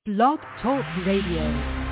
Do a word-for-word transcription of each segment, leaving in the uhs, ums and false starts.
Blog Talk Radio.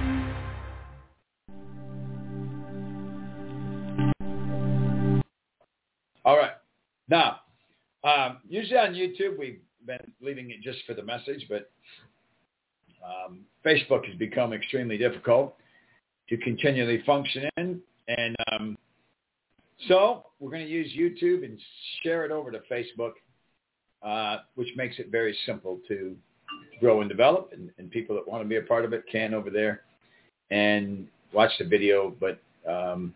All right. Now, um, usually on YouTube, we've been leaving it just for the message, but um, Facebook has become extremely difficult to continually function in. And um, so we're going to use YouTube and share it over to Facebook, uh, which makes it very simple to grow and develop. And, and people that want to be a part of it can over there and watch the video. But um,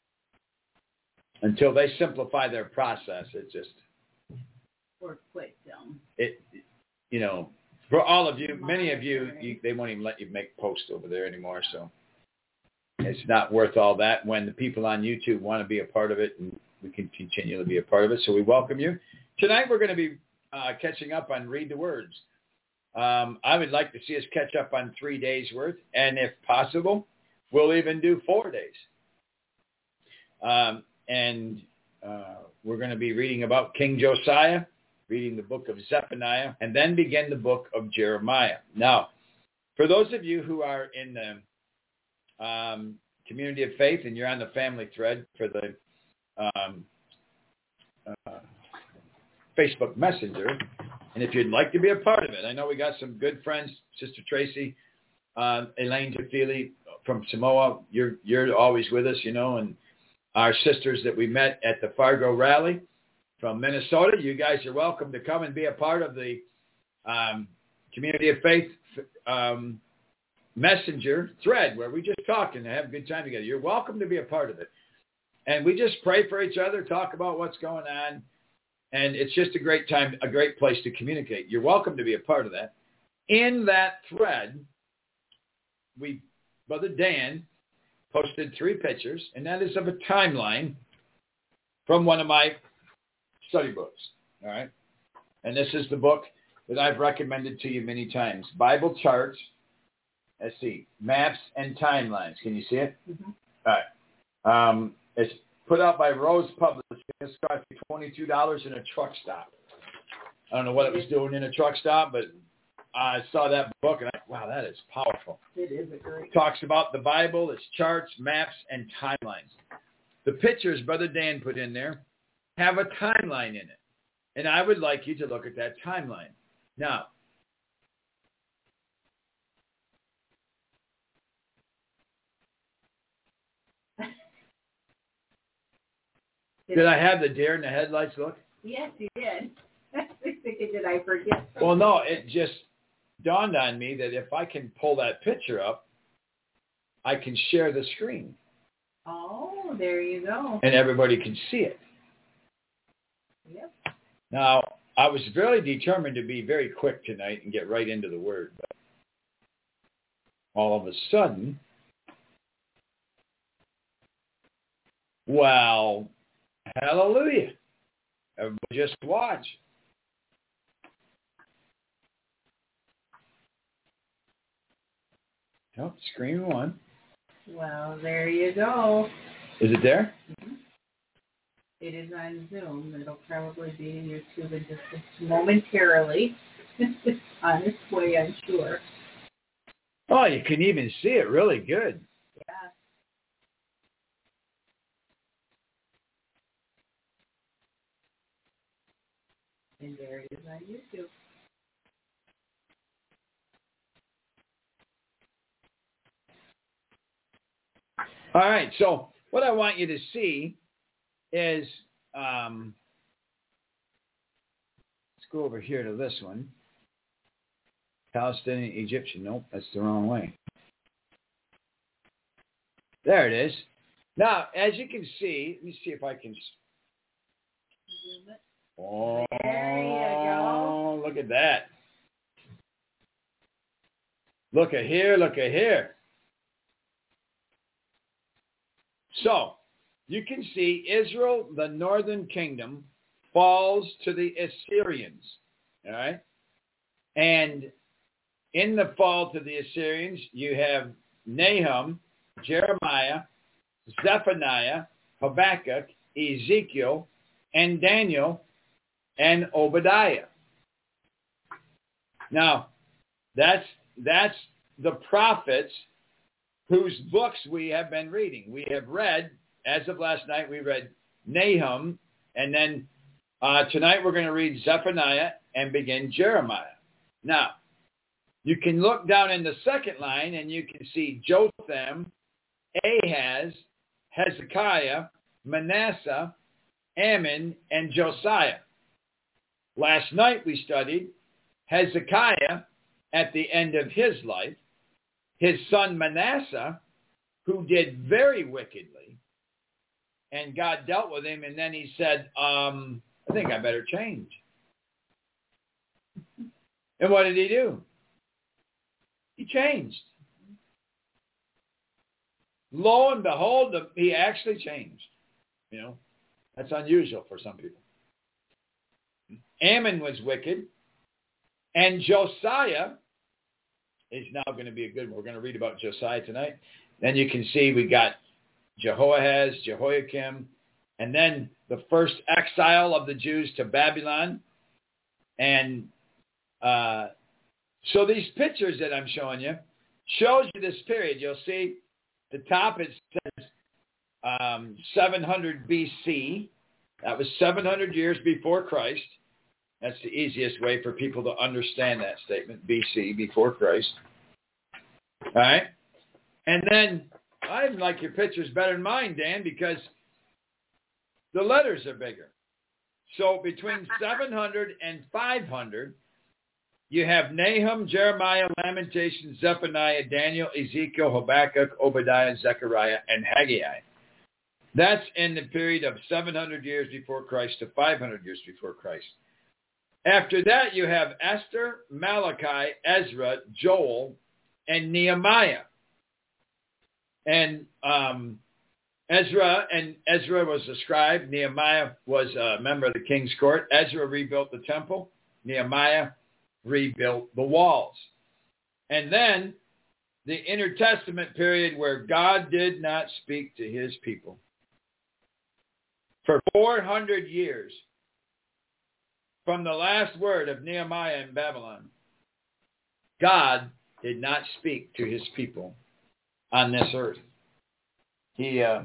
until they simplify their process, it just... Or quit them. It, you know, for all of you, many of you, you, they won't even let you make posts over there anymore. So it's not worth all that when the people on YouTube want to be a part of it, and we can continue to be a part of it. So we welcome you. Tonight we're going to be uh, catching up on Read the Words. Um, I would like to see us catch up on three days worth, and if possible, we'll even do four days. Um, and uh, we're going to be reading about King Josiah, reading the book of Zephaniah, and then begin the book of Jeremiah. Now, for those of you who are in the um, community of faith and you're on the family thread for the um, uh, Facebook Messenger, and if you'd like to be a part of it, I know we got some good friends, Sister Tracy, uh, Elaine Tafili from Samoa. You're you're always with us, you know, and our sisters that we met at the Fargo rally from Minnesota. You guys are welcome to come and be a part of the um, Community of Faith um, Messenger thread where we just talk and have a good time together. You're welcome to be a part of it. And we just pray for each other, talk about what's going on. And it's just a great time, a great place to communicate. You're welcome to be a part of that. In that thread, we, Brother Dan, posted three pictures, and that is of a timeline from one of my study books, all right? And this is the book that I've recommended to you many times, Bible Charts, let's see, Maps and Timelines. Can you see it? Mm-hmm. All right. Um, it's put out by Rose Publishing. It's cost me twenty-two dollars in a truck stop. I don't know what it was doing in a truck stop, but I saw that book, and I, wow, that is powerful. It is a great. It talks about the Bible, its charts, maps, and timelines. The pictures Brother Dan put in there have a timeline in it, and I would like you to look at that timeline. Now, did I have the deer in the headlights look? Yes, you did. I was thinking, did I forget something? Well, no, it just dawned on me that if I can pull that picture up, I can share the screen. Oh, there you go. And everybody can see it. Yep. Now, I was very determined to be very quick tonight and get right into the Word. But all of a sudden, well, hallelujah. Everybody just watch. Oh, screen one. Well, there you go. Is it there? Mm-hmm. It is on Zoom. It'll probably be in YouTube in just momentarily. It's on its way, I'm sure. Oh, you can even see it really good. Yeah. And there it is on YouTube. All right, so what I want you to see is, um, let's go over here to this one. Palestinian, Egyptian. Nope, that's the wrong way. There it is. Now, as you can see, let me see if I can. Oh, there you go. Look at that. Look at here, look at here. So, you can see Israel, the northern kingdom, falls to the Assyrians. All right? And in the fall to the Assyrians, you have Nahum, Jeremiah, Zephaniah, Habakkuk, Ezekiel, and Daniel, and Obadiah. Now, that's that's the prophets whose books we have been reading. We have read, as of last night, we read Nahum, and then uh, tonight we're going to read Zephaniah and begin Jeremiah. Now, you can look down in the second line and you can see Jotham, Ahaz, Hezekiah, Manasseh, Ammon, and Josiah. Last night we studied Hezekiah at the end of his life, his son Manasseh, who did very wickedly, and God dealt with him, and then he said, um, I think I better change. And what did he do? He changed. Lo and behold, he actually changed. You know, that's unusual for some people. Ammon was wicked, and Josiah is now going to be a good one. We're going to read about Josiah tonight. Then you can see we got Jehoahaz, Jehoiakim, and then the first exile of the Jews to Babylon. And uh, so these pictures that I'm showing you shows you this period. You'll see the top, it says um, seven hundred B C. That was seven hundred years before Christ. That's the easiest way for people to understand that statement, B C, before Christ. All right? And then, I even like your pictures better than mine, Dan, because the letters are bigger. So between seven hundred and five hundred, you have Nahum, Jeremiah, Lamentations, Zephaniah, Daniel, Ezekiel, Habakkuk, Obadiah, Zechariah, and Haggai. That's in the period of seven hundred years before Christ to five hundred years before Christ. After that, you have Esther, Malachi, Ezra, Joel, and Nehemiah. And um, Ezra and Ezra was a scribe. Nehemiah was a member of the king's court. Ezra rebuilt the temple. Nehemiah rebuilt the walls. And then the intertestament period where God did not speak to his people. For four hundred years, from the last word of Nehemiah in Babylon, God did not speak to his people on this earth. He uh,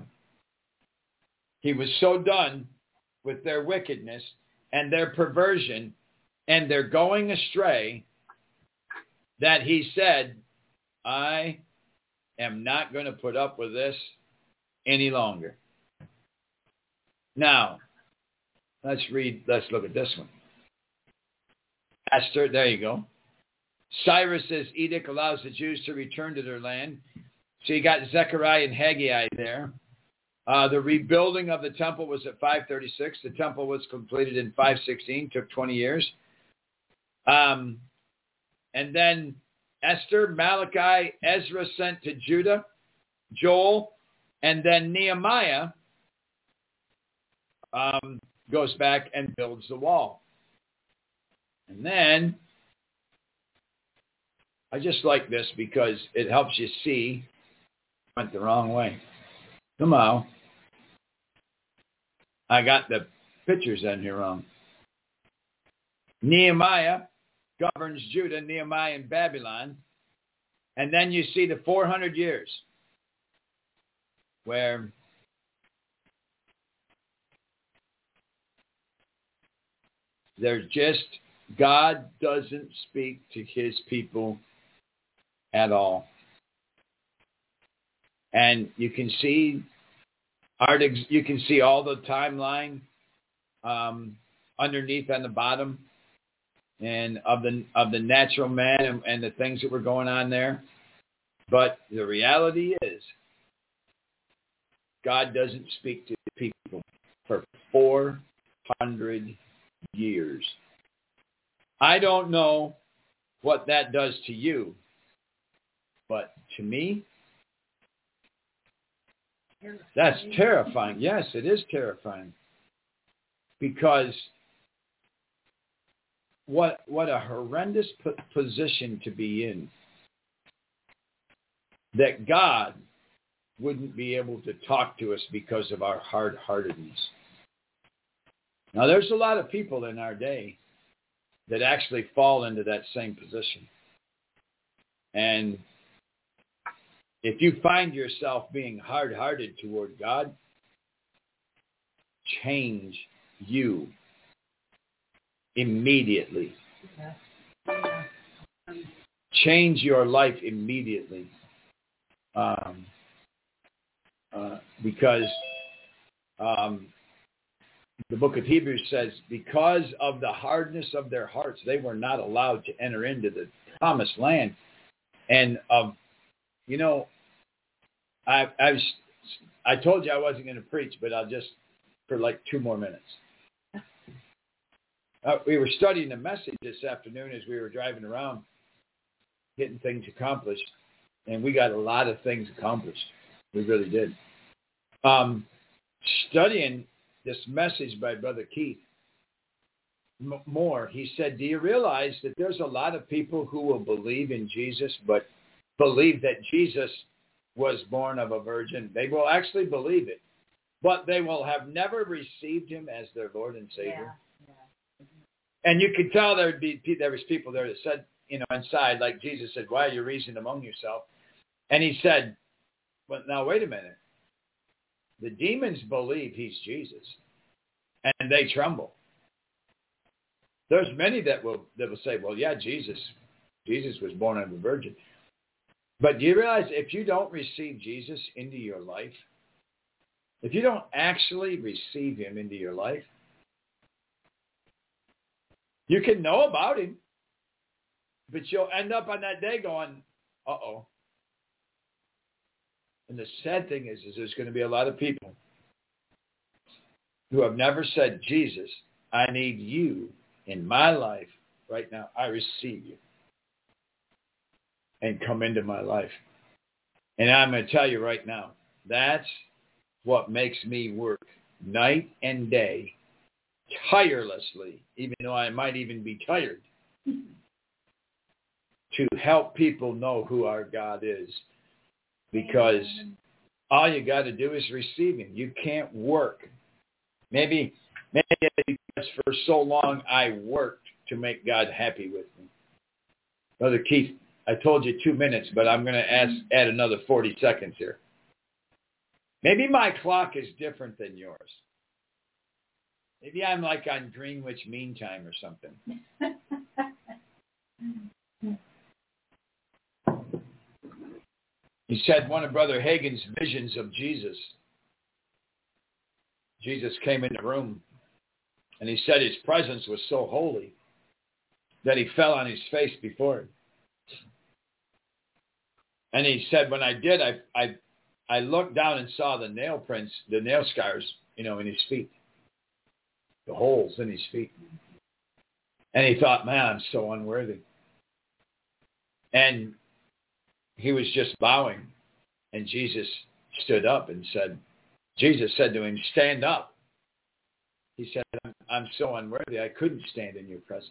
he was so done with their wickedness and their perversion and their going astray that he said, I am not going to put up with this any longer. Now, let's read, let's look at this one. Esther, there you go. Cyrus's edict allows the Jews to return to their land. So you got Zechariah and Haggai there. Uh, the rebuilding of the temple was at five thirty-six. The temple was completed in five sixteen. Took twenty years. Um, and then Esther, Malachi, Ezra sent to Judah, Joel, and then Nehemiah um, goes back and builds the wall. And then I just like this because it helps you see. Went the wrong way. Somehow I got the pictures in here wrong. Nehemiah governs Judah, Nehemiah in Babylon. And then you see the four hundred years where there's just, God doesn't speak to his people at all. And you can see, you can see all the timeline um, underneath on the bottom, and of the of the natural man and, and the things that were going on there. But the reality is, God doesn't speak to people for four hundred years. I don't know what that does to you, but to me, that's terrifying. Yes, it is terrifying. Because what what a horrendous position to be in. That God wouldn't be able to talk to us because of our hard-heartedness. Now, there's a lot of people in our day that actually fall into that same position. And if you find yourself being hard-hearted toward God, change you immediately. Yeah. Yeah. Change your life immediately. Um, uh, because um, the book of Hebrews says, because of the hardness of their hearts, they were not allowed to enter into the promised land. And, um, you know, I, I, was, I told you I wasn't going to preach, but I'll just, for like two more minutes. Uh, we were studying a message this afternoon as we were driving around, getting things accomplished, and we got a lot of things accomplished. We really did. Um, studying this message by Brother Keith M- Moore, he said, do you realize that there's a lot of people who will believe in Jesus, but believe that Jesus was born of a virgin? They will actually believe it, but they will have never received him as their Lord and Savior. Yeah. Yeah. And you could tell there would be there was people there that said, you know, inside, like Jesus said, why are you reasoning among yourself? And he said, well, now wait a minute. The demons believe he's Jesus, and they tremble. There's many that will that will say, well, yeah, Jesus, Jesus was born of a virgin. But do you realize if you don't receive Jesus into your life, if you don't actually receive him into your life, you can know about him, but you'll end up on that day going, uh-oh. And the sad thing is, is there's going to be a lot of people who have never said, Jesus, I need you in my life right now. I receive you. And come into my life. And I'm going to tell you right now, that's what makes me work night and day, tirelessly, even though I might even be tired, to help people know who our God is. Because all you got to do is receive him. You can't work. Maybe, maybe because for so long I worked to make God happy with me. Brother Keith, I told you two minutes, but I'm going to ask, add another forty seconds here. Maybe my clock is different than yours. Maybe I'm like on Greenwich Mean Time or something. He said one of Brother Hagin's visions of Jesus. Jesus came in the room, and he said his presence was so holy that he fell on his face before him. And he said, when I did, I, I, I looked down and saw the nail prints, the nail scars, you know, in his feet, the holes in his feet. And he thought, man, I'm so unworthy. And he was just bowing, and Jesus stood up and said, Jesus said to him, stand up. He said, I'm, I'm so unworthy, I couldn't stand in your presence.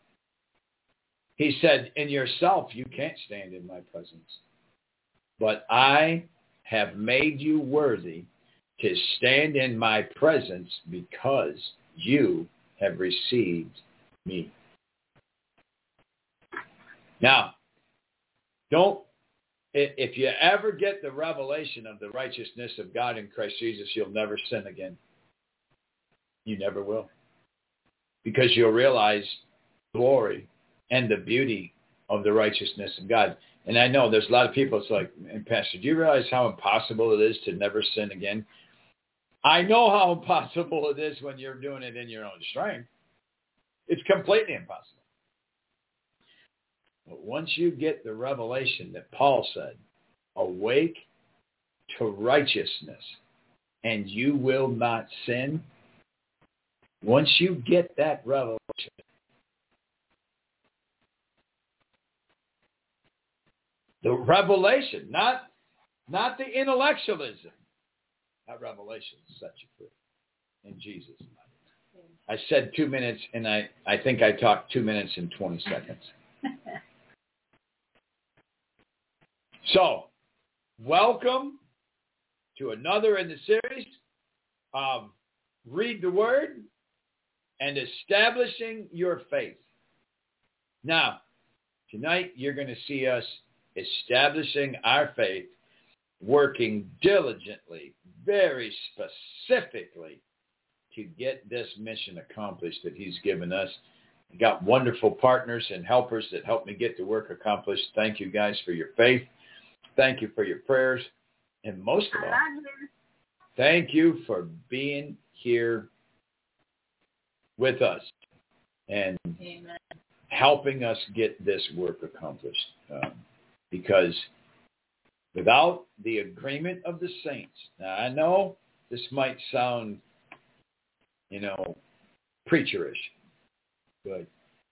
He said, in yourself, you can't stand in my presence. But I have made you worthy to stand in my presence because you have received me. Now, don't, if you ever get the revelation of the righteousness of God in Christ Jesus, you'll never sin again. You never will. Because you'll realize glory and the beauty of the righteousness of God. And I know there's a lot of people, it's like, and Pastor, do you realize how impossible it is to never sin again? I know how impossible it is when you're doing it in your own strength. It's completely impossible. But once you get the revelation that Paul said, awake to righteousness, and you will not sin, once you get that revelation, the revelation, not, not the intellectualism, that revelation sets you free in Jesus' name. I said two minutes, and I, I think I talked two minutes and twenty seconds. So, welcome to another in the series of Read the Word and Establishing Your Faith. Now, tonight you're going to see us establishing our faith, working diligently, very specifically to get this mission accomplished that he's given us. I got wonderful partners and helpers that help me get the work accomplished. Thank you guys for your faith. Thank you for your prayers. And most of all, thank you for being here with us and Amen. Helping us get this work accomplished. Um, because without the agreement of the saints, now I know this might sound, you know, preacherish, but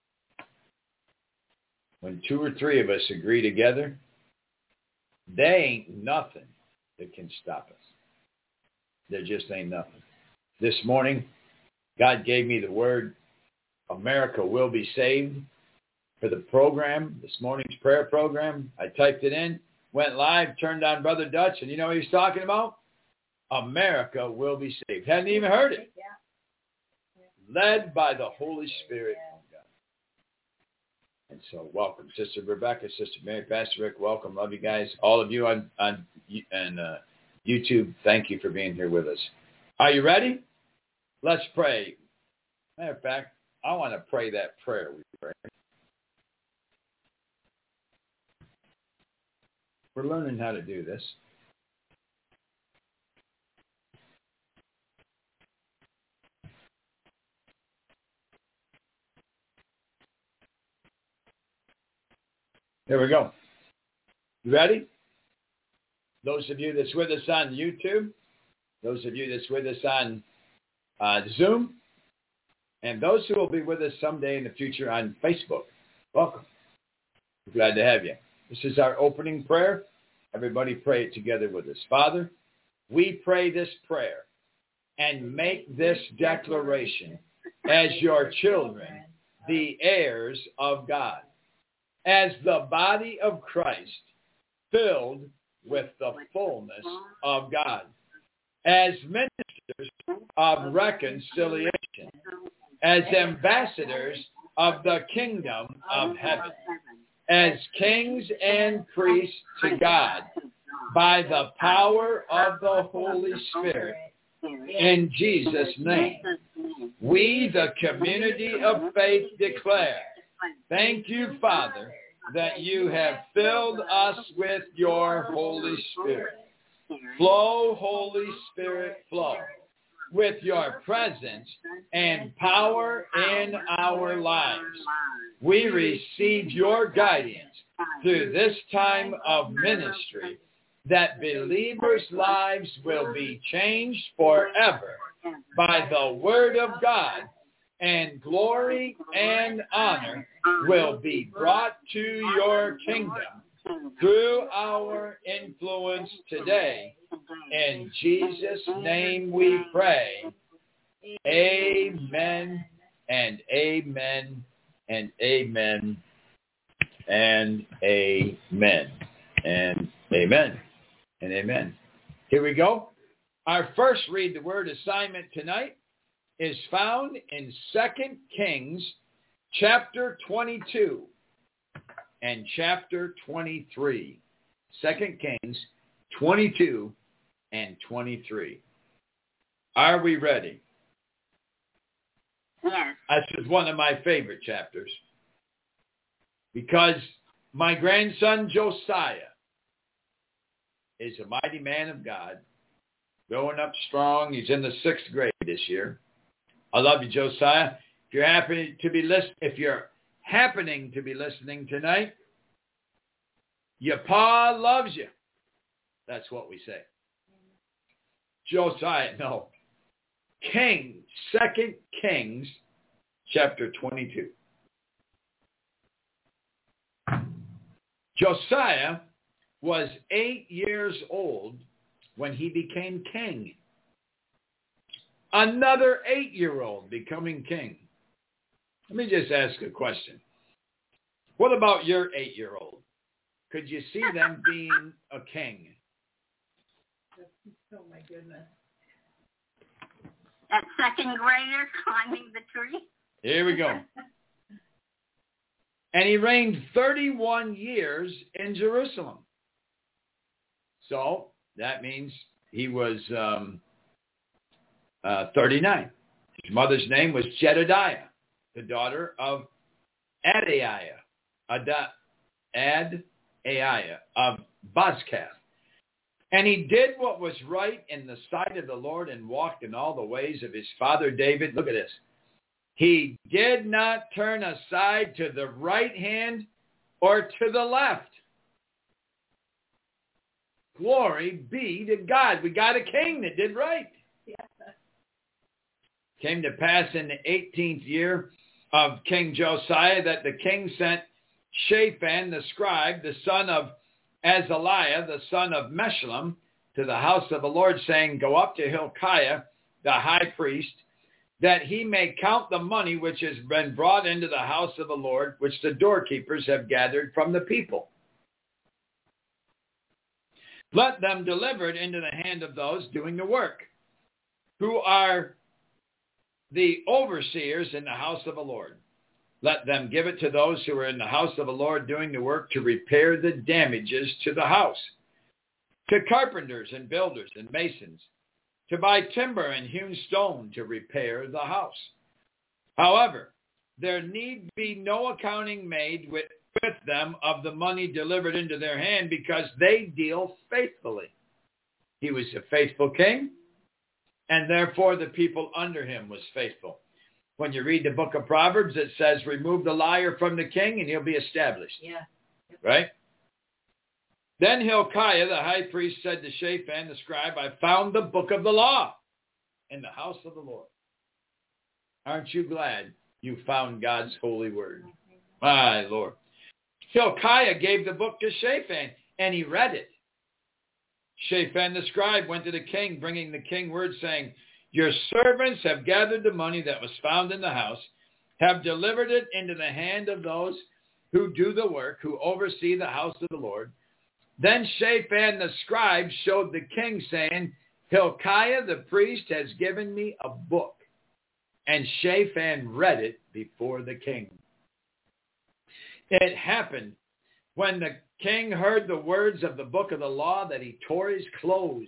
when two or three of us agree together, there ain't nothing that can stop us. There just ain't nothing. This morning, God gave me the word, America will be saved, for the program, this morning's prayer program. I typed it in, went live, turned on Brother Dutch, and you know what he's talking about? America will be saved. Hadn't even heard it. Led by the Holy Spirit of God. And so welcome, Sister Rebecca, Sister Mary, Pastor Rick, welcome. Love you guys. All of you on, on and, uh, YouTube, thank you for being here with us. Are you ready? Let's pray. Matter of fact, I want to pray that prayer we pray. We're learning how to do this. There we go. You ready? Those of you that's with us on YouTube, those of you that's with us on uh, Zoom, and those who will be with us someday in the future on Facebook, welcome. We're glad to have you. This is our opening prayer. Everybody pray it together with us. Father, we pray this prayer and make this declaration as your children, the heirs of God, as the body of Christ, filled with the fullness of God, as ministers of reconciliation, as ambassadors of the kingdom of heaven, as kings and priests to God, by the power of the Holy Spirit, in Jesus' name. We, the community of faith, declare, thank you, Father, that you have filled us with your Holy Spirit. Flow, Holy Spirit, flow, with your presence and power in our lives. We receive your guidance through this time of ministry, that believers' lives will be changed forever by the word of God, and glory and honor will be brought to your kingdom through our influence today. In Jesus' name we pray. Amen and amen and amen and amen and amen and amen. Here we go. Our first read the word assignment tonight is found in Second Kings chapter twenty-two and chapter twenty-three. Second Kings twenty-two and twenty-three. Are we ready? Yes. This is one of my favorite chapters because my grandson Josiah is a mighty man of God, growing up strong. He's in the sixth grade this year. I love you, Josiah. If you're happy to be list- if you're happening to be listening tonight, your pa loves you. That's what we say. Josiah, no. King, Second Kings, chapter twenty-two. Josiah was eight years old when he became king. Another eight-year-old becoming king. Let me just ask a question. What about your eight-year-old? Could you see them being a king? Oh, my goodness. That second grader climbing the tree. Here we go. And he reigned thirty-one years in Jerusalem. So that means he was um, uh, thirty-nine. His mother's name was Jedediah, the daughter of Adaiah, Ada, Adaiah of Bozkath. And he did what was right in the sight of the Lord and walked in all the ways of his father David. Look at this. He did not turn aside to the right hand or to the left. Glory be to God. We got a king that did right. Yeah. Came to pass in the eighteenth year of King Josiah that the king sent Shaphan the scribe, the son of Azaliah, the son of Meshullam, to the house of the Lord, saying, go up to Hilkiah, the high priest, that he may count the money which has been brought into the house of the Lord, which the doorkeepers have gathered from the people. Let them deliver it into the hand of those doing the work, who are the overseers in the house of the Lord. Let them give it to those who are in the house of the Lord doing the work to repair the damages to the house, to carpenters and builders and masons, to buy timber and hewn stone to repair the house. However, there need be no accounting made with, with them of the money delivered into their hand, because they deal faithfully. He was a faithful king, and therefore the people under him was faithful. When you read the book of Proverbs, it says, remove the liar from the king and he'll be established. Yeah. Right? Then Hilkiah, the high priest, said to Shaphan, the scribe, I found the book of the law in the house of the Lord. Aren't you glad you found God's holy word? My Lord. Hilkiah gave the book to Shaphan, and he read it. Shaphan the scribe went to the king, bringing the king word, saying, your servants have gathered the money that was found in the house, have delivered it into the hand of those who do the work, who oversee the house of the Lord. Then Shaphan the scribe showed the king, saying, Hilkiah the priest has given me a book. And Shaphan read it before the king. It happened when the king heard the words of the book of the law that he tore his clothes.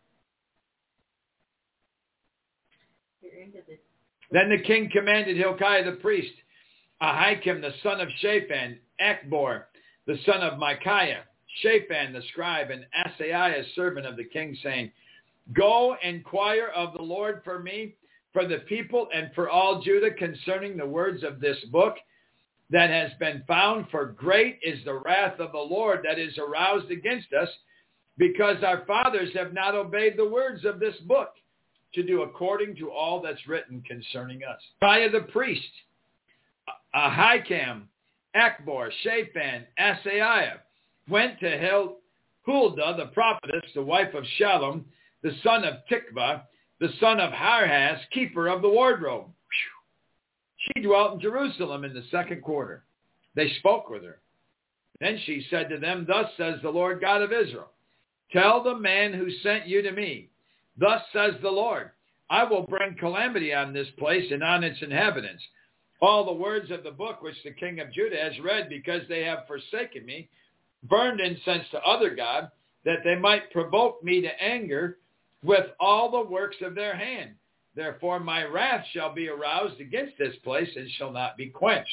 Then the king commanded Hilkiah the priest, Ahikam the son of Shaphan, Achbor the son of Micaiah, Shaphan the scribe, and Asaiah servant of the king, saying, go inquire of the Lord for me, for the people, and for all Judah concerning the words of this book that has been found, for great is the wrath of the Lord that is aroused against us, because our fathers have not obeyed the words of this book, to do according to all that's written concerning us. Hilkiah the priest, Ahikam, Achbor, Shaphan, Asaiah, went to Hil- Huldah the prophetess, the wife of Shallum, the son of Tikvah, the son of Harhas, keeper of the wardrobe. She dwelt in Jerusalem in the second quarter. They spoke with her. Then she said to them, thus says the Lord God of Israel, tell the man who sent you to me, thus says the Lord, I will bring calamity on this place and on its inhabitants. All the words of the book which the king of Judah has read, because they have forsaken me, burned incense to other gods, that they might provoke me to anger with all the works of their hand. Therefore my wrath shall be aroused against this place and shall not be quenched.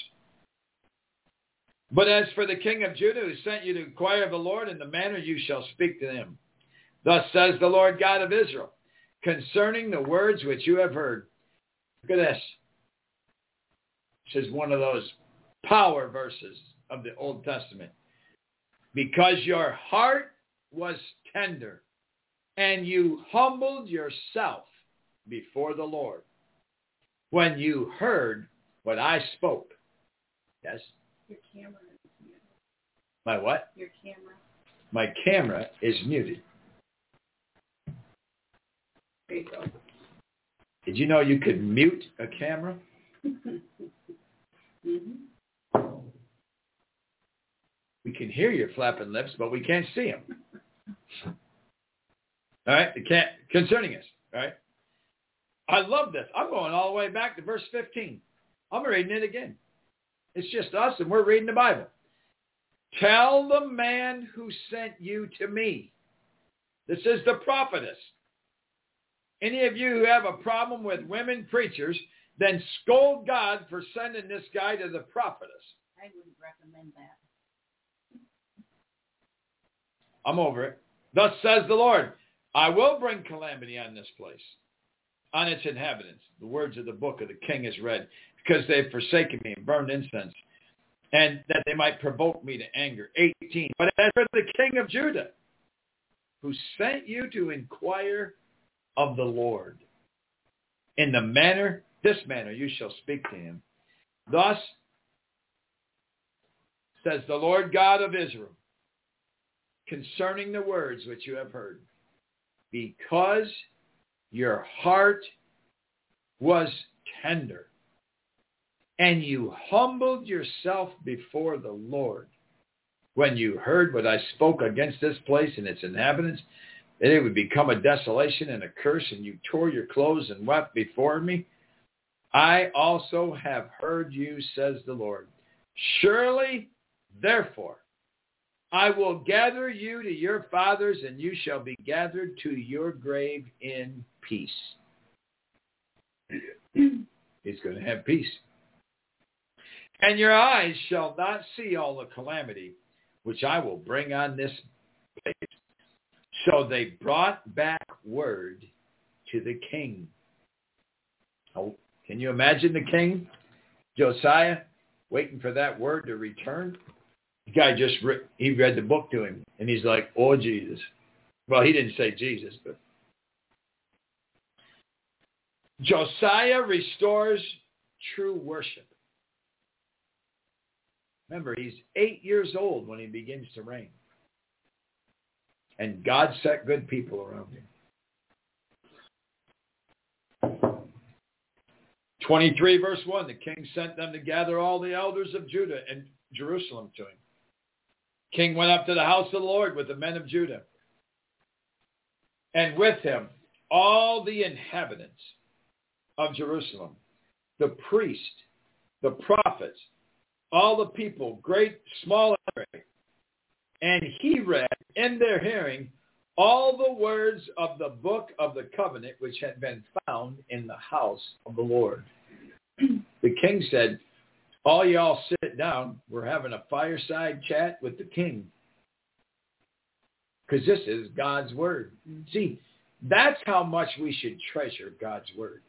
But as for the king of Judah who sent you to inquire of the Lord, in the manner you shall speak to him. Thus says the Lord God of Israel, concerning the words which you have heard. Look at this. This is one of those power verses of the Old Testament. Because your heart was tender, and you humbled yourself before the Lord, when you heard what I spoke. Yes? Your camera is muted. My what? Your camera. My camera is muted. There you go. Did you know you could mute a camera? Mm-hmm. We can hear your flapping lips, but we can't see them. All right? It can't, concerning us. All right? I love this. I'm going all the way back to verse fifteen. I'm reading it again. It's just us, and we're reading the Bible. Tell the man who sent you to me. This is the prophetess. Any of you who have a problem with women preachers, then scold God for sending this guy to the prophetess. I wouldn't recommend that. I'm over it. Thus says the Lord, I will bring calamity on this place, on its inhabitants. The words of the book of the king is read, because they've forsaken me and burned incense, and that they might provoke me to anger. eighteen. But as for the king of Judah, who sent you to inquire of the Lord, in the manner, this manner you shall speak to him. Thus says the Lord God of Israel, concerning the words which you have heard, because your heart was tender, and you humbled yourself before the Lord, when you heard what I spoke against this place and its inhabitants, that it would become a desolation and a curse, and you tore your clothes and wept before me, I also have heard you, says the Lord. Surely, therefore, I will gather you to your fathers, and you shall be gathered to your grave in peace. He's going to have peace. And your eyes shall not see all the calamity which I will bring on this place. So they brought back word to the king. Oh, can you imagine the king, Josiah, waiting for that word to return? The guy just, re- he read the book to him, and he's like, oh, Jesus. Well, he didn't say Jesus, but Josiah restores true worship. Remember, he's eight years old when he begins to reign. And God set good people around him. twenty-three verse one, the king sent them to gather all the elders of Judah and Jerusalem to him. King went up to the house of the Lord with the men of Judah, and with him all the inhabitants of Jerusalem, the priest, the prophets, all the people, great, small, and great. And he read in their hearing all the words of the book of the covenant which had been found in the house of the Lord. The king said, all y'all sit down. We're having a fireside chat with the king. Because this is God's word. See, that's how much we should treasure God's word.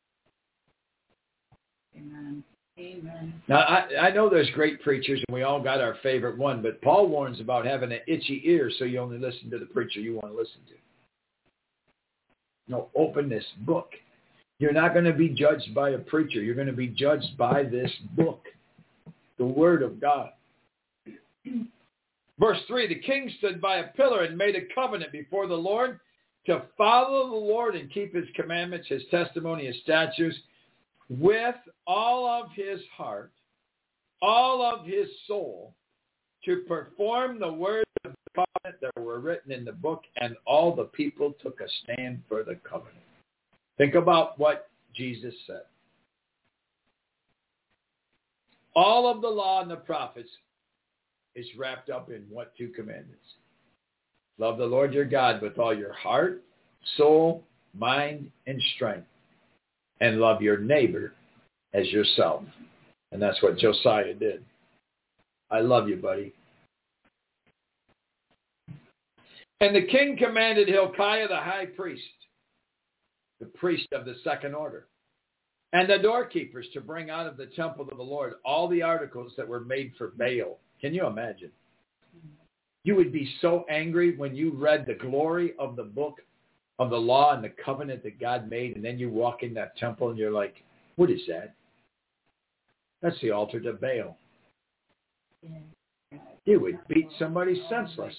Amen. Amen. Now, I, I know there's great preachers, and we all got our favorite one, but Paul warns about having an itchy ear, so you only listen to the preacher you want to listen to. No, open this book. You're not going to be judged by a preacher. You're going to be judged by this book, the Word of God. Verse three, the king stood by a pillar and made a covenant before the Lord to follow the Lord and keep his commandments, his testimony, his statutes, with all of his heart, all of his soul, to perform the words of the covenant that were written in the book, and all the people took a stand for the covenant. Think about what Jesus said. All of the law and the prophets is wrapped up in what two commandments? Love the Lord your God with all your heart, soul, mind, and strength. And love your neighbor as yourself. And that's what Josiah did. I love you, buddy. And the king commanded Hilkiah the high priest, the priest of the second order, and the doorkeepers to bring out of the temple of the Lord all the articles that were made for Baal. Can you imagine? You would be so angry when you read the glory of the book of the law and the covenant that God made, and then you walk in that temple and you're like, what is that? That's the altar to Baal. You would beat somebody senseless.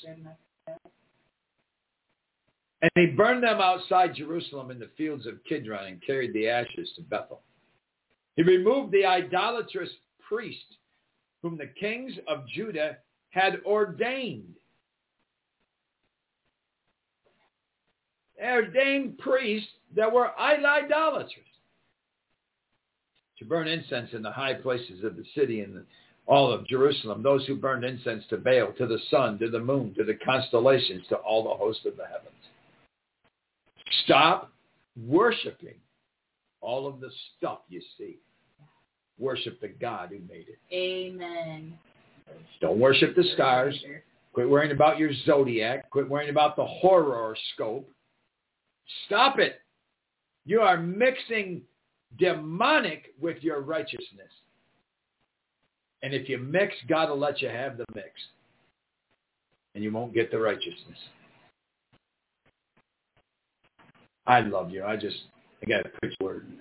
And he burned them outside Jerusalem in the fields of Kidron and carried the ashes to Bethel. He removed the idolatrous priest whom the kings of Judah had ordained. They ordained priests that were idolaters to burn incense in the high places of the city and the, all of Jerusalem, those who burned incense to Baal, to the sun, to the moon, to the constellations, to all the hosts of the heavens. Stop worshiping all of the stuff you see. Worship the God who made it. Amen. Don't worship the stars. Quit worrying about your zodiac. Quit worrying about the horoscope. Stop it. You are mixing demonic with your righteousness. And if you mix, God will let you have the mix. And you won't get the righteousness. I love you. I just, I got to preach the word.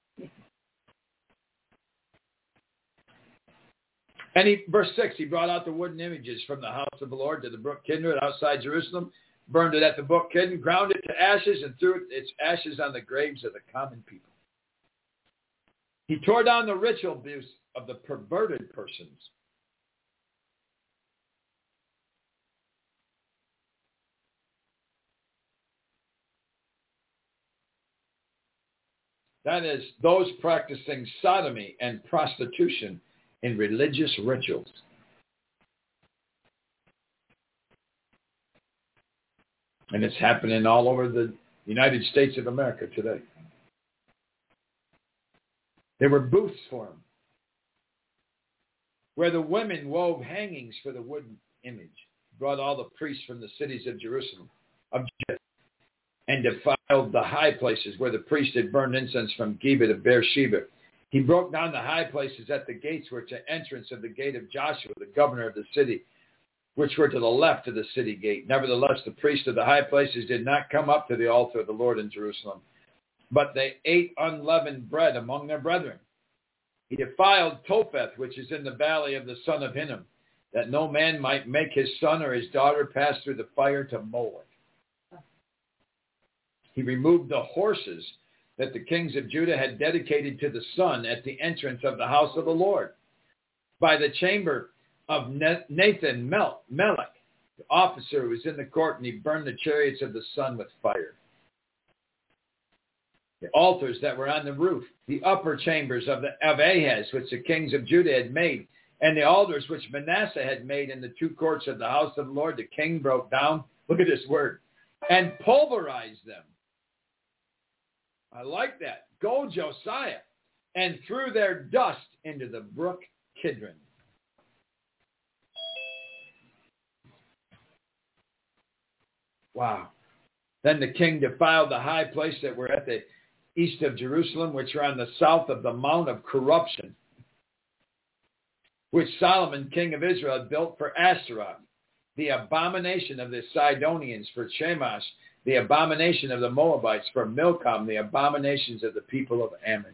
And he, verse six, he brought out the wooden images from the house of the Lord to the brook Kidron outside Jerusalem, burned it at the brook Kidron, ground it to ashes, and threw its ashes on the graves of the common people. He tore down the ritual abuse of the perverted persons. That is, those practicing sodomy and prostitution in religious rituals. And it's happening all over the United States of America today. There were booths for them, where the women wove hangings for the wooden image, brought all the priests from the cities of Jerusalem, of Judah, and defiled the high places where the priests had burned incense from Geba to Beersheba. He broke down the high places at the gates which were to entrance of the gate of Joshua, the governor of the city, which were to the left of the city gate. Nevertheless, the priests of the high places did not come up to the altar of the Lord in Jerusalem, but they ate unleavened bread among their brethren. He defiled Topheth, which is in the valley of the son of Hinnom, that no man might make his son or his daughter pass through the fire to Moloch. He removed the horses that the kings of Judah had dedicated to the sun at the entrance of the house of the Lord, by the chamber of Nathan Melech, the officer who was in the court, and he burned the chariots of the sun with fire. The altars that were on the roof, the upper chambers of, the, of Ahaz, which the kings of Judah had made, and the altars which Manasseh had made in the two courts of the house of the Lord, the king broke down, look at this word, and pulverized them. I like that. Go, Josiah, and threw their dust into the brook Kidron. Wow. Then the king defiled the high place that were at the east of Jerusalem, which are on the south of the Mount of Corruption, which Solomon, king of Israel, had built for Ashtaroth, the abomination of the Sidonians, for Chemosh, the abomination of the Moabites, for Milcom, the abominations of the people of Ammon.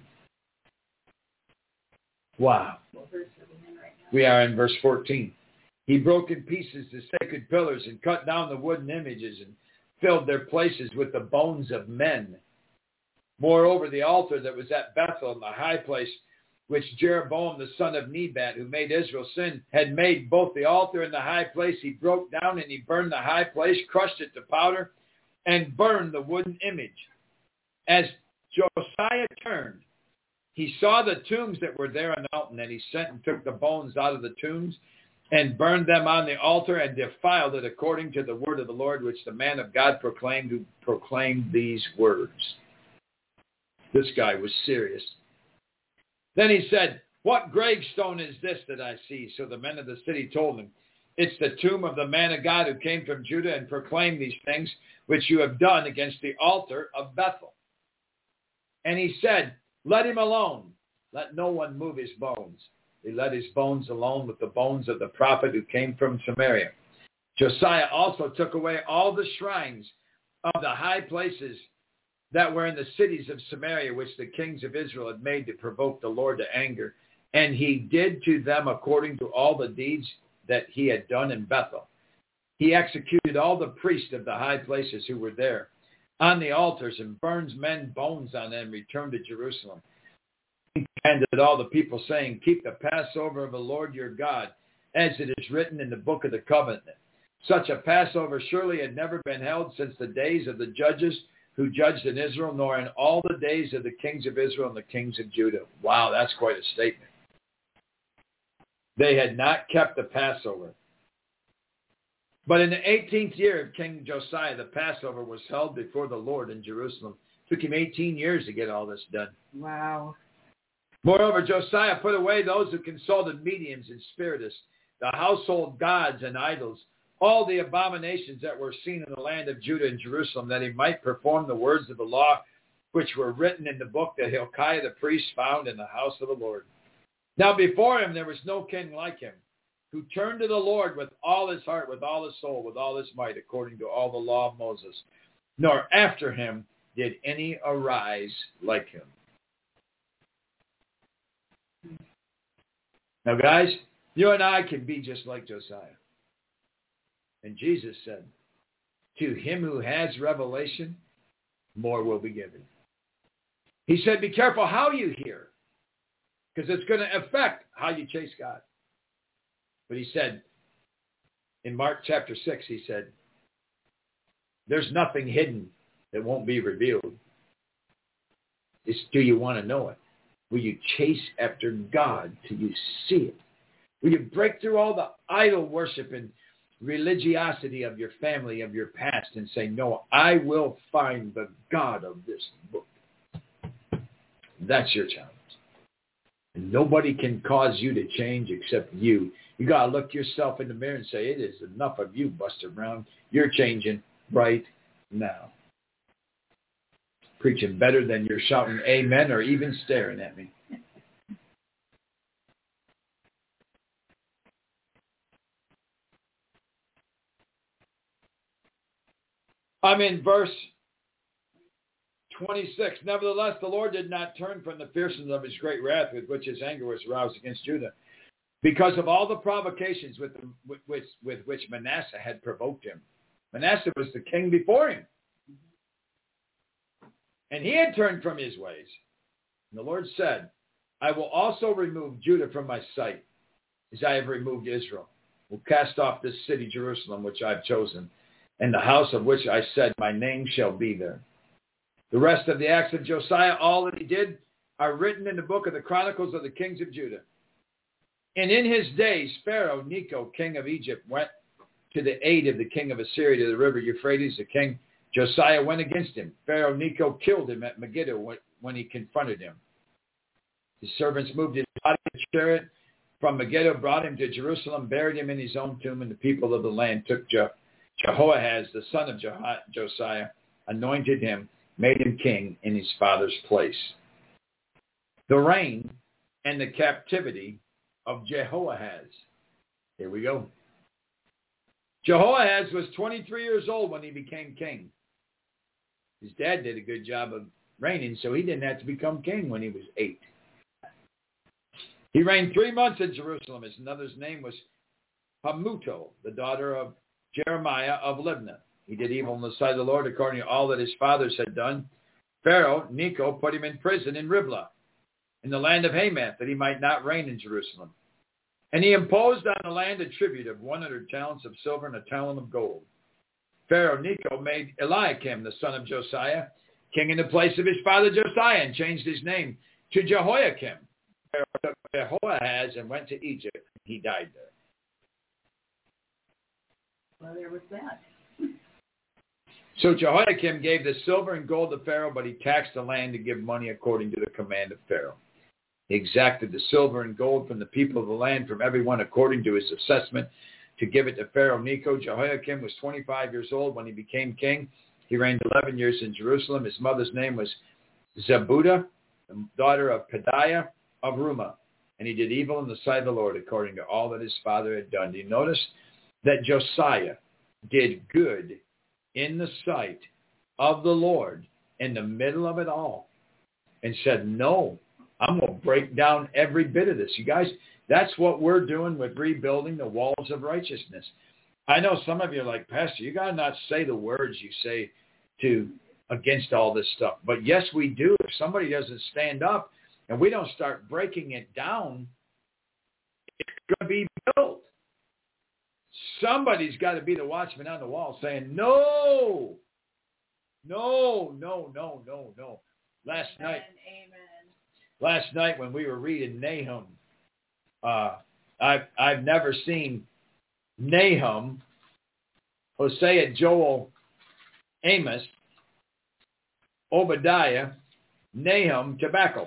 Wow. We are in verse fourteen. He broke in pieces the sacred pillars and cut down the wooden images and filled their places with the bones of men. Moreover, the altar that was at Bethel in the high place, which Jeroboam the son of Nebat, who made Israel sin, had made both the altar and the high place, he broke down and he burned the high place, crushed it to powder, and burned the wooden image. As Josiah turned, he saw the tombs that were there on the mountain, and he sent and took the bones out of the tombs and burned them on the altar and defiled it according to the word of the Lord, which the man of God proclaimed, who proclaimed these words. This guy was serious. Then he said, "What gravestone is this that I see?" So the men of the city told him, "It's the tomb of the man of God who came from Judah and proclaimed these things which you have done against the altar of Bethel." And he said, "Let him alone. Let no one move his bones." They let his bones alone with the bones of the prophet who came from Samaria. Josiah also took away all the shrines of the high places that were in the cities of Samaria, which the kings of Israel had made to provoke the Lord to anger. And he did to them according to all the deeds that he had done in Bethel. He executed all the priests of the high places who were there on the altars and burns men's bones on them, returned to Jerusalem. He commanded all the people, saying, "Keep the Passover of the Lord your God, as it is written in the book of the covenant." Such a Passover surely had never been held since the days of the judges who judged in Israel, nor in all the days of the kings of Israel and the kings of Judah. Wow, that's quite a statement. They had not kept the Passover. But in the eighteenth year of King Josiah, the Passover was held before the Lord in Jerusalem. It took him eighteen years to get all this done. Wow. Moreover, Josiah put away those who consulted mediums and spiritists, the household gods and idols, all the abominations that were seen in the land of Judah and Jerusalem, that he might perform the words of the law which were written in the book that Hilkiah the priest found in the house of the Lord. Now before him there was no king like him, who turned to the Lord with all his heart, with all his soul, with all his might, according to all the law of Moses. Nor after him did any arise like him. Now, guys, you and I can be just like Josiah. And Jesus said, to him who has revelation, more will be given. He said, be careful how you hear, because it's going to affect how you chase God. But he said, in Mark chapter six, he said, there's nothing hidden that won't be revealed. It's, do you want to know it? Will you chase after God till you see it? Will you break through all the idol worship and religiosity of your family, of your past, and say, no, I will find the God of this book. That's your challenge. And nobody can cause you to change except you. You got to look yourself in the mirror and say, it is enough of you, Buster Brown. You're changing right now. Preaching better than you're shouting amen or even staring at me. I'm in verse twenty-six. Nevertheless, the Lord did not turn from the fierceness of his great wrath with which his anger was aroused against Judah, because of all the provocations with, the, with, with, with which Manasseh had provoked him. Manasseh was the king before him. And he had turned from his ways. And the Lord said, I will also remove Judah from my sight, as I have removed Israel. Will cast off this city, Jerusalem, which I have chosen, and the house of which I said, my name shall be there. The rest of the acts of Josiah, all that he did, are written in the book of the Chronicles of the Kings of Judah. And in his days, Pharaoh Necho, king of Egypt, went to the aid of the king of Assyria to the river Euphrates. The king Josiah went against him. Pharaoh Necho killed him at Megiddo when, when he confronted him. His servants moved his body in a chariot from Megiddo, brought him to Jerusalem, buried him in his own tomb, and the people of the land took Je- Jehoahaz, the son of Je- Josiah, anointed him, made him king in his father's place. The reign and the captivity of Jehoahaz. Here we go. Jehoahaz was twenty-three years old when he became king. His dad did a good job of reigning, so he didn't have to become king when he was eight. He reigned three months in Jerusalem. His mother's name was Hamutal, the daughter of Jeremiah of Libnah. He did evil in the sight of the Lord according to all that his fathers had done. Pharaoh Necho put him in prison in Riblah, in the land of Hamath, that he might not reign in Jerusalem. And he imposed on the land a tribute of one hundred talents of silver and a talent of gold. Pharaoh Necho made Eliakim, the son of Josiah, king in the place of his father Josiah, and changed his name to Jehoiakim. Pharaoh took Jehoahaz and went to Egypt. He died there. Well, there was that. So Jehoiakim gave the silver and gold to Pharaoh, but he taxed the land to give money according to the command of Pharaoh. He exacted the silver and gold from the people of the land, from everyone according to his assessment, to give it to Pharaoh Necho. Jehoiakim was twenty-five years old when he became king. He reigned eleven years in Jerusalem. His mother's name was Zebudah, the daughter of Pedaiah of Rumah. And he did evil in the sight of the Lord according to all that his father had done. Do you notice that Josiah did good in the sight of the Lord in the middle of it all and said, no, I'm going to break down every bit of this. You guys, that's what we're doing with rebuilding the walls of righteousness. I know some of you are like, Pastor, you got to not say the words you say to against all this stuff. But yes, we do. If somebody doesn't stand up and we don't start breaking it down, it's going to be built. Somebody's got to be the watchman on the wall saying, no, No, no, no, no, no. Last Amen, night, amen. last night when we were reading Nahum, uh, I've I've never seen Nahum, Hosea, Joel, Amos, Obadiah, Nahum, tobacco.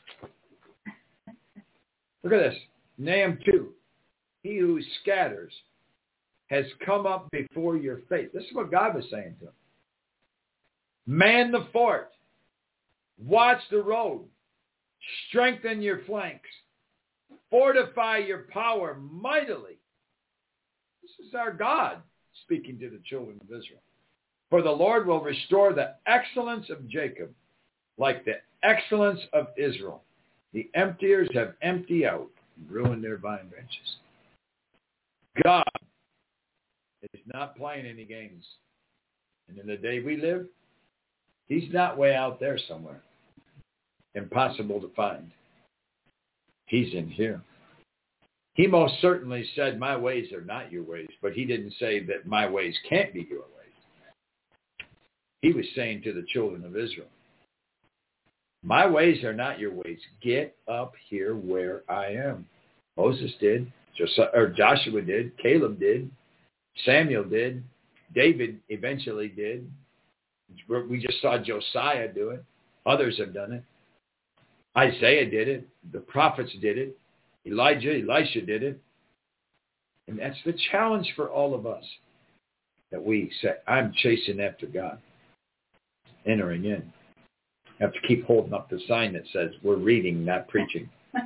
Look at this. Nahum two. He who scatters has come up before your face. This is what God was saying to him. Man the fort. Watch the road. Strengthen your flanks. Fortify your power mightily. This is our God speaking to the children of Israel. For the Lord will restore the excellence of Jacob like the excellence of Israel. The emptiers have emptied out and ruined their vine branches. God is not playing any games. And in the day we live, he's not way out there somewhere. Impossible to find. He's in here. He most certainly said, my ways are not your ways, but he didn't say that my ways can't be your ways. He was saying to the children of Israel, my ways are not your ways. Get up here where I am. Moses did, or Joshua did, Caleb did, Samuel did, David eventually did. We just saw Josiah do it. Others have done it. Isaiah did it. The prophets did it. Elijah, Elisha did it. And that's the challenge for all of us, that we say, I'm chasing after God, entering in. You have to keep holding up the sign that says, we're reading, not preaching.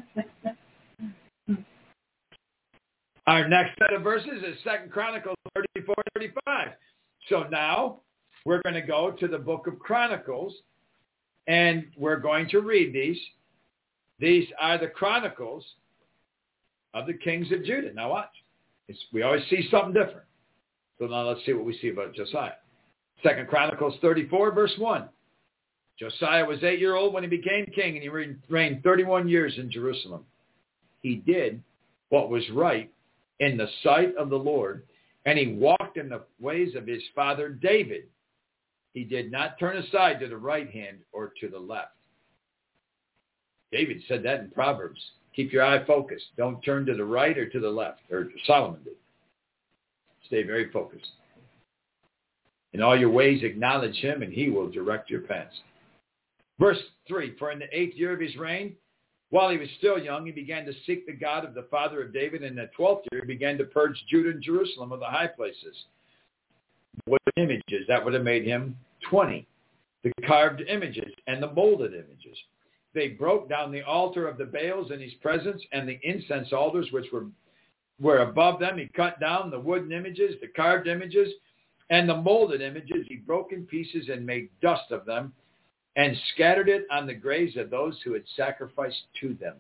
Our next set of verses is Second Chronicles thirty-four thirty-five. So now we're going to go to the book of Chronicles, and we're going to read these. These are the Chronicles of the kings of Judah. Now watch. It's, we always see something different. So now let's see what we see about Josiah. Second Chronicles thirty-four, verse one. Josiah was eight years old when he became king, and he reigned thirty-one years in Jerusalem. He did what was right in the sight of the Lord, and he walked in the ways of his father David. He did not turn aside to the right hand or to the left. David said that in Proverbs. Keep your eye focused. Don't turn to the right or to the left. Or Solomon did. Stay very focused. In all your ways acknowledge him, and he will direct your paths. Verse three, for in the eighth year of his reign, while he was still young, he began to seek the God of the father of David. And in the twelfth year, he began to purge Judah and Jerusalem of the high places. What images? That would have made him twenty. The carved images and the molded images. They broke down the altar of the Baals in his presence, and the incense altars which were, were above them. He cut down the wooden images, the carved images, and the molded images. He broke in pieces and made dust of them, and scattered it on the graves of those who had sacrificed to them.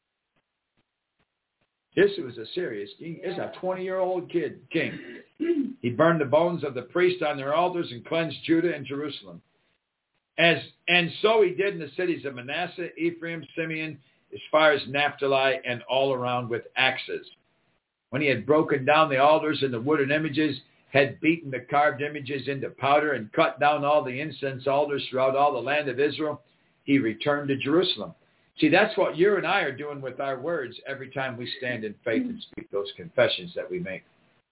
This was a serious king. This is a twenty-year-old kid king. He burned the bones of the priests on their altars and cleansed Judah and Jerusalem. As and so he did in the cities of Manasseh, Ephraim, Simeon, as far as Naphtali, and all around with axes. When he had broken down the altars and the wooden images, had beaten the carved images into powder, and cut down all the incense altars throughout all the land of Israel, he returned to Jerusalem. See, that's what you and I are doing with our words every time we stand in faith and speak those confessions that we make.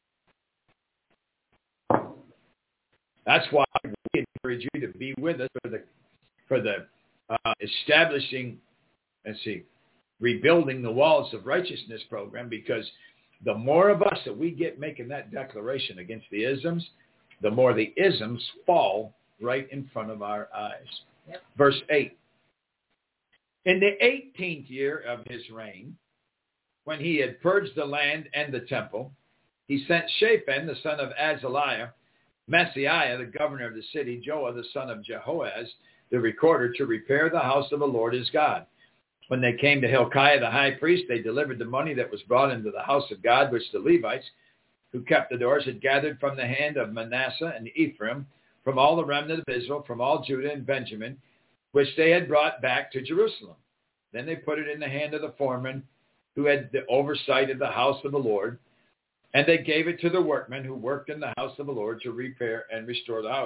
That's why we encourage you to be with us for the for the uh, establishing, let's see, rebuilding the walls of righteousness program, because the more of us that we get making that declaration against the isms, the more the isms fall right in front of our eyes. Yep. Verse eight. In the eighteenth year of his reign, when he had purged the land and the temple, he sent Shaphan, the son of Azaliah, Messiah, the governor of the city, Joah, the son of Jehoaz, the recorder, to repair the house of the Lord his God. When they came to Hilkiah the high priest, they delivered the money that was brought into the house of God, which the Levites, who kept the doors, had gathered from the hand of Manasseh and Ephraim, from all the remnant of Israel, from all Judah and Benjamin, which they had brought back to Jerusalem. Then they put it in the hand of the foreman, who had the oversight of the house of the Lord, and they gave it to the workmen who worked in the house of the Lord to repair and restore the house.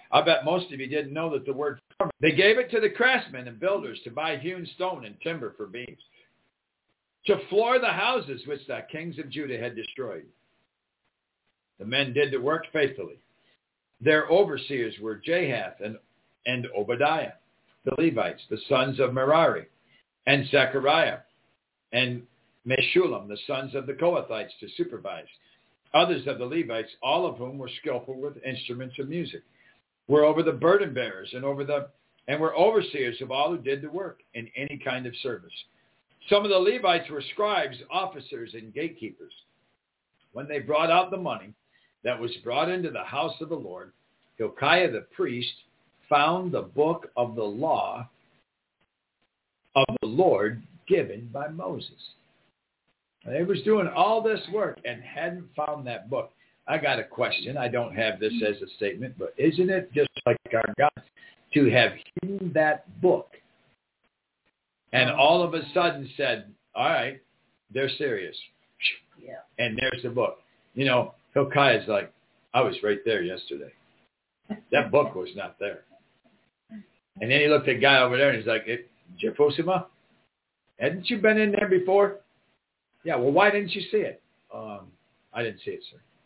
I bet most of you didn't know that the word farmer. They gave it to the craftsmen and builders to buy hewn stone and timber for beams, to floor the houses which the kings of Judah had destroyed. The men did the work faithfully. Their overseers were Jahath and, and Obadiah, the Levites, the sons of Merari, and Zechariah, and Meshullam, the sons of the Kohathites, to supervise. Others of the Levites, all of whom were skillful with instruments of music, were over the burden bearers and over the and were overseers of all who did the work in any kind of service. Some of the Levites were scribes, officers, and gatekeepers. When they brought out the money that was brought into the house of the Lord, Hilkiah the priest found the book of the law of the Lord given by Moses. And they was doing all this work and hadn't found that book. I got a question. I don't have this as a statement, but isn't it just like our God to have hidden that book and all of a sudden said, all right, they're serious. Yeah. And there's the book. You know, Hilkiah's like, I was right there yesterday. That book was not there. And then he looked at the guy over there and he's like, Jephosima, hadn't you been in there before? Yeah, well, why didn't you see it? Um, I didn't see it,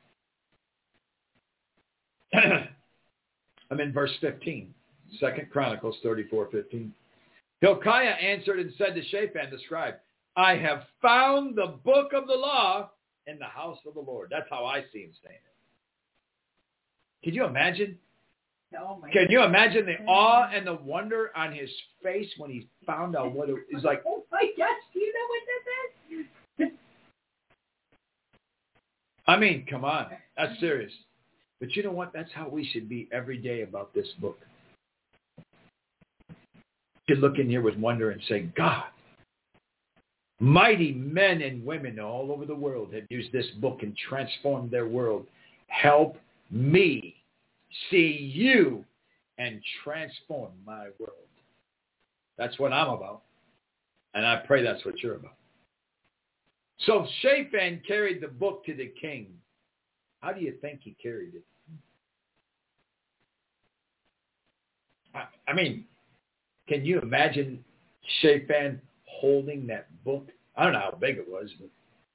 sir. I'm in verse fifteen, Second Chronicles thirty-four fifteen. Hilkiah answered and said to Shaphan the scribe, I have found the book of the law in the house of the Lord. That's how I see him saying it. Can you imagine? Oh my Can you imagine the awe and the wonder on his face when he found out what it was like? Oh my gosh, do you know what this is? I mean, come on. That's serious. But you know what? That's how we should be every day about this book. You should look in here with wonder and say, God, mighty men and women all over the world have used this book and transformed their world. Help me see you and transform my world. That's what I'm about. And I pray that's what you're about. So Shaphan carried the book to the king. How do you think he carried it? I, I mean, can you imagine Shaphan holding that book? I don't know how big it was, but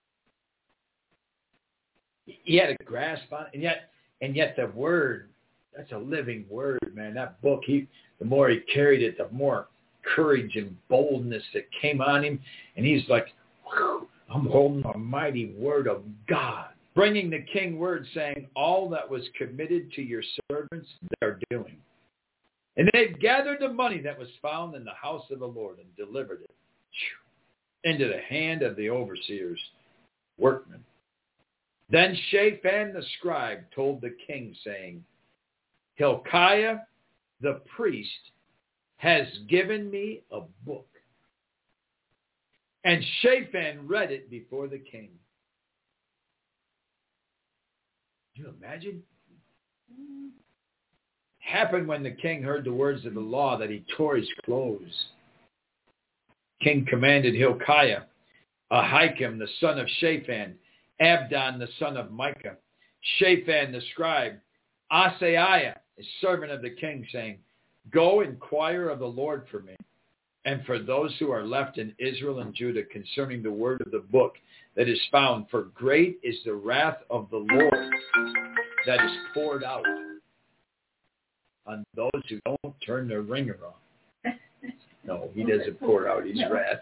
he had a grasp on it. And yet, and yet the word, that's a living word, man. That book, he the more he carried it, the more courage and boldness that came on him. And he's like, whew, I'm holding a mighty word of God. Bringing the king word saying, all that was committed to your servants, they're doing. And they've gathered the money that was found in the house of the Lord and delivered it into the hand of the overseers, workmen. Then Shaphan the scribe told the king, saying, Hilkiah the priest has given me a book. And Shaphan read it before the king. Can you imagine? Happened when the king heard the words of the law that he tore his clothes. King commanded Hilkiah, Ahikam the son of Shaphan, Abdon the son of Micah, Shaphan the scribe, Asaiah, a servant of the king, saying, Go inquire of the Lord for me, and for those who are left in Israel and Judah concerning the word of the book that is found, for great is the wrath of the Lord that is poured out on those who don't turn their ringer on. No, he doesn't pour out his wrath.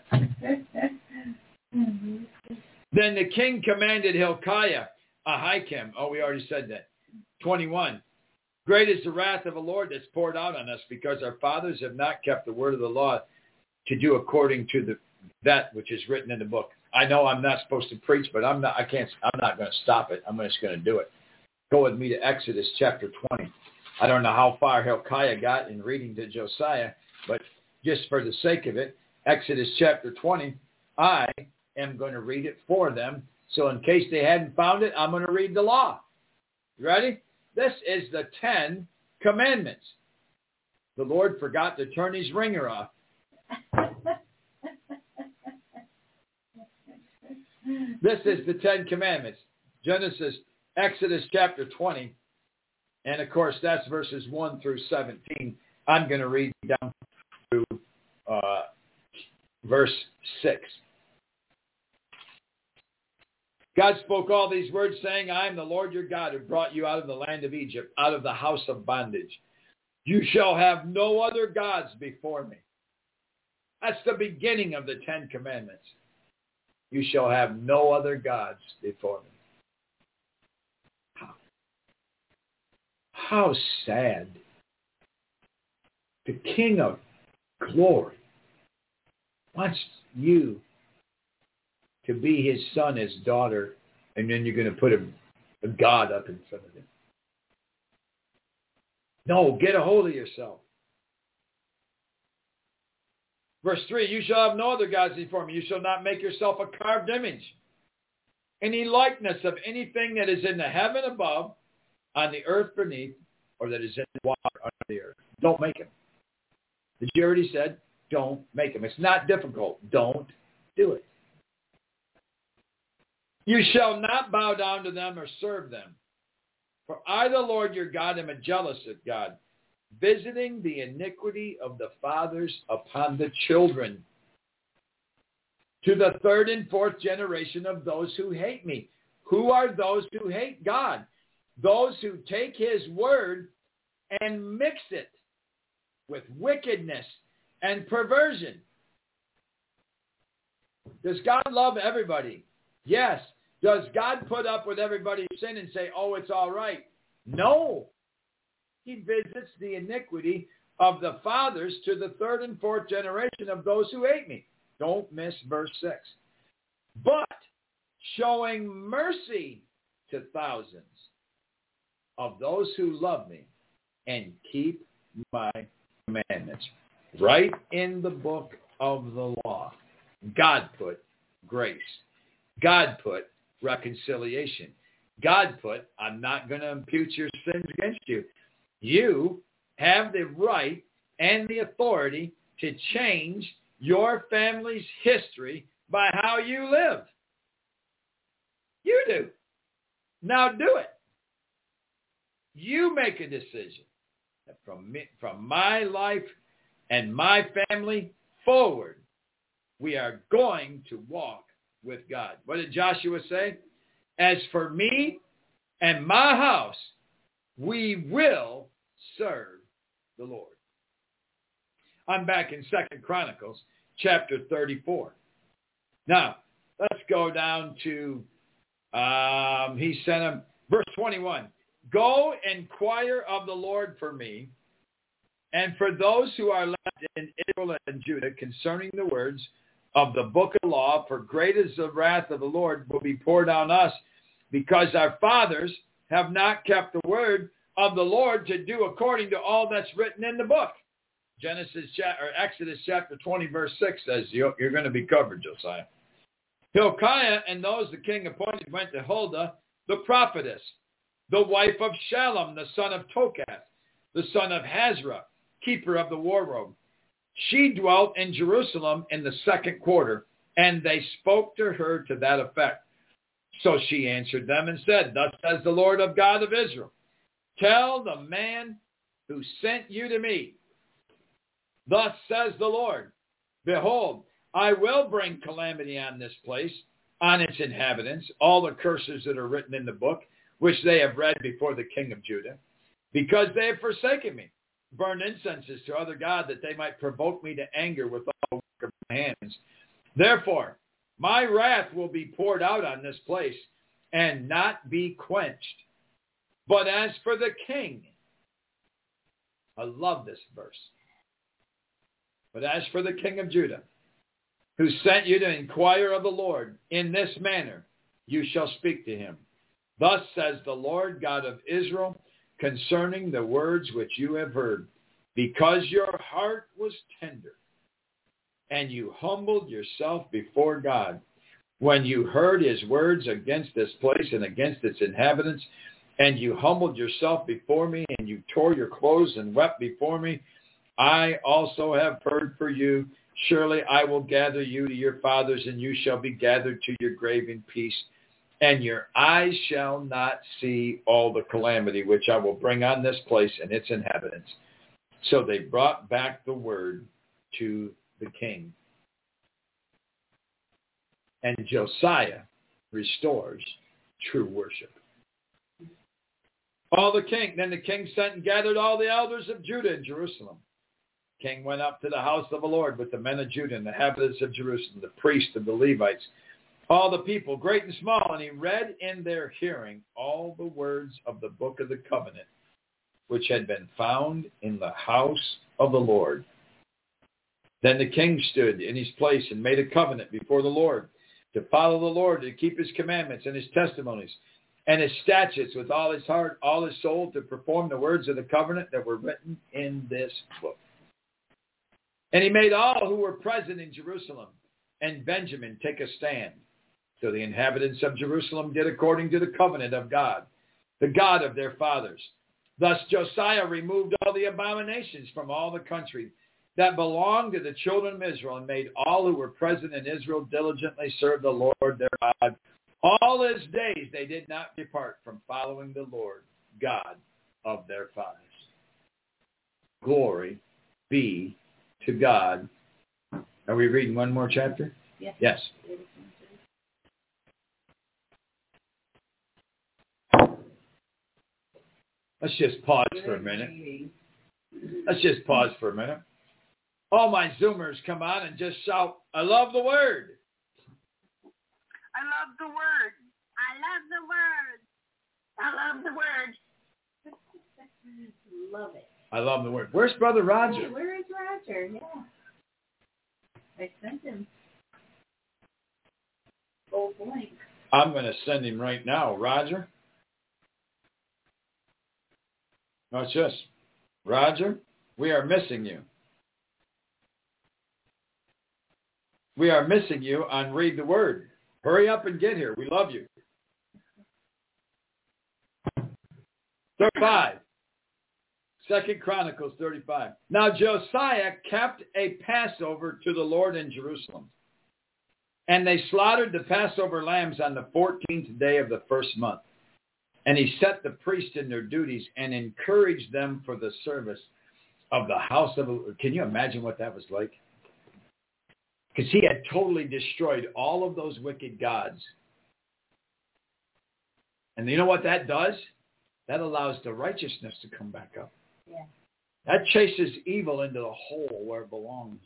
Then the king commanded Hilkiah, Ahikam. Oh, we already said that. twenty-one. Great is the wrath of the Lord that's poured out on us, because our fathers have not kept the word of the law to do according to the that which is written in the book. I know I'm not supposed to preach, but I'm not. I can't. I'm not going to stop it. I'm just going to do it. Go with me to Exodus chapter twenty. I don't know how far Hilkiah got in reading to Josiah, but just for the sake of it, Exodus chapter twenty, I am going to read it for them. So in case they hadn't found it, I'm going to read the law. You ready? This is the Ten Commandments. The Lord forgot to turn his ringer off. This is the Ten Commandments. Genesis, Exodus chapter twenty And, of course, that's verses one through seventeen. I'm going to read down through uh, verse six. God spoke all these words, saying, I am the Lord your God who brought you out of the land of Egypt, out of the house of bondage. You shall have no other gods before me. That's the beginning of the Ten Commandments. You shall have no other gods before me. How, how sad. The King of glory wants you to be his son, his daughter, and then you're going to put a, a God up in front of him. No, get a hold of yourself. Verse three, you shall have no other gods before me. You shall not make yourself a carved image, any likeness of anything that is in the heaven above, on the earth beneath, or that is in the water under the earth. Don't make them. As you already said, don't make them. It's not difficult. Don't do it. You shall not bow down to them or serve them. For I, the Lord your God, am a jealous God, visiting the iniquity of the fathers upon the children, to the third and fourth generation of those who hate me. Who are those who hate God? Those who take his word and mix it with wickedness and perversion. Does God love everybody? Yes. Does God put up with everybody's sin and say, oh, it's all right? No. He visits the iniquity of the fathers to the third and fourth generation of those who hate me. Don't miss verse six. But showing mercy to thousands of those who love me and keep my commandments. Right in the book of the law, God put grace. God put reconciliation. God put, I'm not going to impute your sins against you. You have the right and the authority to change your family's history by how you live. You do. Now do it. You make a decision that from me, from my life and my family forward, we are going to walk with God. What did Joshua say? As for me and my house, we will serve the Lord. I'm back in Second Chronicles chapter thirty-four. Now, let's go down to, um, he sent him, verse twenty-one. Go inquire of the Lord for me and for those who are left in Israel and Judah concerning the words of the book of law, for great is the wrath of the Lord will be poured on us, because our fathers have not kept the word of the Lord to do according to all that's written in the book. Genesis or Exodus chapter twenty verse six says you're going to be covered, Josiah. Hilkiah and those the king appointed went to Huldah, the prophetess, the wife of Shallum, the son of Tokath, the son of Hazra, keeper of the war robe. She dwelt in Jerusalem in the second quarter, and they spoke to her to that effect. So she answered them and said, thus says the Lord of God of Israel, tell the man who sent you to me, thus says the Lord, behold, I will bring calamity on this place, on its inhabitants, all the curses that are written in the book, which they have read before the king of Judah, because they have forsaken me, burned incenses to other gods, that they might provoke me to anger with all the work of my hands. Therefore, my wrath will be poured out on this place and not be quenched. But as for the king, I love this verse. But as for the king of Judah, who sent you to inquire of the Lord, in this manner you shall speak to him. Thus says the Lord God of Israel, concerning the words which you have heard, because your heart was tender, and you humbled yourself before God, when you heard his words against this place and against its inhabitants, and you humbled yourself before me, and you tore your clothes and wept before me, I also have heard for you. Surely I will gather you to your fathers, and you shall be gathered to your grave in peace. and your eyes shall not see all the calamity which I will bring on this place and its inhabitants. So they brought back the word to the king. And Josiah restores true worship. All the king, then the king sent and gathered all the elders of Judah in Jerusalem. The king went up to the house of the Lord with the men of Judah and the inhabitants of Jerusalem, the priests and the Levites, all the people, great and small, and he read in their hearing all the words of the book of the covenant, which had been found in the house of the Lord. Then the king stood in his place and made a covenant before the Lord, to follow the Lord, to keep his commandments and his testimonies, and his statutes with all his heart, all his soul, to perform the words of the covenant that were written in this book. And he made all who were present in Jerusalem and Benjamin take a stand. So the inhabitants of Jerusalem did according to the covenant of God, the God of their fathers. Thus Josiah removed all the abominations from all the country that belonged to the children of Israel, and made all who were present in Israel diligently serve the Lord their God. All his days they did not depart from following the Lord God of their fathers. Glory be to God. Are we reading one more chapter? Yes. Yes. Let's just pause for a minute. Let's just pause for a minute. All my Zoomers come on and just shout, I love the word. I love the word. I love the word. I love the word. Love it. I love the word. Where's Brother Roger? Hey, where is Roger? Yeah. I sent him. Oh, blank. I'm going to send him right now. Roger? Watch this. Roger, we are missing you. We are missing you on Read the Word. Hurry up and get here. We love you. thirty-five. Second Chronicles thirty-five. Now Josiah kept a Passover to the Lord in Jerusalem. And they slaughtered the Passover lambs on the fourteenth day of the first month. And he set the priests in their duties and encouraged them for the service of the house of the Lord. Can you imagine what that was like? Because he had totally destroyed all of those wicked gods. And you know what that does? That allows the righteousness to come back up. Yeah. That chases evil into the hole where it belongs.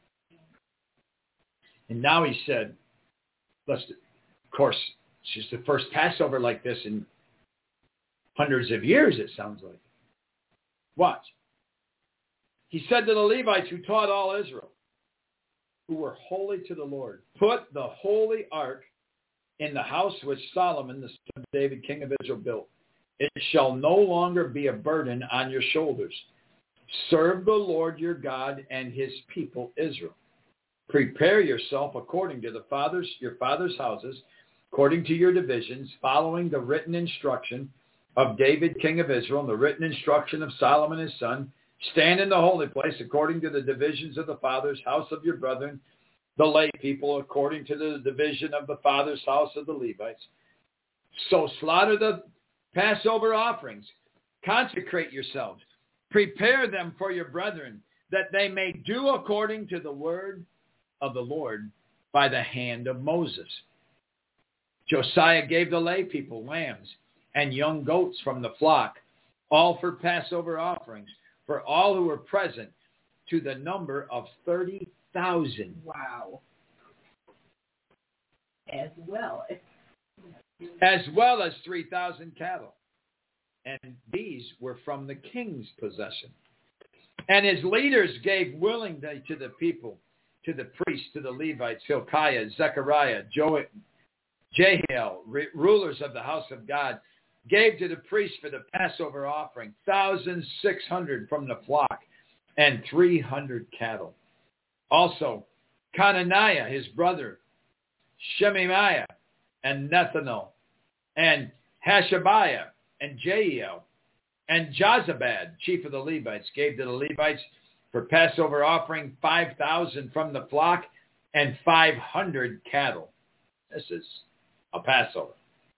And now he said, let's, of course, it's just the first Passover like this in hundreds of years, it sounds like. Watch. He said to the Levites who taught all Israel, who were holy to the Lord, put the holy ark in the house which Solomon, the son of David, king of Israel, built. It shall no longer be a burden on your shoulders. Serve the Lord your God and his people Israel. Prepare yourself according to the fathers, your father's houses, according to your divisions, following the written instruction of David, king of Israel, and the written instruction of Solomon his son. Stand in the holy place according to the divisions of the fathers' house of your brethren, the lay people, according to the division of the father's house of the Levites. So slaughter the Passover offerings. Consecrate yourselves. Prepare them for your brethren, that they may do according to the word of the Lord by the hand of Moses. Josiah gave the lay people lambs and young goats from the flock, all for Passover offerings, for all who were present, to the number of thirty thousand. Wow. As well. As well as three thousand cattle. And these were from the king's possession. And his leaders gave willingly to the people, to the priests, to the Levites, Hilkiah, Zechariah, jo- Jehiel, re- rulers of the house of God, gave to the priests for the Passover offering one thousand six hundred from the flock and three hundred cattle. Also, Conaniah, his brother, Shemaiah, and Nethanel, and Hashabiah, and Jeiel, and Jozabad, chief of the Levites, gave to the Levites for Passover offering five thousand from the flock and five hundred cattle. This is a Passover.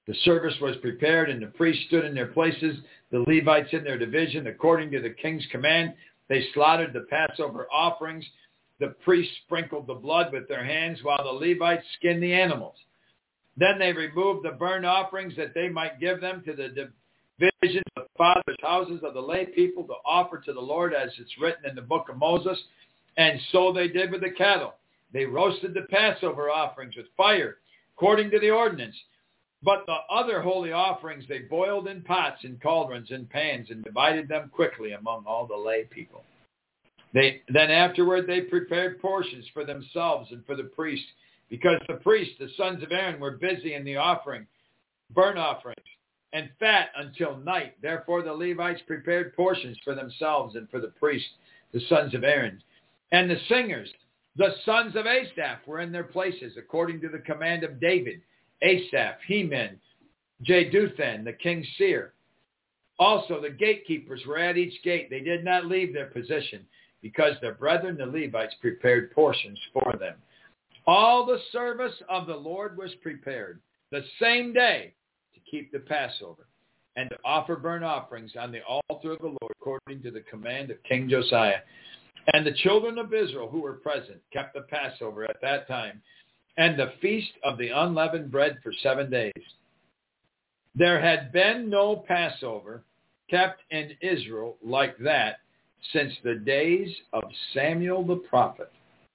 The service was prepared, and the priests stood in their places, the Levites in their division. According to the king's command, they slaughtered the Passover offerings. The priests sprinkled the blood with their hands, while the Levites skinned the animals. Then they removed the burnt offerings that they might give them to the divisions of the fathers' houses of the lay people to offer to the Lord, as it's written in the book of Moses. And so they did with the cattle. They roasted the Passover offerings with fire, according to the ordinance. But the other holy offerings they boiled in pots and cauldrons and pans, and divided them quickly among all the lay people. They then afterward they prepared portions for themselves and for the priests, because the priests, the sons of Aaron, were busy in the offering, burnt offerings, and fat until night. Therefore the Levites prepared portions for themselves and for the priests, the sons of Aaron. And the singers, the sons of Asaph, were in their places, according to the command of David. Asaph, Heman, Jeduthun, the king's seer. Also the gatekeepers were at each gate. They did not leave their position, because their brethren, the Levites, prepared portions for them. All the service of the Lord was prepared the same day to keep the Passover and to offer burnt offerings on the altar of the Lord, according to the command of King Josiah. And the children of Israel who were present kept the Passover at that time, and the feast of the unleavened bread for seven days. There had been no Passover kept in Israel like that since the days of Samuel the prophet.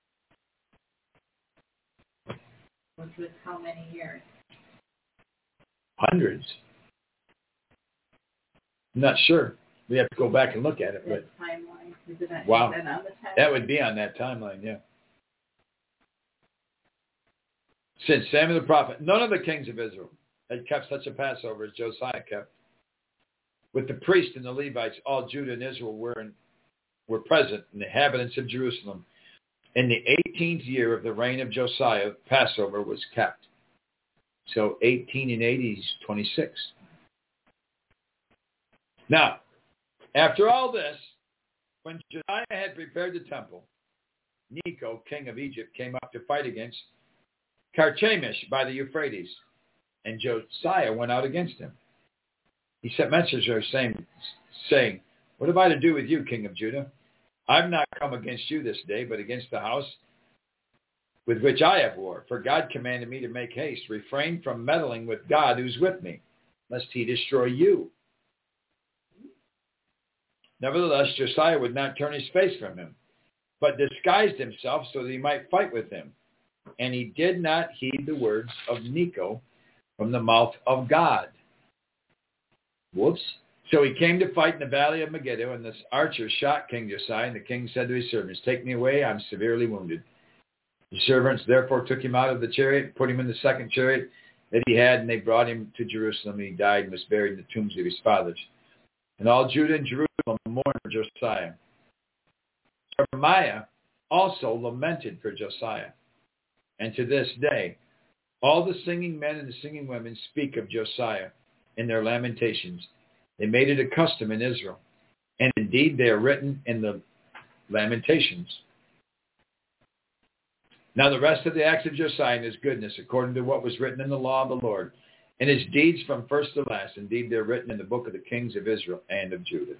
Which was how many years? Hundreds. I'm not sure. We have to go back and look at it. But timeline. Is it that, wow. Is that on the timeline? That would be on that timeline, yeah. Since Samuel the prophet, none of the kings of Israel had kept such a Passover as Josiah kept. With the priests and the Levites, all Judah and Israel were in, were present, and the inhabitants of Jerusalem. In the eighteenth year of the reign of Josiah, Passover was kept. So eighteen and eighty is twenty-six. Now, after all this, when Josiah had prepared the temple, Necho, king of Egypt, came up to fight against Carchemish by the Euphrates, and Josiah went out against him. He sent messengers saying, saying, "What have I to do with you, king of Judah? I've not come against you this day, but against the house with which I have war. For God commanded me to make haste, refrain from meddling with God who's with me, lest he destroy you." Nevertheless, Josiah would not turn his face from him, but disguised himself so that he might fight with him. And he did not heed the words of Necho from the mouth of God. Whoops. So he came to fight in the valley of Megiddo, and this archer shot King Josiah, and the king said to his servants, "Take me away, I'm severely wounded." The servants therefore took him out of the chariot, put him in the second chariot that he had, and they brought him to Jerusalem, and he died and was buried in the tombs of his fathers. And all Judah and Jerusalem mourned for Josiah. Jeremiah also lamented for Josiah. And to this day, all the singing men and the singing women speak of Josiah in their lamentations. They made it a custom in Israel. And indeed, they are written in the Lamentations. Now the rest of the acts of Josiah and his goodness, according to what was written in the law of the Lord, and his deeds from first to last, indeed they're written in the book of the kings of Israel and of Judah.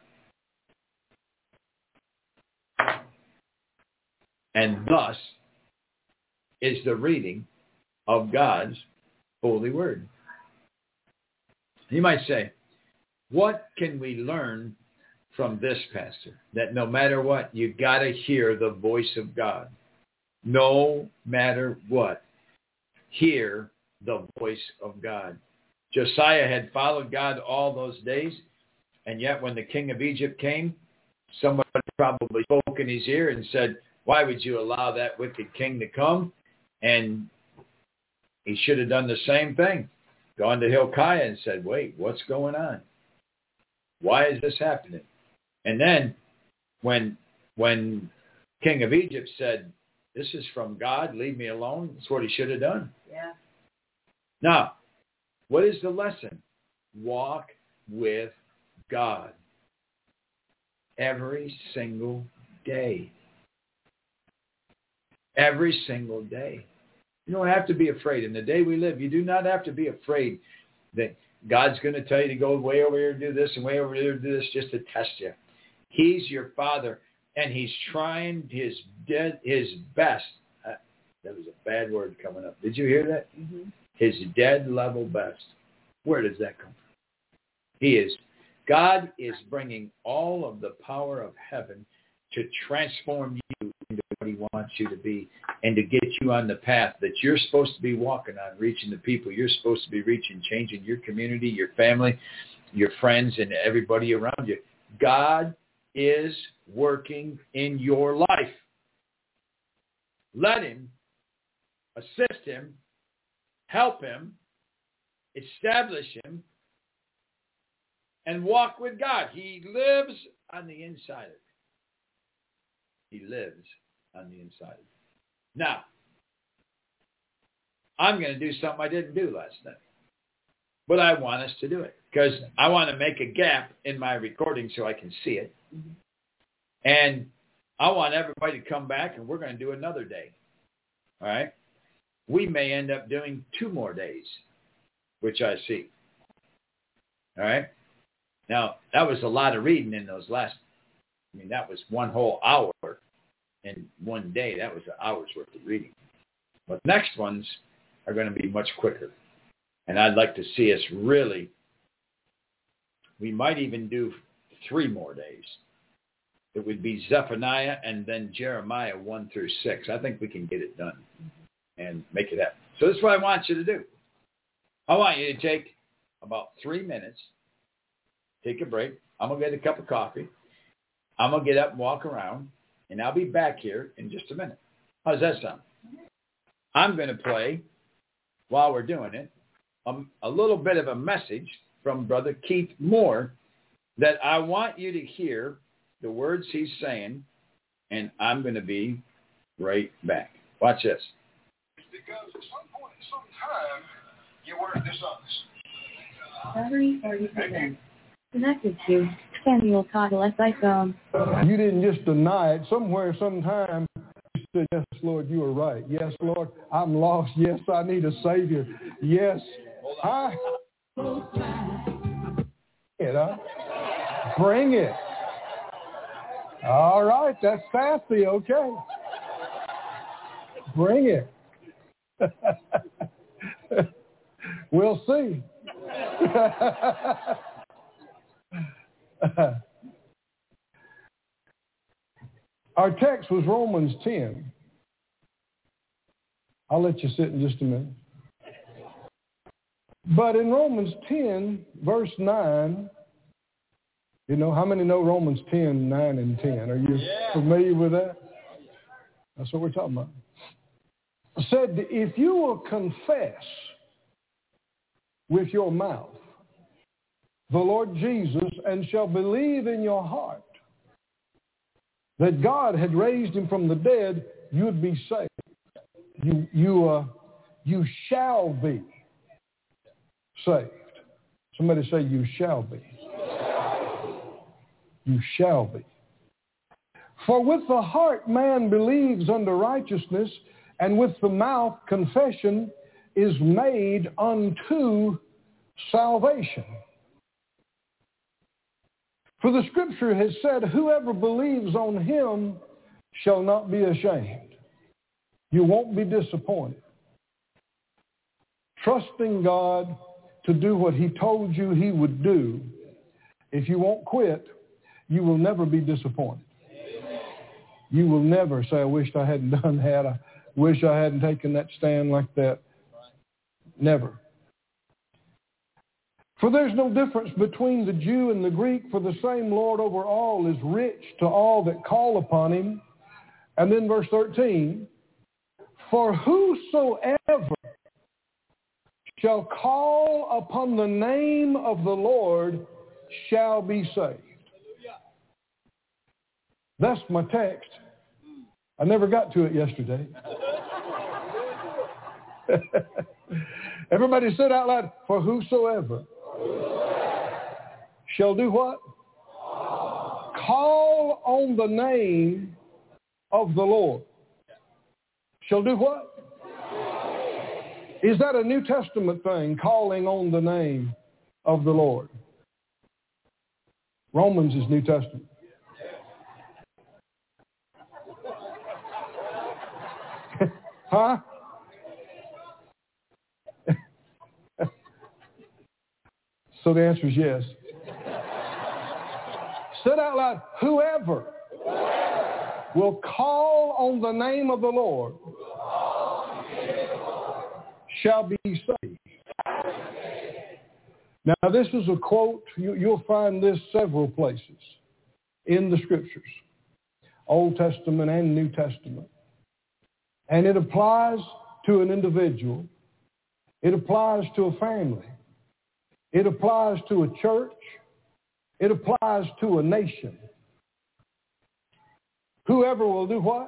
And thus is the reading of God's holy word. You might say, what can we learn from this, Pastor? That no matter what, you got to hear the voice of God. No matter what, hear the voice of God. Josiah had followed God all those days, and yet when the king of Egypt came, someone probably spoke in his ear and said, "Why would you allow that wicked king to come?" And he should have done the same thing. Gone to Hilkiah and said, "Wait, what's going on? Why is this happening?" And then when when king of Egypt said, "This is from God, leave me alone," that's what he should have done. Yeah. Now, what is the lesson? Walk with God every single day. Every single day. You don't have to be afraid. In the day we live, you do not have to be afraid That God's going to tell you to go way over here and do this and way over here and do this just to test you. He's your Father, and he's trying his dead, his best. Uh, that was a bad word coming up. Did you hear that? Mm-hmm. His dead level best. Where does that come from? He is. God is bringing all of the power of heaven to transform you into what he wants you to be and to get you on the path that you're supposed to be walking on, reaching the people you're supposed to be reaching, changing your community, your family, your friends, and everybody around you. God is working in your life. Let him, assist him, help him, establish him, and walk with God. He lives on the inside of you. He lives on the inside of you. Now, I'm going to do something I didn't do last night. But I want us to do it because I want to make a gap in my recording so I can see it. Mm-hmm. And I want everybody to come back, and we're going to do another day. All right? We may end up doing two more days, which I see. All right? Now, that was a lot of reading in those last, I mean, that was one whole hour in one day. That was an hour's worth of reading. But next ones are going to be much quicker. And I'd like to see us really, we might even do three more days. It would be Zephaniah and then Jeremiah one through six. I think we can get it done and make it happen. So this is what I want you to do. I want you to take about three minutes, take a break. I'm going to get a cup of coffee. I'm going to get up and walk around, and I'll be back here in just a minute. How does that sound? I'm going to play, while we're doing it, um, a little bit of a message from Brother Keith Moore that I want you to hear the words he's saying, and I'm going to be right back. Watch this. Because at some point, some time, you weren't dishonest. Battery thirty percent. Connected to Samuel Cottle S iPhone. You didn't just deny it. Somewhere, sometime, you said, yes, Lord, you are right. Yes, Lord, I'm lost. Yes, I need a Savior. Yes, I... It, huh? Bring it. All right, that's sassy, okay. Bring it. We'll see. Our text was Romans ten. I'll let you sit in just a minute. But in Romans ten, verse nine, you know, how many know Romans ten, nine, and ten? Are you yeah. familiar with that? That's what we're talking about. It said, if you will confess with your mouth the Lord Jesus and shall believe in your heart that God had raised him from the dead, you would be saved. You, you, uh, you shall be saved. Somebody say, you shall be. You shall be. For with the heart man believes unto righteousness, and with the mouth confession is made unto salvation. For the scripture has said, whoever believes on him shall not be ashamed. You won't be disappointed. Trusting God to do what he told you he would do, if you won't quit, you will never be disappointed. You will never say, I wish I hadn't done that. I wish I hadn't taken that stand like that. Never. For there's no difference between the Jew and the Greek, for the same Lord over all is rich to all that call upon him. And then verse thirteen, for whosoever shall call upon the name of the Lord shall be saved. That's my text. I never got to it yesterday. Everybody said out loud, for whosoever shall do what? Call on the name of the Lord. Shall do what? Is that a New Testament thing, calling on the name of the Lord? Romans is New Testament. Huh? So the answer is yes. Said out loud, whoever will call on the name of the Lord shall be saved. Now this is a quote, you, you'll find this several places in the Scriptures, Old Testament and New Testament. And it applies to an individual. It applies to a family. It applies to a church. It applies to a nation. Whoever will do what?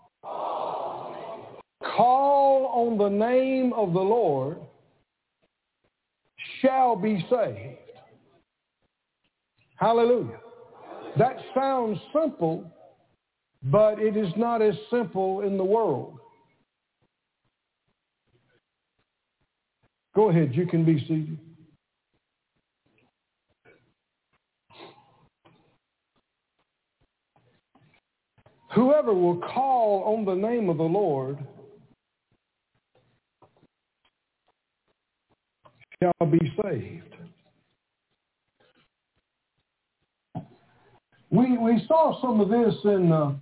Call on the name of the Lord shall be saved. Hallelujah. That sounds simple, but it is not as simple in the world. Go ahead, you can be seated. Whoever will call on the name of the Lord shall be saved. We we saw some of this in... Uh,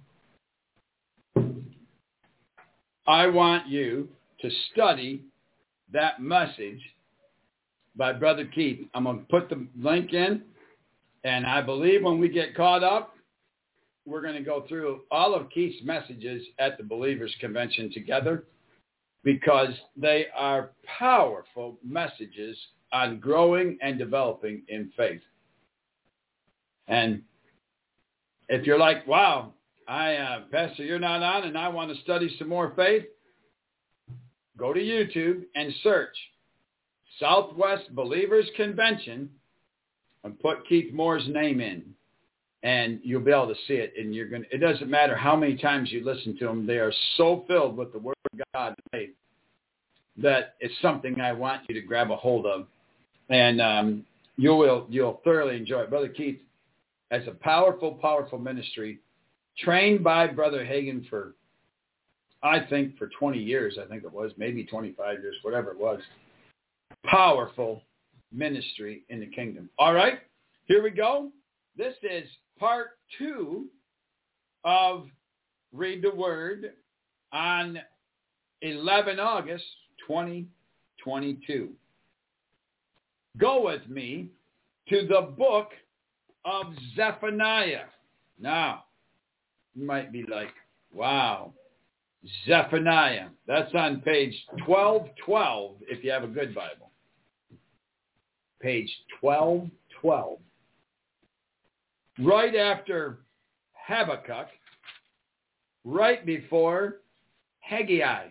I want you to study that message by Brother Keith. I'm going to put the link in, and I believe when we get caught up, we're going to go through all of Keith's messages at the Believers Convention together, because they are powerful messages on growing and developing in faith. And if you're like, wow, I, uh, Pastor, you're not on and I want to study some more faith, go to YouTube and search Southwest Believers Convention and put Keith Moore's name in, and you'll be able to see it. And you're going to, it doesn't matter how many times you listen to them. They are so filled with the Word of God that it's something I want you to grab a hold of. And um, you will, you'll thoroughly enjoy it. Brother Keith has a powerful, powerful ministry trained by Brother Hagin for, I think, for twenty years, I think it was, maybe twenty-five years, whatever it was. Powerful ministry in the kingdom. All right, here we go. This is part two of Read the Word on eleven August twenty twenty-two. Go with me to the book of Zephaniah. Now, you might be like, wow, Zephaniah. That's on page twelve twelve if you have a good Bible. Page twelve twelve. Right after Habakkuk, right before Haggai.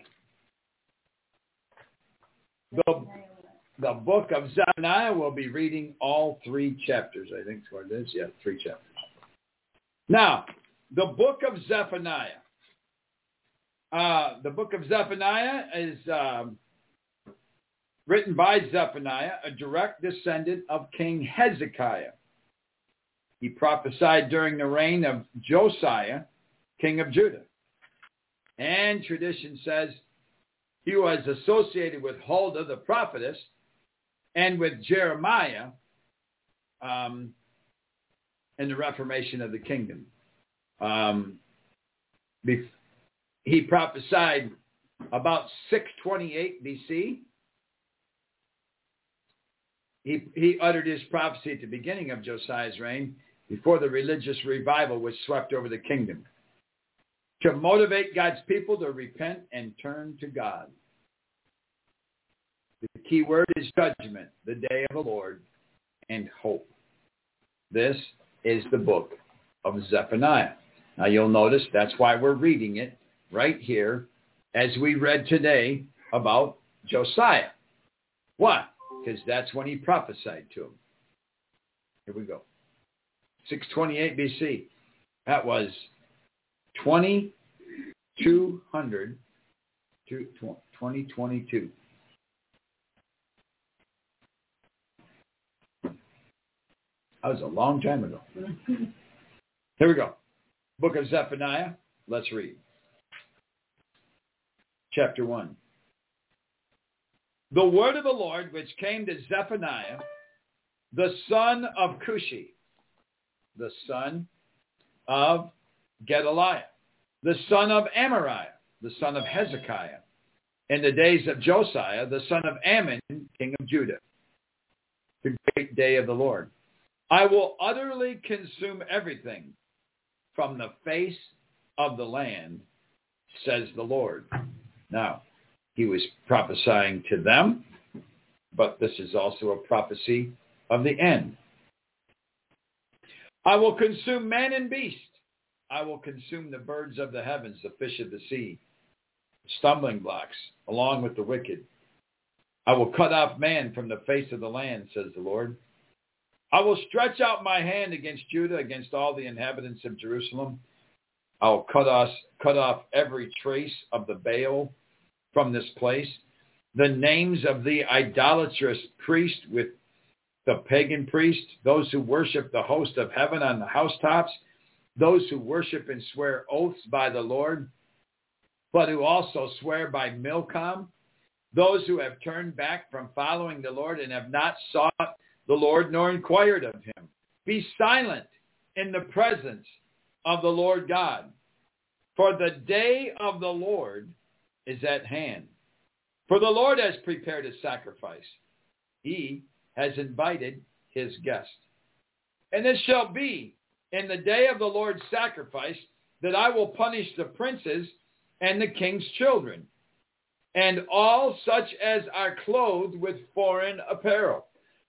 The, the book of Zephaniah, we'll be reading all three chapters. I think that's what it is. Yeah, three chapters. Now, the book of Zephaniah. Uh, the book of Zephaniah is um, written by Zephaniah, a direct descendant of King Hezekiah. He prophesied during the reign of Josiah, king of Judah. And tradition says he was associated with Huldah, the prophetess, and with Jeremiah um, in the reformation of the kingdom. Um, he prophesied about six twenty-eight B C. He, he uttered his prophecy at the beginning of Josiah's reign, before the religious revival was swept over the kingdom, to motivate God's people to repent and turn to God. The key word is judgment, the day of the Lord, and hope. This is the book of Zephaniah. Now you'll notice that's why we're reading it right here as we read today about Josiah. Why? Because that's when he prophesied to him. Here we go. six twenty-eight B C. That was twenty-two hundred, twenty twenty-two. That was a long time ago. Here we go. Book of Zephaniah. Let's read. Chapter one. The word of the Lord which came to Zephaniah, the son of Cushi, the son of Gedaliah, the son of Amariah, the son of Hezekiah, in the days of Josiah, the son of Ammon, king of Judah, the great day of the Lord. I will utterly consume everything from the face of the land, says the Lord. Now, he was prophesying to them, but this is also a prophecy of the end. I will consume man and beast. I will consume the birds of the heavens, the fish of the sea, stumbling blocks, along with the wicked. I will cut off man from the face of the land, says the Lord. I will stretch out my hand against Judah, against all the inhabitants of Jerusalem. I will cut off, cut off every trace of the Baal from this place, the names of the idolatrous priest with the pagan priest, those who worship the host of heaven on the housetops, those who worship and swear oaths by the Lord, but who also swear by Milcom, those who have turned back from following the Lord and have not sought the Lord nor inquired of him. Be silent in the presence of the Lord God, for the day of the Lord is at hand. For the Lord has prepared a sacrifice. He has invited his guest. And it shall be in the day of the Lord's sacrifice that I will punish the princes and the king's children, and all such as are clothed with foreign apparel.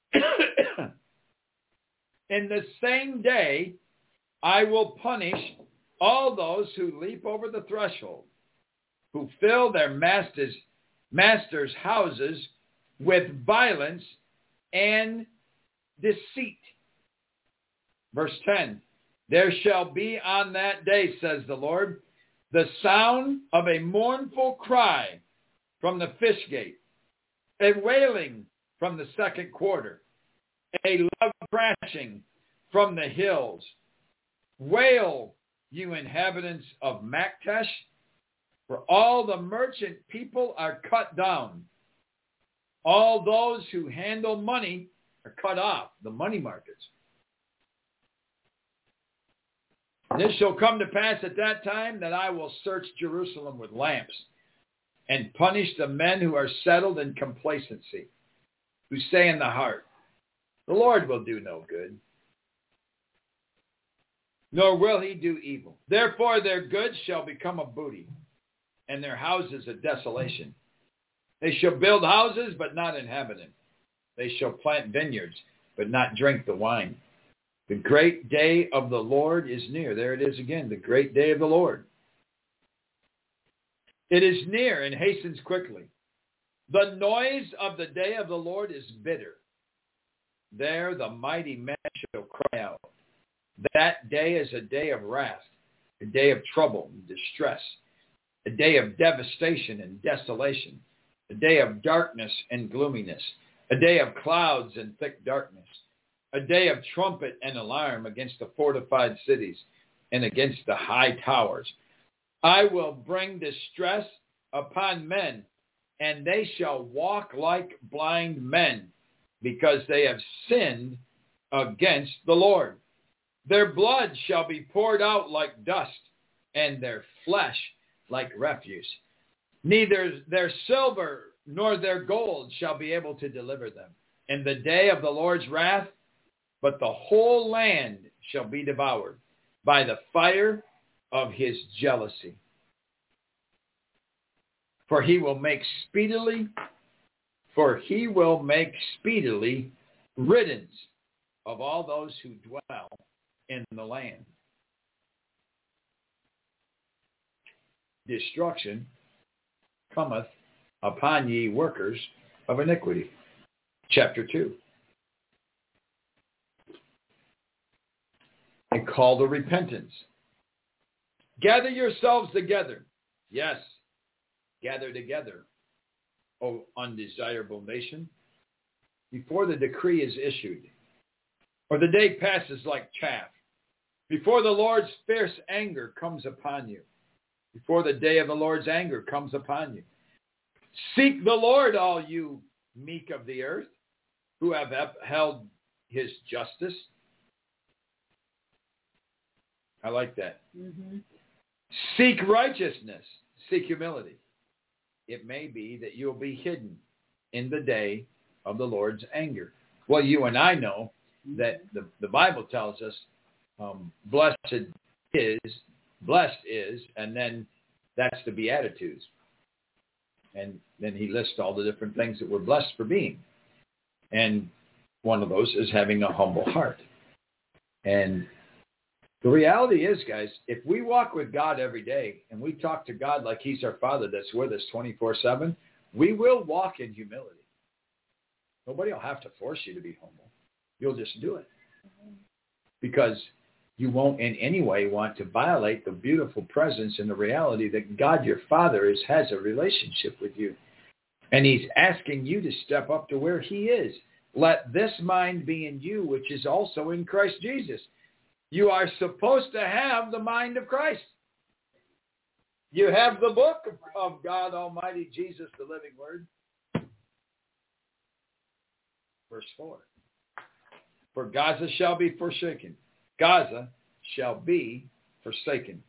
In the same day I will punish all those who leap over the threshold, who fill their masters' masters' houses with violence and deceit. Verse ten, there shall be on that day, says the Lord, the sound of a mournful cry from the fish gate, a wailing from the second quarter, a loud crashing from the hills. Wail, you inhabitants of Maktesh, for all the merchant people are cut down. All those who handle money are cut off, the money markets. This shall come to pass at that time that I will search Jerusalem with lamps and punish the men who are settled in complacency, who say in the heart, the Lord will do no good, nor will he do evil. Therefore their goods shall become a booty, and their houses a desolation. They shall build houses, but not inhabit them. They shall plant vineyards, but not drink the wine. The great day of the Lord is near. There it is again, the great day of the Lord. It is near and hastens quickly. The noise of the day of the Lord is bitter. There the mighty men shall cry out. That day is a day of wrath, a day of trouble and distress, a day of devastation and desolation, a day of darkness and gloominess, a day of clouds and thick darkness, a day of trumpet and alarm against the fortified cities and against the high towers. I will bring distress upon men, and they shall walk like blind men, because they have sinned against the Lord. Their blood shall be poured out like dust, and their flesh like refuse. Neither their silver nor their gold shall be able to deliver them in the day of the Lord's wrath, but the whole land shall be devoured by the fire of his jealousy. For he will make speedily, for he will make speedily riddance of all those who dwell in the land. Destruction cometh upon ye workers of iniquity. Chapter two. A call to repentance. Gather yourselves together. Yes, gather together, O undesirable nation, before the decree is issued. or the day passes like chaff, before the Lord's fierce anger comes upon you, before the day of the Lord's anger comes upon you. Seek the Lord, all you meek of the earth, who have upheld his justice. I like that. Mm-hmm. Seek righteousness. Seek humility. It may be that you'll be hidden in the day of the Lord's anger. Well, you and I know that the, the Bible tells us um, blessed is, blessed is, and then that's the Beatitudes. And then he lists all the different things that we're blessed for being. And one of those is having a humble heart. And the reality is, guys, if we walk with God every day and we talk to God like he's our Father that's with us twenty-four seven, we will walk in humility. Nobody will have to force you to be humble. You'll just do it. Because you won't in any way want to violate the beautiful presence and the reality that God, your Father, is, has a relationship with you. And he's asking you to step up to where he is. Let this mind be in you, which is also in Christ Jesus. You are supposed to have the mind of Christ. You have the book of God Almighty, Jesus, the living word. Verse four. For Gaza shall be forsaken. Gaza shall be forsaken.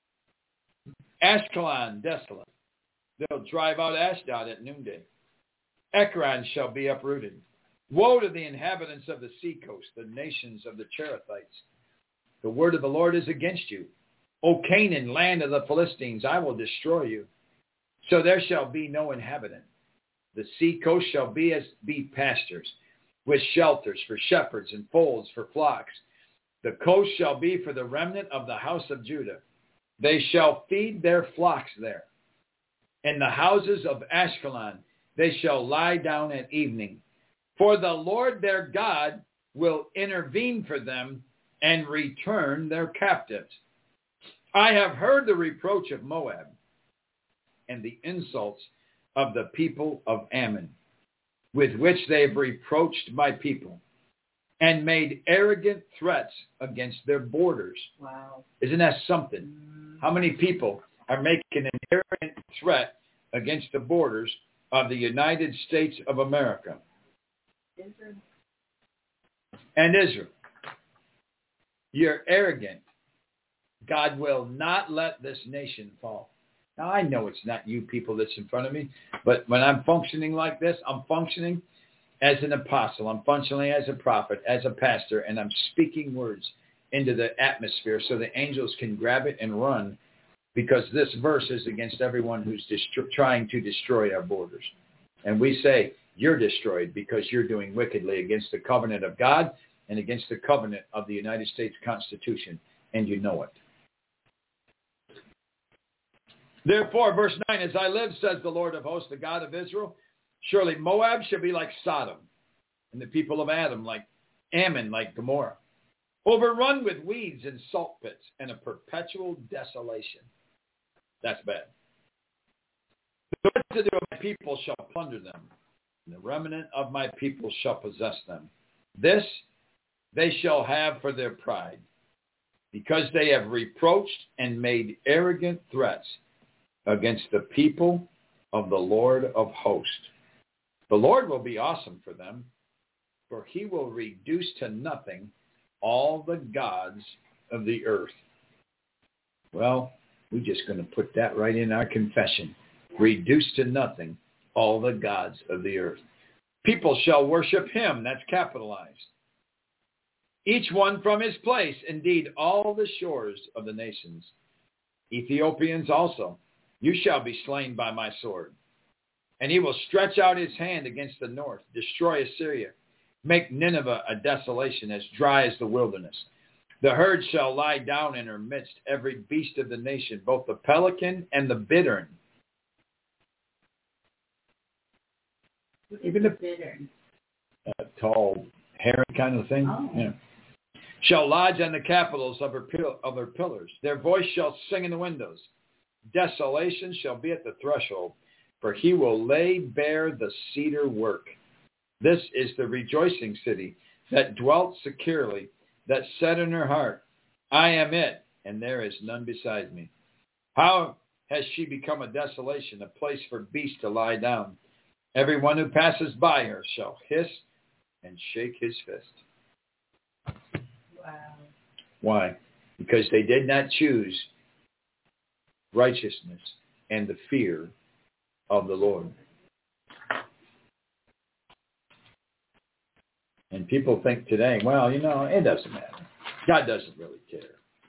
Ashkelon desolate. They'll drive out Ashdod at noonday. Ekron shall be uprooted. Woe to the inhabitants of the seacoast, the nations of the Cherethites. The word of the Lord is against you. O Canaan, land of the Philistines, I will destroy you. So there shall be no inhabitant. The seacoast shall be as be pastures, with shelters for shepherds and folds for flocks. The coast shall be for the remnant of the house of Judah. They shall feed their flocks there. In the houses of Ashkelon they shall lie down at evening. For the Lord their God will intervene for them and return their captives. I have heard the reproach of Moab and the insults of the people of Ammon, with which they have reproached my people and made arrogant threats against their borders. Wow. Isn't that something? How many people are making an arrogant threat against the borders of the United States of America? Israel. And Israel. You're arrogant. God will not let this nation fall. Now, I know it's not you people that's in front of me, but when I'm functioning like this, I'm functioning as an apostle. I'm functioning as a prophet, as a pastor, and I'm speaking words into the atmosphere so the angels can grab it and run, because this verse is against everyone who's dest- trying to destroy our borders. And we say, you're destroyed because you're doing wickedly against the covenant of God and against the covenant of the United States Constitution, and you know it. Therefore, verse nine, as I live, says the Lord of hosts, the God of Israel, surely Moab shall be like Sodom, and the people of Adam like Ammon, like Gomorrah, overrun with weeds and salt pits, and a perpetual desolation. That's bad. The residue of my people shall plunder them, and the remnant of my people shall possess them. This they shall have for their pride, because they have reproached and made arrogant threats against the people of the Lord of hosts. The Lord will be awesome for them, for he will reduce to nothing all the gods of the earth. Well, we're just going to put that right in our confession. Reduce to nothing all the gods of the earth. People shall worship him. That's capitalized. Each one from his place, indeed, all the shores of the nations. Ethiopians also. You shall be slain by my sword. And he will stretch out his hand against the north, destroy Assyria, make Nineveh a desolation as dry as the wilderness. The herd shall lie down in her midst, every beast of the nation, both the pelican and the bittern. Even the bittern. A tall heron kind of thing. Oh. Yeah. Shall lodge on the capitals of her, pil- of her pillars. Their voice shall sing in the windows. Desolation shall be at the threshold, for he will lay bare the cedar work. This is the rejoicing city, that dwelt securely, that said in her heart, I am it, and there is none beside me. How has she become a desolation, a place for beasts to lie down? Everyone who passes by her shall hiss and shake his fist. Wow. Why? Because they did not choose righteousness and the fear of the Lord. And people think today, well, you know, it doesn't matter. God doesn't really care.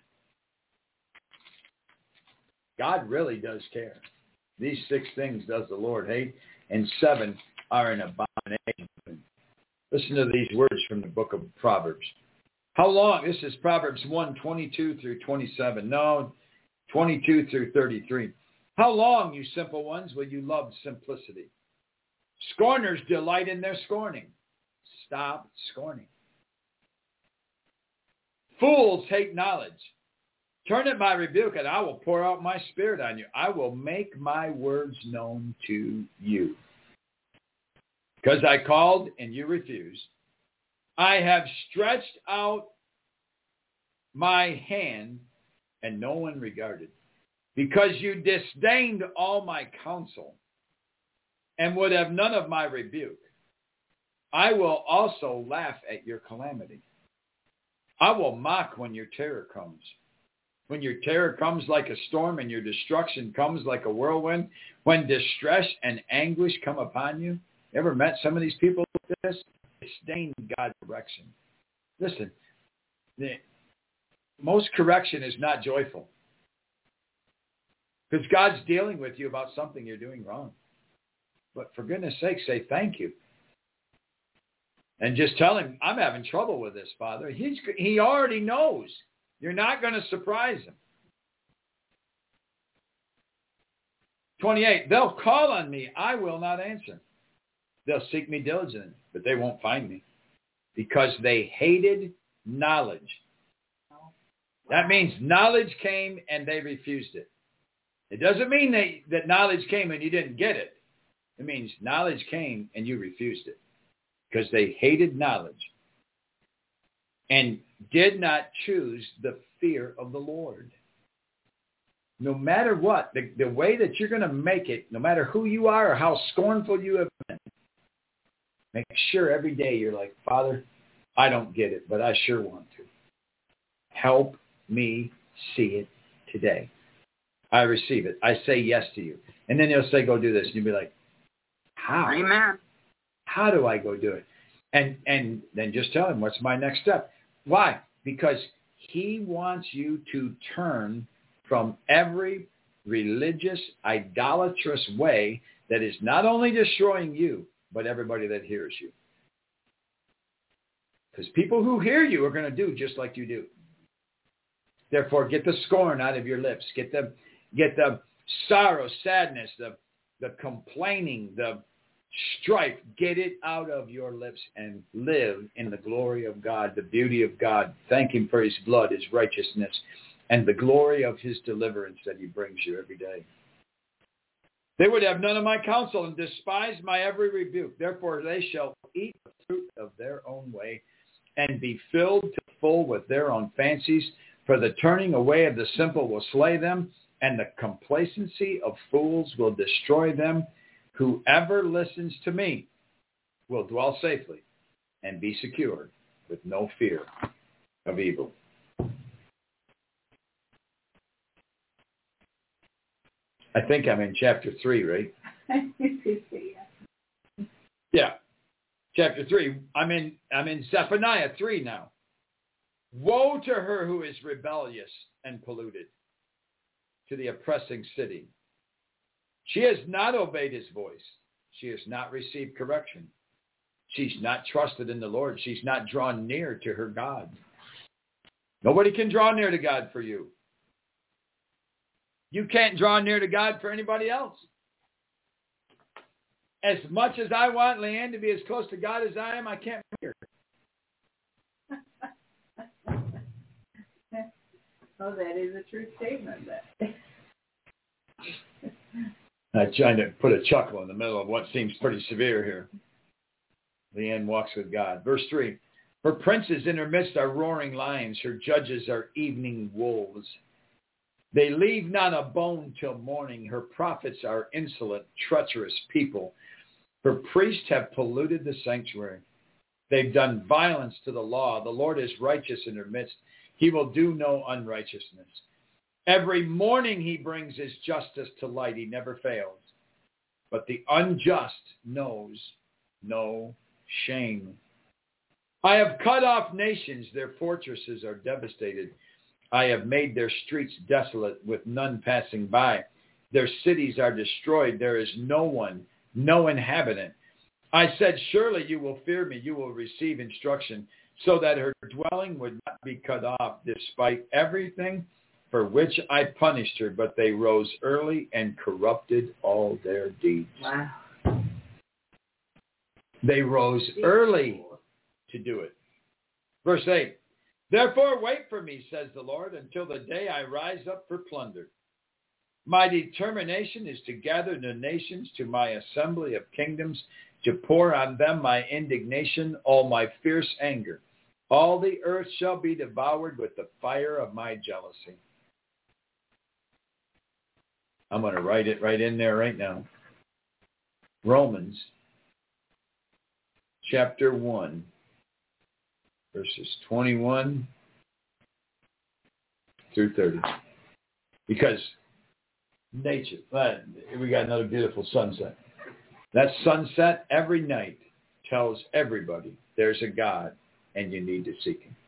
God really does care. These six things does the Lord hate, and seven are an abomination. Listen to these words from the book of Proverbs. How long? This is Proverbs one, twenty-two through twenty-seven. No, twenty-two through thirty-three. How long, you simple ones, will you love simplicity? Scorners delight in their scorning. Stop scorning. Fools hate knowledge. Turn at my rebuke, and I will pour out my spirit on you. I will make my words known to you. Because I called and you refused. I have stretched out my hand and no one regarded. Because you disdained all my counsel and would have none of my rebuke. I will also laugh at your calamity. I will mock when your terror comes. When your terror comes like a storm and your destruction comes like a whirlwind, when distress and anguish come upon you. Ever met some of these people like this? Disdain God's correction. Listen, the, most correction is not joyful. Because God's dealing with you about something you're doing wrong. But for goodness sake, say thank you. And just tell him, I'm having trouble with this, Father. He's, he already knows. You're not going to surprise him. twenty-eight, they'll call on me. I will not answer. They'll seek me diligently, but they won't find me because they hated knowledge. That means knowledge came and they refused it. It doesn't mean that, that knowledge came and you didn't get it. It means knowledge came and you refused it because they hated knowledge and did not choose the fear of the Lord. No matter what, the, the way that you're going to make it, no matter who you are or how scornful you have been, make sure every day you're like, Father, I don't get it, but I sure want to. Help me see it today. I receive it. I say yes to you. And then he'll say, go do this. And you'll be like, how? Amen. How do I go do it? And and then just tell him, what's my next step? Why? Because he wants you to turn from every religious, idolatrous way that is not only destroying you, but everybody that hears you. Because people who hear you are going to do just like you do. Therefore, get the scorn out of your lips. Get the, get the sorrow, sadness, the, the complaining, the strife. Get it out of your lips and live in the glory of God, the beauty of God. Thank him for his blood, his righteousness, and the glory of his deliverance that he brings you every day. They would have none of my counsel and despise my every rebuke. Therefore, they shall eat the fruit of their own way and be filled to full with their own fancies. For the turning away of the simple will slay them, and the complacency of fools will destroy them. Whoever listens to me will dwell safely and be secure with no fear of evil. I think I'm in chapter three, right? Yeah. Chapter three. I'm in I'm in Zephaniah three now. Woe to her who is rebellious and polluted, to the oppressing city. She has not obeyed his voice. She has not received correction. She's not trusted in the Lord. She's not drawn near to her God. Nobody can draw near to God for you. You can't draw near to God for anybody else. As much as I want Leanne to be as close to God as I am, I can't make her. Oh, that is a true statement. I'm trying to put a chuckle in the middle of what seems pretty severe here. Leanne walks with God. Verse three. Her princes in her midst are roaring lions. Her judges are evening wolves. They leave not a bone till morning. Her prophets are insolent, treacherous people. Her priests have polluted the sanctuary. They've done violence to the law. The Lord is righteous in her midst. He will do no unrighteousness. Every morning he brings his justice to light. He never fails. But the unjust knows no shame. I have cut off nations. Their fortresses are devastated. I have made their streets desolate with none passing by. Their cities are destroyed. There is no one, no inhabitant. I said, surely you will fear me. You will receive instruction so that her dwelling would not be cut off despite everything for which I punished her. But they rose early and corrupted all their deeds. Wow. They rose early to do it. Verse eight. Therefore wait for me, says the Lord, until the day I rise up for plunder. My determination is to gather the nations to my assembly of kingdoms, to pour on them my indignation, all my fierce anger. All the earth shall be devoured with the fire of my jealousy. I'm going to write it right in there right now. Romans chapter one. Verses twenty-one through thirty. Because nature, we got another beautiful sunset. That sunset every night tells everybody there's a God and you need to seek him.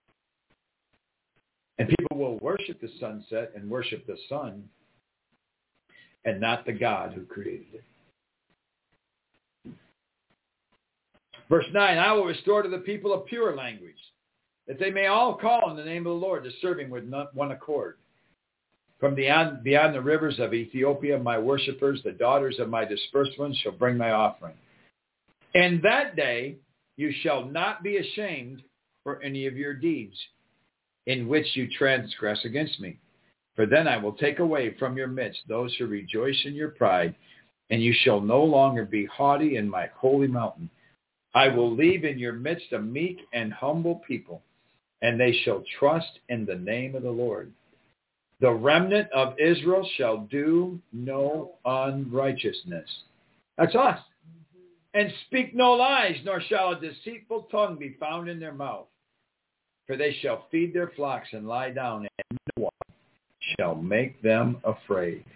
And people will worship the sunset and worship the sun and not the God who created it. Verse nine, I will restore to the people a pure language, that they may all call on the name of the Lord to serve him with one accord. From beyond, beyond the rivers of Ethiopia, my worshippers, the daughters of my dispersed ones, shall bring my offering. In that day you shall not be ashamed for any of your deeds, in which you transgress against me. For then I will take away from your midst those who rejoice in your pride, and you shall no longer be haughty in my holy mountain. I will leave in your midst a meek and humble people, and they shall trust in the name of the Lord. The remnant of Israel shall do no unrighteousness. That's us. And speak no lies, nor shall a deceitful tongue be found in their mouth. For they shall feed their flocks and lie down, and no one shall make them afraid.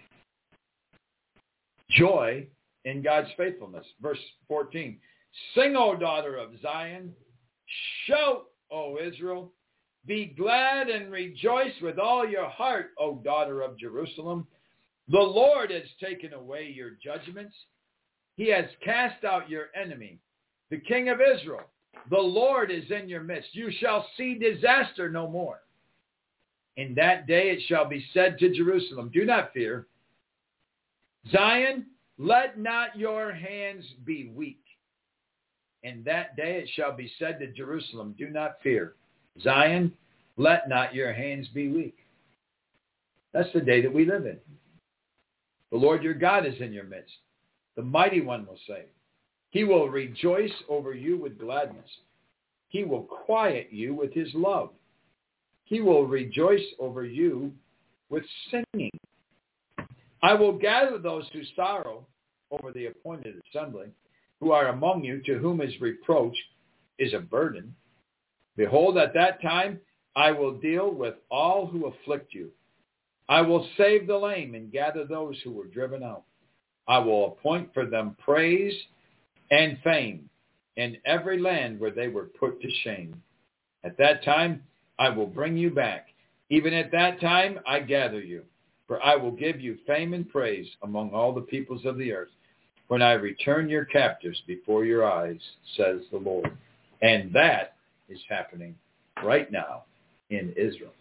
Joy in God's faithfulness. Verse fourteen. Sing, O daughter of Zion. Shout, O Israel. Be glad and rejoice with all your heart, O daughter of Jerusalem. The Lord has taken away your judgments. He has cast out your enemy, the King of Israel. The Lord is in your midst. You shall see disaster no more. In that day it shall be said to Jerusalem, do not fear. Zion, let not your hands be weak. In that day it shall be said to Jerusalem, do not fear. Zion, let not your hands be weak. That's the day that we live in. The Lord your God is in your midst. The mighty one will save. He will rejoice over you with gladness. He will quiet you with his love. He will rejoice over you with singing. I will gather those who sorrow over the appointed assembly, who are among you, to whom his reproach is a burden. Behold, at that time I will deal with all who afflict you. I will save the lame and gather those who were driven out. I will appoint for them praise and fame in every land where they were put to shame. At that time I will bring you back. Even at that time I gather you. For I will give you fame and praise among all the peoples of the earth, when I return your captives before your eyes, says the Lord. And that is happening right now in Israel.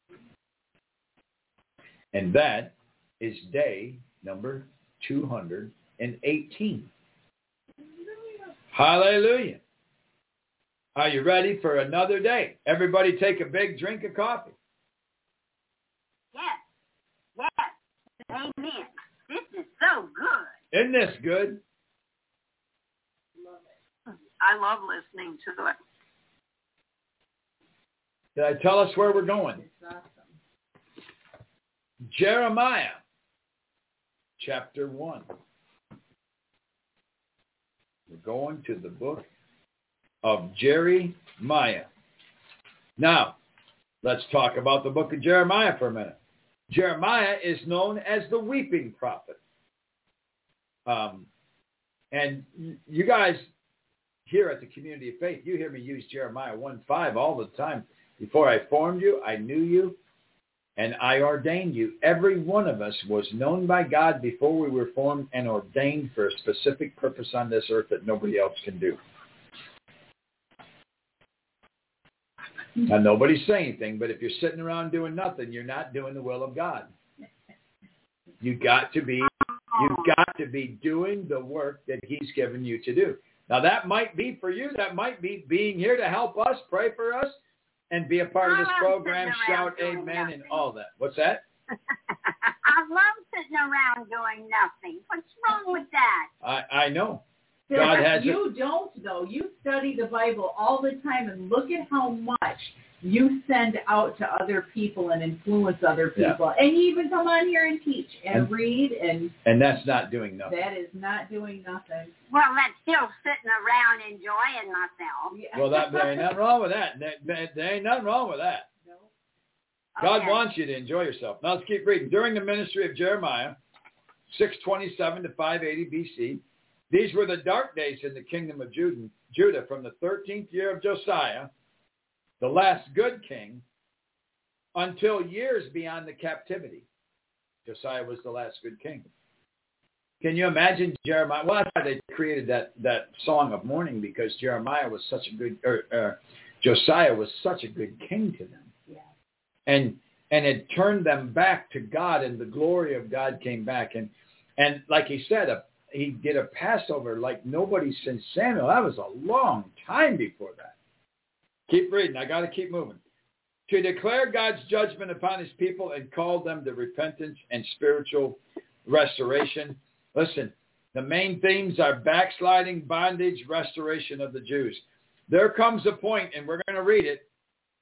And that is day number two hundred eighteen. Hallelujah. Are you ready for another day? Everybody take a big drink of coffee. Yes. Yes. Amen. This is so good. Isn't this good? I love listening to it. Did I tell us where we're going? It's awesome. Jeremiah, chapter one. We're going to the book of Jeremiah. Now, let's talk about the book of Jeremiah for a minute. Jeremiah is known as the weeping prophet. Um, and you guys here at the Community of Faith, you hear me use Jeremiah one five all the time. Before I formed you, I knew you, and I ordained you. Every one of us was known by God before we were formed and ordained for a specific purpose on this earth that nobody else can do. Now, nobody's saying anything, but if you're sitting around doing nothing, you're not doing the will of God. You got to be, you've got to be doing the work that he's given you to do. Now, that might be for you. That might be being here to help us, pray for us, and be a part of this program, shout amen, and all that. What's that? I love sitting around doing nothing. What's wrong with that? I, I know. God has you it. don't, though. You study the Bible all the time, and look at how much you send out to other people and influence other people. Yeah. And you even come on here and teach and, and read. And and that's not doing nothing. That is not doing nothing. Well, that's still sitting around enjoying myself. Yeah. Well, that, there ain't nothing wrong with that. There, there, there ain't nothing wrong with that. No. God Okay. wants you to enjoy yourself. Now let's keep reading. During the ministry of Jeremiah, six twenty-seven to five eighty B C, these were the dark days in the kingdom of Judah from the thirteenth year of Josiah, the last good king, until years beyond the captivity. Josiah was the last good king. Can you imagine Jeremiah? Well, that's why they created that, that song of mourning, because Jeremiah was such a good, or, uh, Josiah was such a good king to them. Yeah. And and it turned them back to God, and the glory of God came back. And, and like he said, a he did a Passover like nobody since Samuel. That was a long time before that. Keep reading. I got to keep moving. To declare God's judgment upon his people and call them to repentance and spiritual restoration. Listen, the main themes are backsliding, bondage, restoration of the Jews. There comes a point, and we're going to read it,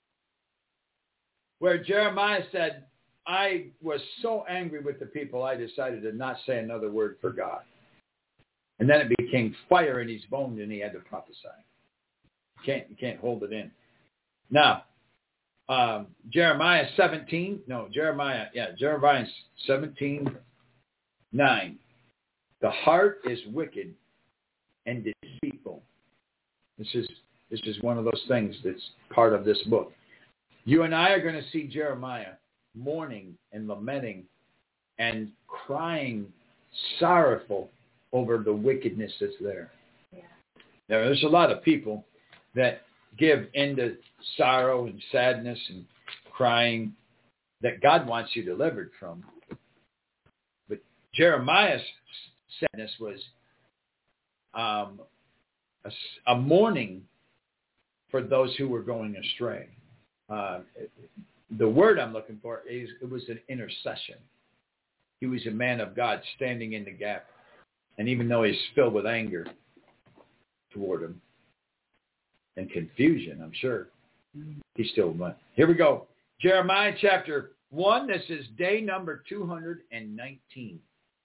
where Jeremiah said, I was so angry with the people, I decided to not say another word for God. And then it became fire in his bones, and he had to prophesy. You can't, you can't hold it in. Now, um, Jeremiah seventeen, no, Jeremiah, yeah, Jeremiah seventeen, nine. The heart is wicked and deceitful. This is, this is one of those things that's part of this book. You and I are going to see Jeremiah mourning and lamenting and crying sorrowful over the wickedness that's there. Yeah. Now, there's a lot of people that give into sorrow and sadness and crying that God wants you delivered from. But Jeremiah's sadness was um, a, a mourning for those who were going astray. Uh, the word I'm looking for is it was an intercession. He was a man of God standing in the gap. And even though he's filled with anger toward him and confusion, I'm sure, he still went. Here we go. Jeremiah chapter one. This is day number two hundred nineteen.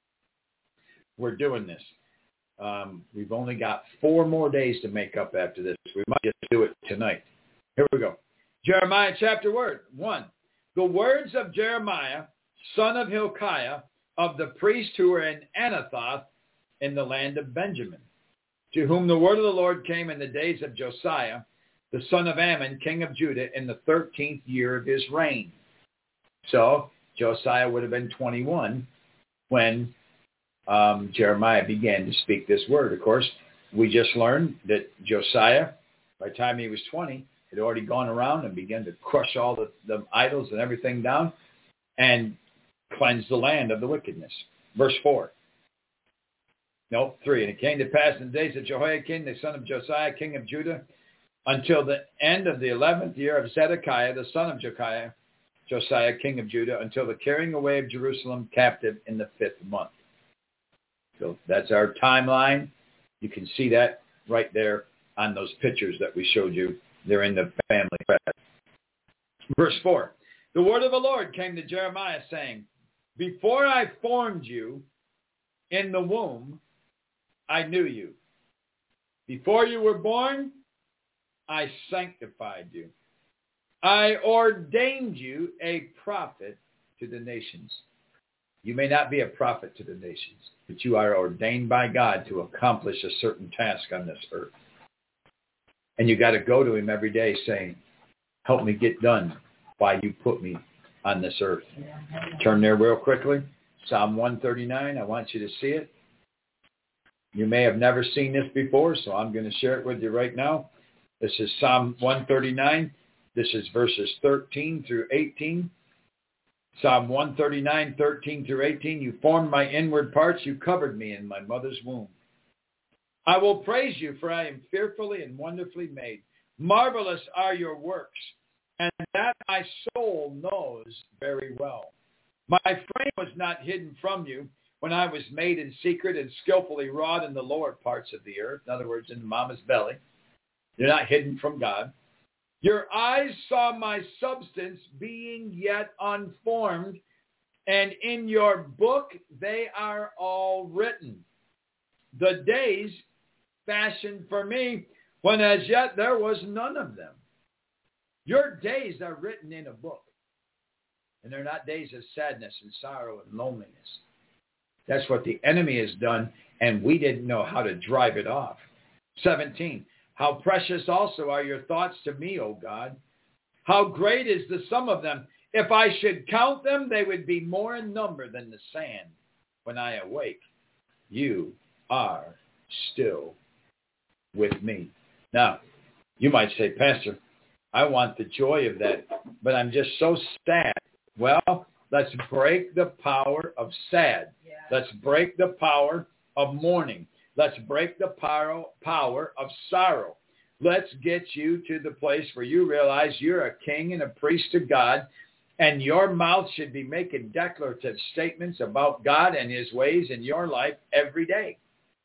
We're doing this. Um, we've only got four more days to make up after this. We might just do it tonight. Here we go. Jeremiah chapter one. The words of Jeremiah, son of Hilkiah, of the priests who were in Anathoth, in the land of Benjamin, to whom the word of the Lord came in the days of Josiah, the son of Ammon, king of Judah, in the thirteenth year of his reign. So Josiah would have been twenty-one when um, Jeremiah began to speak this word. Of course, we just learned that Josiah, by the time he was twenty, had already gone around and began to crush all the, the idols and everything down and cleanse the land of the wickedness. Verse four. No, three. And it came to pass in the days of Jehoiakim, the son of Josiah, king of Judah, until the end of the eleventh year of Zedekiah, the son of Josiah, Josiah, king of Judah, until the carrying away of Jerusalem captive in the fifth month. So that's our timeline. You can see that right there on those pictures that we showed you. They're in the family. Verse four. The word of the Lord came to Jeremiah saying, before I formed you in the womb, I knew you. Before you were born, I sanctified you. I ordained you a prophet to the nations. You may not be a prophet to the nations, but you are ordained by God to accomplish a certain task on this earth. And you got to go to him every day saying, help me get done while you put me on this earth. Turn there real quickly. Psalm one thirty-nine. I want you to see it. You may have never seen this before, so I'm going to share it with you right now. This is Psalm one thirty-nine. This is verses thirteen through eighteen. Psalm one thirty-nine, thirteen through eighteen. You formed my inward parts. You covered me in my mother's womb. I will praise you, for I am fearfully and wonderfully made. Marvelous are your works, and that my soul knows very well. My frame was not hidden from you when I was made in secret and skillfully wrought in the lower parts of the earth. In other words, in mama's belly. You're not hidden from God. Your eyes saw my substance being yet unformed, and in your book they are all written. The days fashioned for me, when as yet there was none of them. Your days are written in a book, and they're not days of sadness and sorrow and loneliness. That's what the enemy has done, and we didn't know how to drive it off. seventeen. How precious also are your thoughts to me, O God. How great is the sum of them. If I should count them, they would be more in number than the sand. When I awake, you are still with me. Now, you might say, Pastor, I want the joy of that, but I'm just so sad. Well, let's break the power of sad. Yeah. Let's break the power of mourning. Let's break the power, power of sorrow. Let's get you to the place where you realize you're a king and a priest to God, and your mouth should be making declarative statements about God and his ways in your life every day.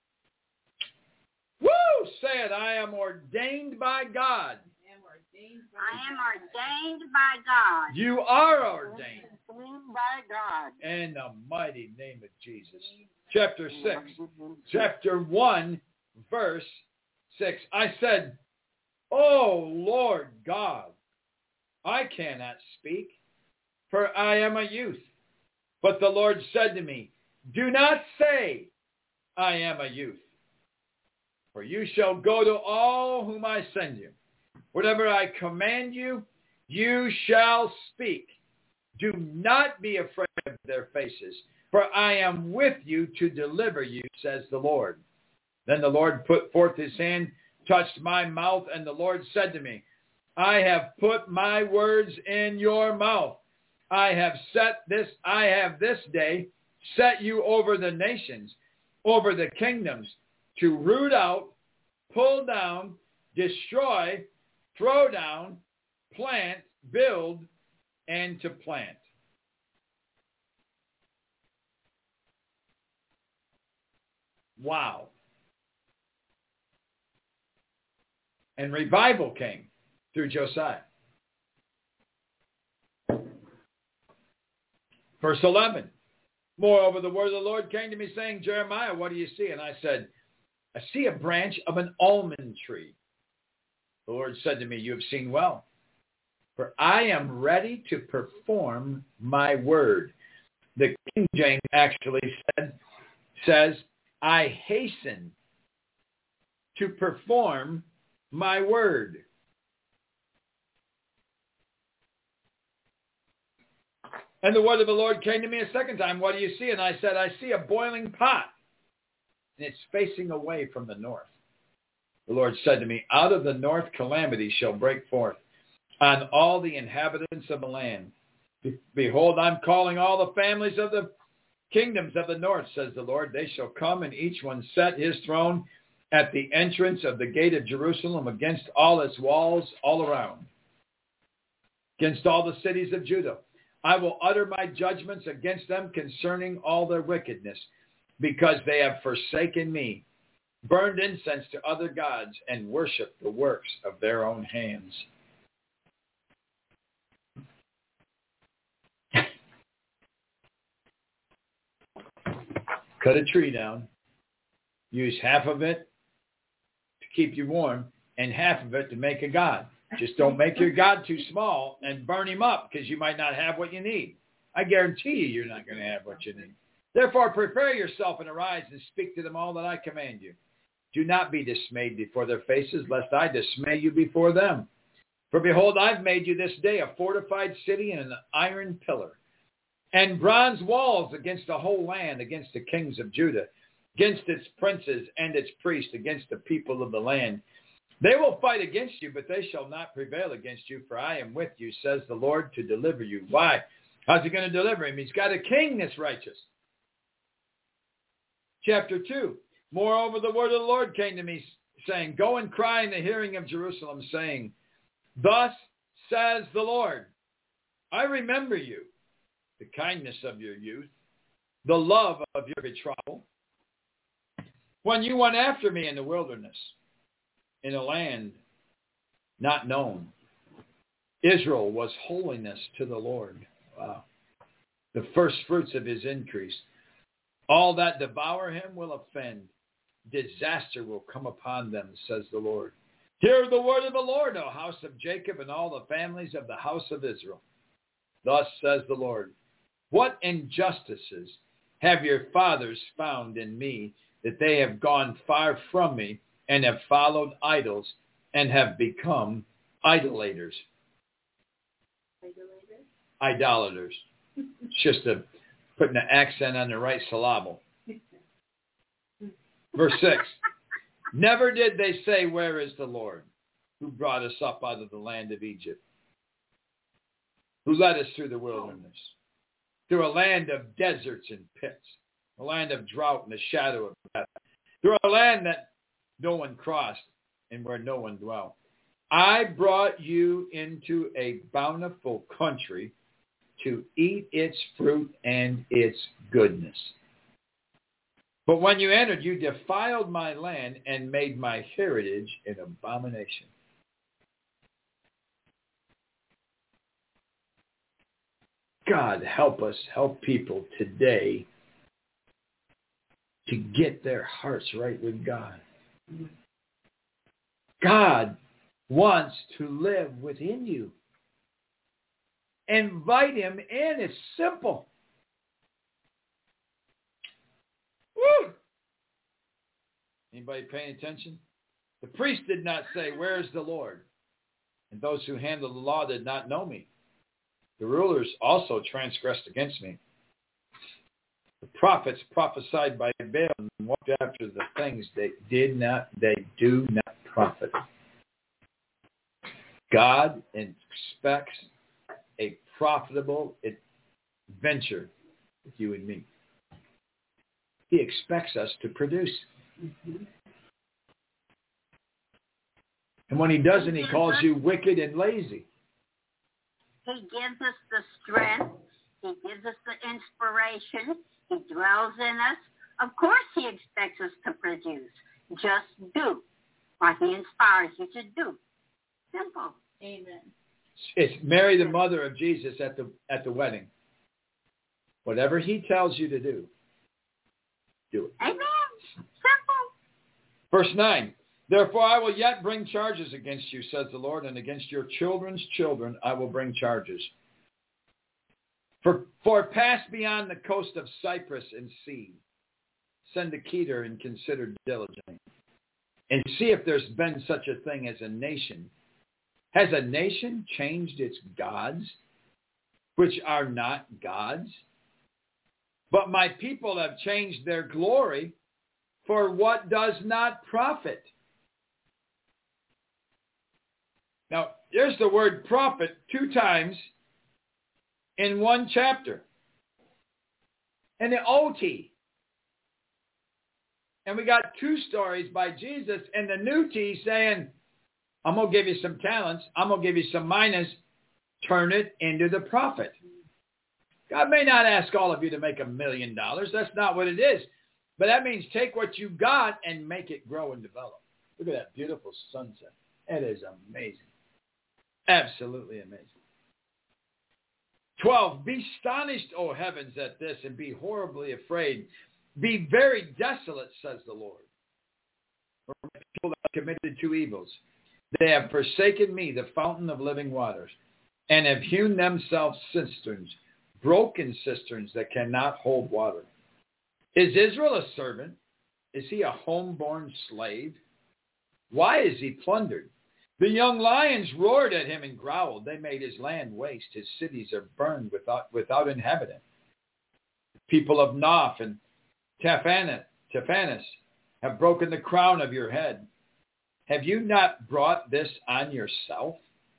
Woo! Say it. I am ordained by God. I am ordained by God. You are ordained. Ordained by God. In the mighty name of Jesus. Chapter six. Chapter one, verse six. I said, O Lord God, I cannot speak, for I am a youth. But the Lord said to me, do not say, I am a youth. For you shall go to all whom I send you. Whatever I command you, you shall speak. Do not be afraid of their faces, for I am with you to deliver you, says the Lord. Then the Lord put forth his hand, touched my mouth, and the Lord said to me, I have put my words in your mouth. I have set this, I have this day set you over the nations, over the kingdoms, to root out, pull down, destroy, throw down, plant, build, and to plant. Wow. And revival came through Josiah. Verse eleven. Moreover, the word of the Lord came to me saying, Jeremiah, what do you see? And I said, I see a branch of an almond tree. The Lord said to me, you have seen well, for I am ready to perform my word. The King James actually said, says, I hasten to perform my word. And the word of the Lord came to me a second time. What do you see? And I said, I see a boiling pot, and it's facing away from the north. The Lord said to me, out of the north calamity shall break forth on all the inhabitants of the land. Behold, I'm calling all the families of the kingdoms of the north, says the Lord. They shall come, and each one set his throne at the entrance of the gate of Jerusalem, against all its walls all around, against all the cities of Judah. I will utter my judgments against them concerning all their wickedness, because they have forsaken me, burned incense to other gods, and worshiped the works of their own hands. cut a tree down, use half of it to keep you warm and half of it to make a god. Just don't make your God too small and burn him up because you might not have what you need. I guarantee you you're not going to have what you need. Therefore, prepare yourself and arise and speak to them all that I command you. Do not be dismayed before their faces, lest I dismay you before them. For behold, I've made you this day a fortified city and an iron pillar, and bronze walls against the whole land, against the kings of Judah, against its princes and its priests, against the people of the land. They will fight against you, but they shall not prevail against you, for I am with you, says the Lord, to deliver you. Why? How's he going to deliver him? He's got a king that's righteous. Chapter two. Moreover, the word of the Lord came to me, saying, go and cry in the hearing of Jerusalem, saying, thus says the Lord, I remember you, the kindness of your youth, the love of your betrothal, when you went after me in the wilderness, in a land not known. Israel was holiness to the Lord. Wow. The first fruits of his increase. All that devour him will offend. Disaster will come upon them, says the Lord. Hear the word of the Lord, O house of Jacob, and all the families of the house of Israel. Thus says the Lord, what injustices have your fathers found in me, that they have gone far from me, and have followed idols, and have become idolaters. Idolaters? Idolaters. It's just a, putting an accent on the right syllable. Verse six. Never did they say, where is the Lord, who brought us up out of the land of Egypt, who led us through the wilderness, through a land of deserts and pits, a land of drought and the shadow of death, through a land that no one crossed and where no one dwelt. I brought you into a bountiful country to eat its fruit and its goodness. But when you entered, you defiled my land and made my heritage an abomination. God, help us, help people today to get their hearts right with God. God wants to live within you. Invite him in. It's simple. Woo! Anybody paying attention? The priest did not say, where is the Lord? And those who handle the law did not know me. The rulers also transgressed against me. The prophets prophesied by Baal and walked after the things they did not, they do not profit. God expects a profitable venture with you and me. He expects us to produce. Mm-hmm. And when he doesn't, he calls you wicked and lazy. He gives us the strength. He gives us the inspiration. He dwells in us. Of course he expects us to produce. Just do what he inspires you to do. Simple. Amen. It's Mary, the mother of Jesus, at the at the wedding. Whatever he tells you to do, do it. Amen. Simple. Verse nine. Therefore I will yet bring charges against you, says the Lord, and against your children's children I will bring charges. For, for pass beyond the coast of Cyprus and see. Send to Kedar and consider diligently. And see if there's been such a thing as a nation. Has a nation changed its gods, which are not gods? But my people have changed their glory for what does not profit. Now, there's the word prophet two times in one chapter. And the O T. And we got two stories by Jesus and the new T saying, I'm going to give you some talents. I'm going to give you some minas. Turn it into the profit. God may not ask all of you to make a million dollars. That's not what it is. But that means take what you got and make it grow and develop. Look at that beautiful sunset. It is amazing. Absolutely amazing. twelve, be astonished, O heavens, at this, and be horribly afraid. be very desolate, says the Lord. For my people have committed two evils. They have forsaken me, the fountain of living waters, and have hewn themselves cisterns, broken cisterns that cannot hold water. Is Israel a servant? Is he a homeborn slave? Why is he plundered? The young lions roared at him and growled. They made his land waste. His cities are burned without, without inhabitant. People of Noph and Taphanes, Taphanes have broken the crown of your head. Have you not brought this on yourself?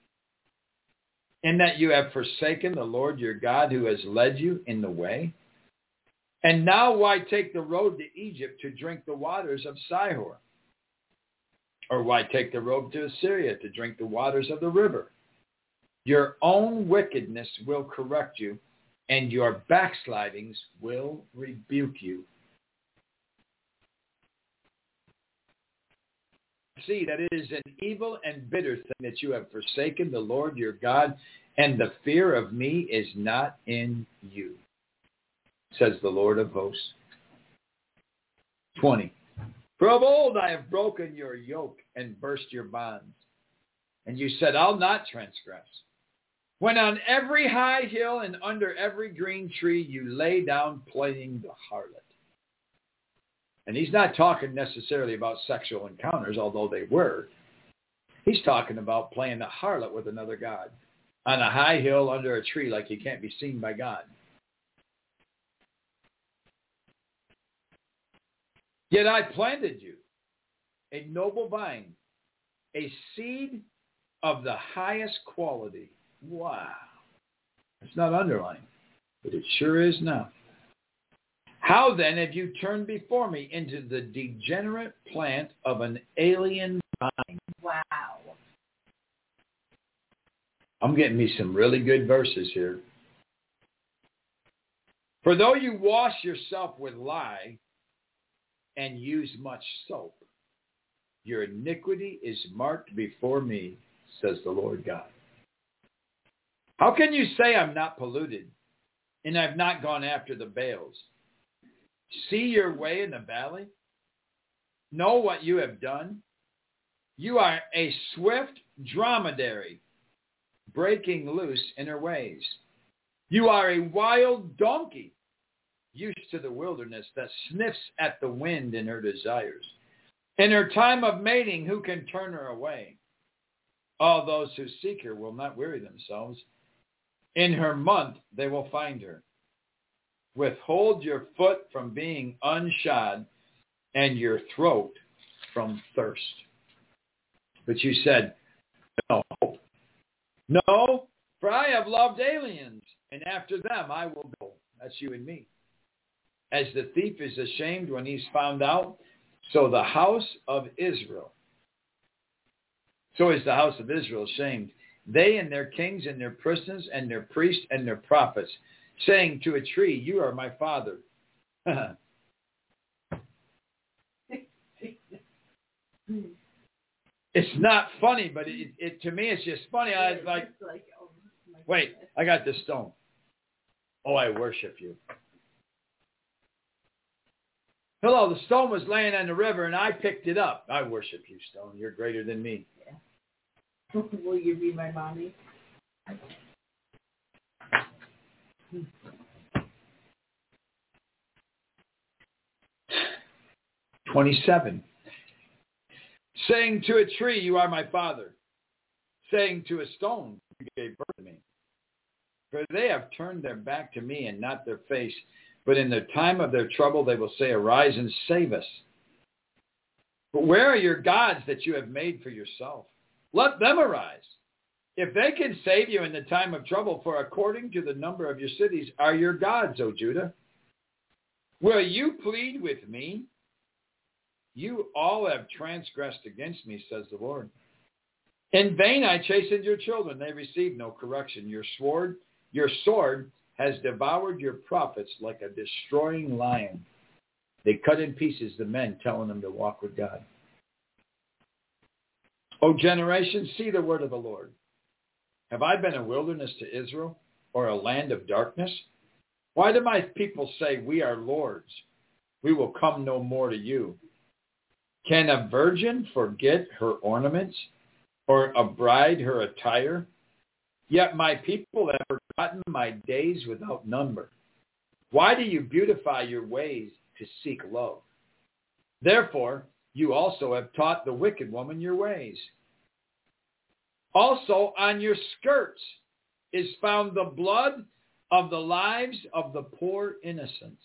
In that you have forsaken the Lord your God who has led you in the way? And now why take the road to Egypt to drink the waters of Sihor? Or why take the road to Assyria to drink the waters of the river? Your own wickedness will correct you, and your backslidings will rebuke you. See that it is an evil and bitter thing that you have forsaken the Lord your God, and the fear of me is not in you, says the Lord of hosts. twenty. For of old I have broken your yoke and burst your bonds. And you said, I'll not transgress. When on every high hill and under every green tree you lay down playing the harlot. And he's not talking necessarily about sexual encounters, although they were. He's talking about playing the harlot with another god on a high hill under a tree like you can't be seen by God. Yet I planted you, a noble vine, a seed of the highest quality. Wow. It's not underlined, but it sure is now. How then have you turned before me into the degenerate plant of an alien vine? Wow. I'm getting me some really good verses here. For though you wash yourself with lye and use much soap, your iniquity is marked before me, says the Lord God. How can you say I'm not polluted and I've not gone after the Baals? See your way in the valley? Know what you have done? You are a swift dromedary, breaking loose in her ways. You are a wild donkey, used to the wilderness, that sniffs at the wind in her desires. In her time of mating, who can turn her away? All those who seek her will not weary themselves. In her month, they will find her. Withhold your foot from being unshod and your throat from thirst. But you said, no. No, for I have loved aliens, and after them I will go. That's you and me. As the thief is ashamed when he's found out, so the house of Israel, so is the house of Israel ashamed. They and their kings and their princes and their priests and their prophets, saying to a tree, you are my father. It's not funny, but it, it to me it's just funny. I was like, wait, I got this stone. Oh, I worship you. Hello, the stone was laying on the river, and I picked it up. I worship you, stone. You're greater than me. Yeah. Will you be my mommy? twenty-seven. Saying to a tree, you are my father. Saying to a stone, you gave birth to me. For they have turned their back to me and not their face. But in the time of their trouble, they will say, arise and save us. But where are your gods that you have made for yourself? Let them arise. If they can save you in the time of trouble, for according to the number of your cities are your gods, O Judah. Will you plead with me? You all have transgressed against me, says the Lord. In vain I chastened your children. They received no correction. Your sword, your sword has devoured your prophets like a destroying lion. They cut in pieces the men telling them to walk with God. O generation, see the word of the Lord. Have I been a wilderness to Israel, or a land of darkness? Why do my people say, we are lords? We will come no more to you. Can a virgin forget her ornaments, or a bride her attire? Yet my people have forgotten my days without number. Why do you beautify your ways to seek love? Therefore, you also have taught the wicked woman your ways. Also on your skirts is found the blood of the lives of the poor innocents.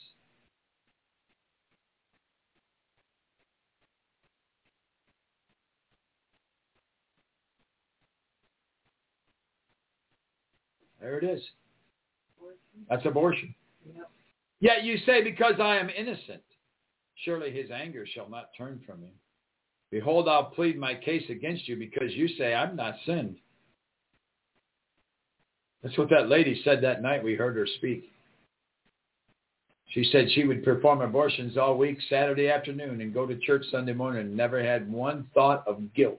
There it is. That's abortion. Yep. Yet you say, because I am innocent, surely his anger shall not turn from me. Behold, I'll plead my case against you because you say I'm not sinned. That's what that lady said that night we heard her speak. She said she would perform abortions all week, Saturday afternoon, and go to church Sunday morning and never had one thought of guilt.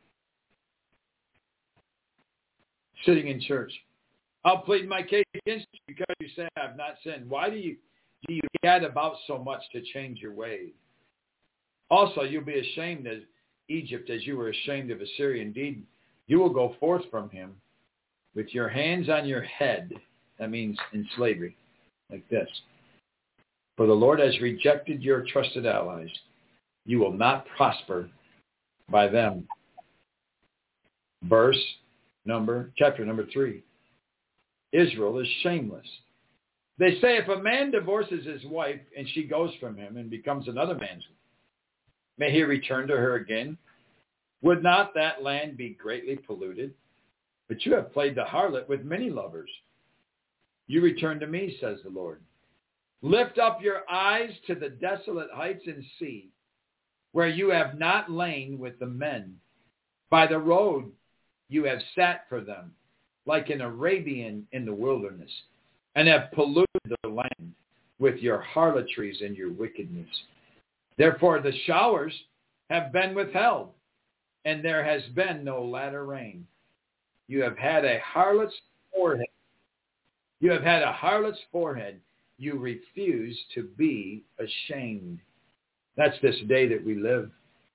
Sitting in church. I'll plead my case against you because you say I've not sinned. Why do you do you gad about so much to change your ways? Also, you'll be ashamed of Egypt as you were ashamed of Assyria. Indeed, you will go forth from him with your hands on your head. That means in slavery, like this. For the Lord has rejected your trusted allies. You will not prosper by them. Verse number, chapter number three. Israel is shameless. They say if a man divorces his wife and she goes from him and becomes another man's, may he return to her again? Would not that land be greatly polluted? But you have played the harlot with many lovers. You return to me, says the Lord. Lift up your eyes to the desolate heights and see, where you have not lain with the men. By the road you have sat for them, like an Arabian in the wilderness, and have polluted the land with your harlotries and your wickedness. Therefore the showers have been withheld, and there has been no latter rain. You have had a harlot's forehead. You have had a harlot's forehead. You refuse to be ashamed. That's this day that we live.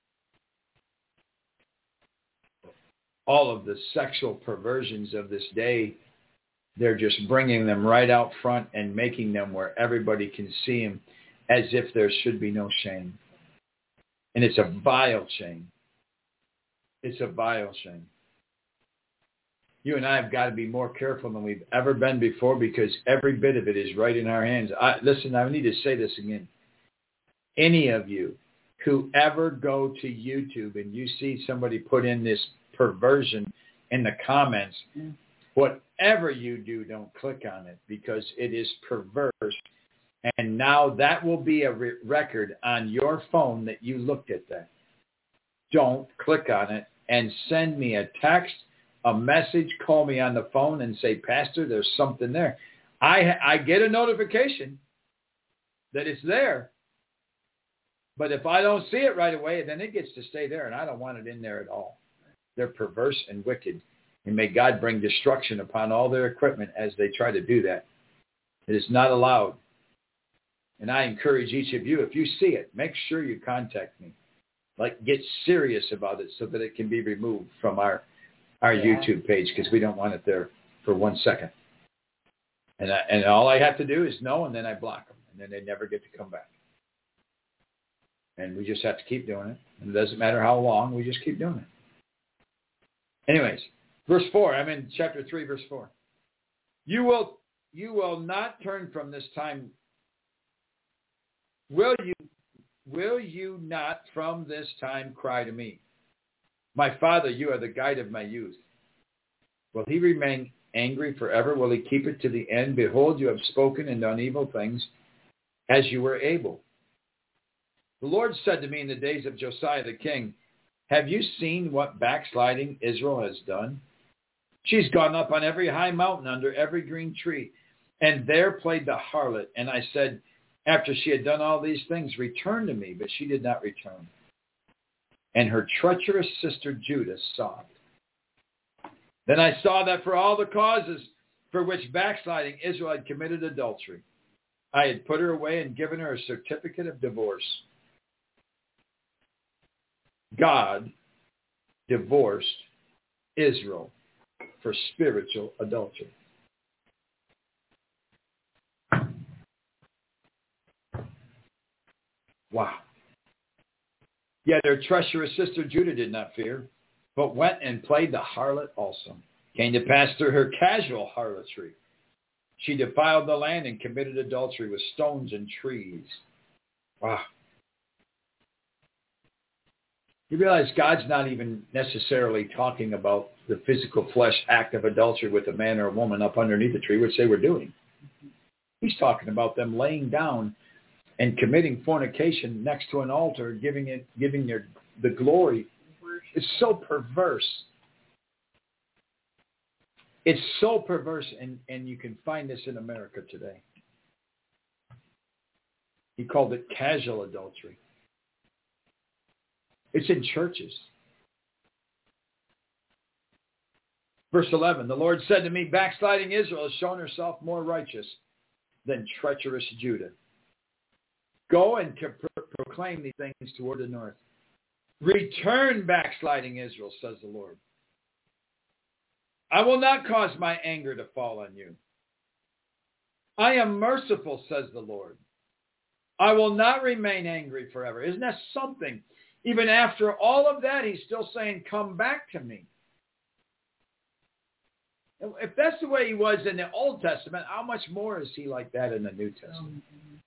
All of the sexual perversions of this day, they're just bringing them right out front and making them where everybody can see them as if there should be no shame. And it's a vile shame. It's a vile shame. You and I have got to be more careful than we've ever been before because every bit of it is right in our hands. I, listen, I need to say this again. Any of you who ever go to YouTube and you see somebody put in this perversion in the comments, whatever you do, don't click on it because it is perverse. And now that will be a re- record on your phone that you looked at that. Don't click on it and send me a text, a message, call me on the phone and say, Pastor, there's something there. I I get a notification that it's there. But if I don't see it right away, then it gets to stay there, and I don't want it in there at all. They're perverse and wicked. And may God bring destruction upon all their equipment as they try to do that. It is not allowed. And I encourage each of you, if you see it, make sure you contact me. Like, get serious about it so that it can be removed from our, our yeah. YouTube page because we don't want it there for one second. And I, and all I have to do is know, and then I block them. And then they never get to come back. And we just have to keep doing it. And it doesn't matter how long, we just keep doing it. Anyways, verse four. I'm in chapter three, verse four. You will you will not turn from this time. Will you will you not from this time cry to me? My father, you are the guide of my youth. Will he remain angry forever? Will he keep it to the end? Behold, you have spoken and done evil things as you were able. The Lord said to me in the days of Josiah the king, have you seen what backsliding Israel has done? She's gone up on every high mountain under every green tree, and there played the harlot. And I said, after she had done all these things, return to me, but she did not return. And her treacherous sister Judah sobbed. Then I saw that for all the causes for which backsliding Israel had committed adultery, I had put her away and given her a certificate of divorce. God divorced Israel for spiritual adultery. Wow. Yet her treacherous sister Judah did not fear, but went and played the harlot also. Came to pass through her casual harlotry. She defiled the land and committed adultery with stones and trees. Wow. You realize God's not even necessarily talking about the physical flesh act of adultery with a man or a woman up underneath the tree, which they were doing. He's talking about them laying down and committing fornication next to an altar, giving it, giving their the glory. It's so perverse. It's so perverse, and, and you can find this in America today. He called it casual adultery. It's in churches. Verse eleven, the Lord said to me, backsliding Israel has shown herself more righteous than treacherous Judah. Go and pro- proclaim these things toward the north. Return, backsliding Israel, says the Lord. I will not cause my anger to fall on you. I am merciful, says the Lord. I will not remain angry forever. Isn't that something? Even after all of that, he's still saying, come back to me. If that's the way he was in the Old Testament, how much more is he like that in the New Testament?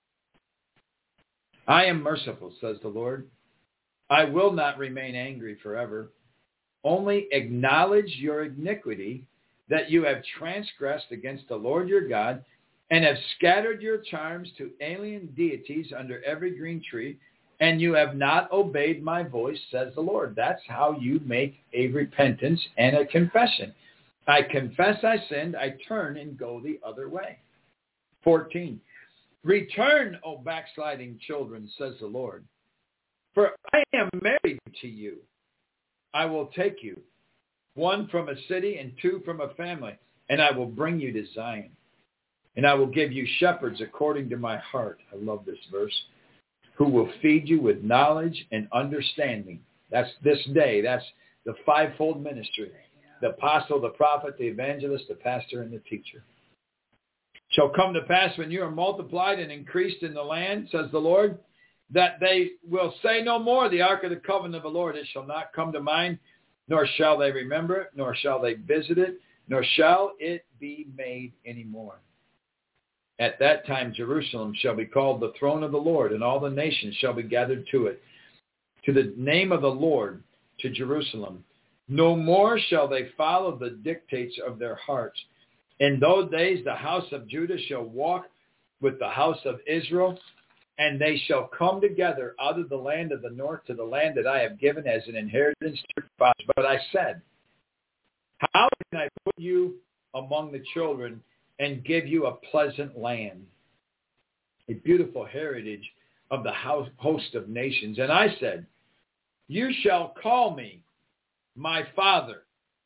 I am merciful, says the Lord. I will not remain angry forever. Only acknowledge your iniquity, that you have transgressed against the Lord your God, and have scattered your charms to alien deities under every green tree, and you have not obeyed my voice, says the Lord. That's how you make a repentance and a confession. I confess I sinned, I turn and go the other way. fourteen. Return, O backsliding children, says the Lord, for I am married to you. I will take you, one from a city and two from a family, and I will bring you to Zion. And I will give you shepherds according to my heart. I love this verse. Who will feed you with knowledge and understanding. That's this day. That's the fivefold ministry. The apostle, the prophet, the evangelist, the pastor, and the teacher. Shall come to pass when you are multiplied and increased in the land, says the Lord, that they will say no more, the ark of the covenant of the Lord, it shall not come to mind, nor shall they remember it, nor shall they visit it, nor shall it be made any more. At that time Jerusalem shall be called the throne of the Lord, and all the nations shall be gathered to it. To the name of the Lord, to Jerusalem. No more shall they follow the dictates of their hearts. In those days the house of Judah shall walk with the house of Israel, and they shall come together out of the land of the north to the land that I have given as an inheritance to your fathers. But I said, how can I put you among the children and give you a pleasant land, a beautiful heritage of the house, host of nations? And I said, you shall call me my father.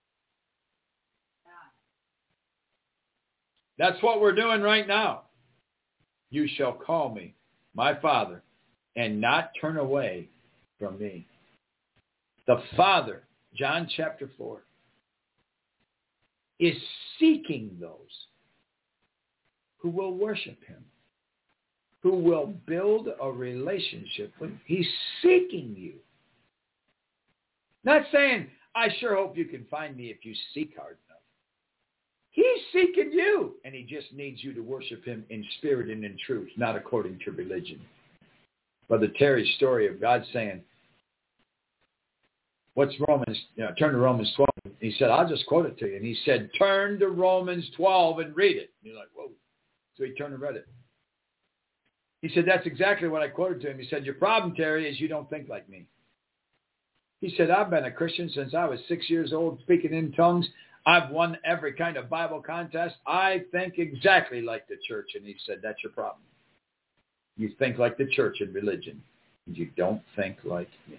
That's what we're doing right now. You shall call me my father and not turn away from me. The Father, John chapter four, is seeking those who will worship him, who will build a relationship with him. He's seeking you. Not saying, I sure hope you can find me if you seek hard enough. He's seeking you, and he just needs you to worship him in spirit and in truth, not according to religion. Brother Terry's story of God saying, what's Romans, you know, turn to Romans twelve. He said, I'll just quote it to you. And he said, turn to Romans twelve and read it. And you're like, whoa. So he turned and read it. He said, that's exactly what I quoted to him. He said, your problem, Terry, is you don't think like me. He said, I've been a Christian since I was six years old, speaking in tongues. I've won every kind of Bible contest. I think exactly like the church. And he said, that's your problem. You think like the church in religion, and you don't think like me.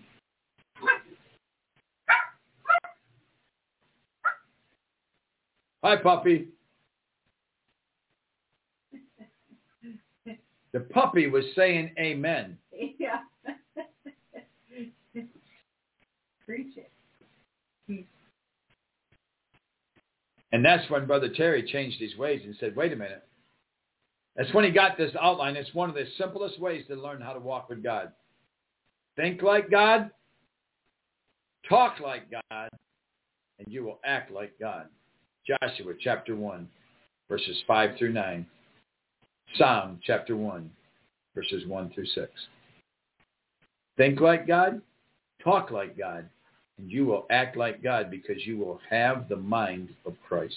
Hi, puppy. The puppy was saying amen. Yeah. Preach it. And that's when Brother Terry changed his ways and said, wait a minute. That's when he got this outline. It's one of the simplest ways to learn how to walk with God. Think like God, talk like God, and you will act like God. Joshua chapter one, verses five through nine. Psalm chapter one, verses one through six. Think like God, talk like God, and you will act like God because you will have the mind of Christ.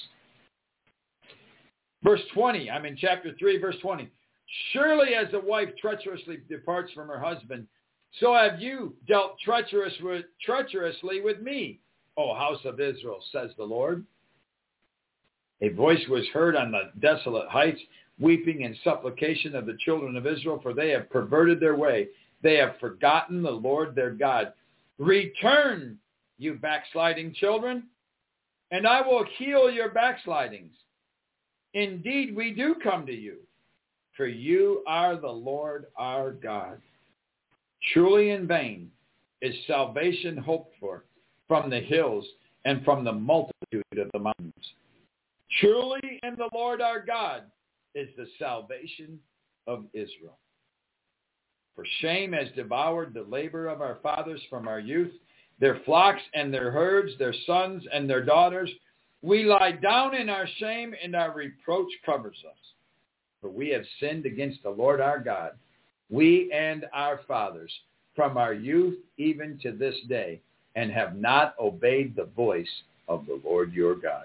Verse twenty, I'm in chapter three, verse twenty. Surely as a wife treacherously departs from her husband, so have you dealt treacherous with, treacherously with me, O house of Israel, says the Lord. A voice was heard on the desolate heights, weeping and supplication of the children of Israel, for they have perverted their way. They have forgotten the Lord their God. Return, you backsliding children, and I will heal your backslidings. Indeed, we do come to you, for you are the Lord our God. Truly in vain is salvation hoped for from the hills and from the multitude of the mountains. Truly in the Lord our God is the salvation of Israel. For shame has devoured the labor of our fathers from our youth, their flocks and their herds, their sons and their daughters. We lie down in our shame, and our reproach covers us. For we have sinned against the Lord our God, we and our fathers, from our youth even to this day, and have not obeyed the voice of the Lord your God.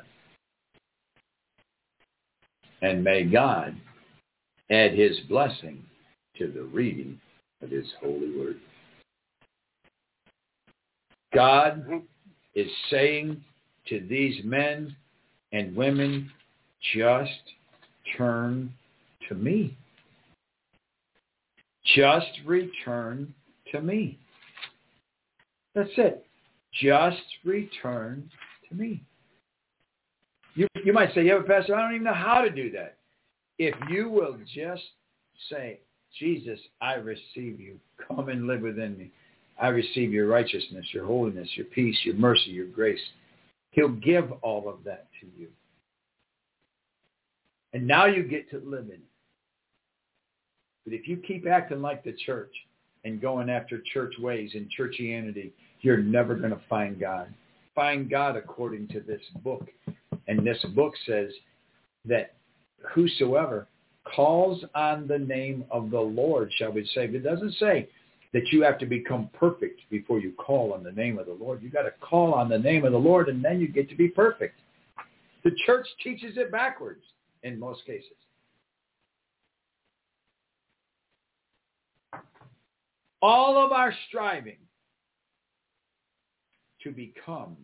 And may God add his blessing to the reading of his holy word. God is saying to these men and women, just turn to me. Just return to me. That's it. Just return to me. You, you might say, yeah, but Pastor, I don't even know how to do that. If you will just say, Jesus, I receive you. Come and live within me. I receive your righteousness, your holiness, your peace, your mercy, your grace. He'll give all of that to you. And now you get to live in it. But if you keep acting like the church and going after church ways and churchianity, you're never going to find God. Find God according to this book. And this book says that whosoever calls on the name of the Lord shall be saved. It doesn't say that you have to become perfect before you call on the name of the Lord. You got to call on the name of the Lord, and then you get to be perfect. The church teaches it backwards in most cases. All of our striving to become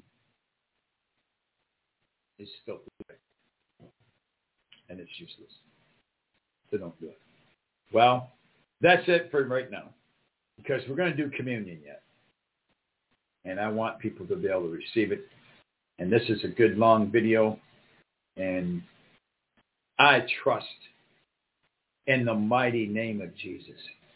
is filthy, and it's useless. So don't do it. Well, that's it for right now, because we're going to do communion yet. And I want people to be able to receive it. And this is a good long video. And I trust in the mighty name of Jesus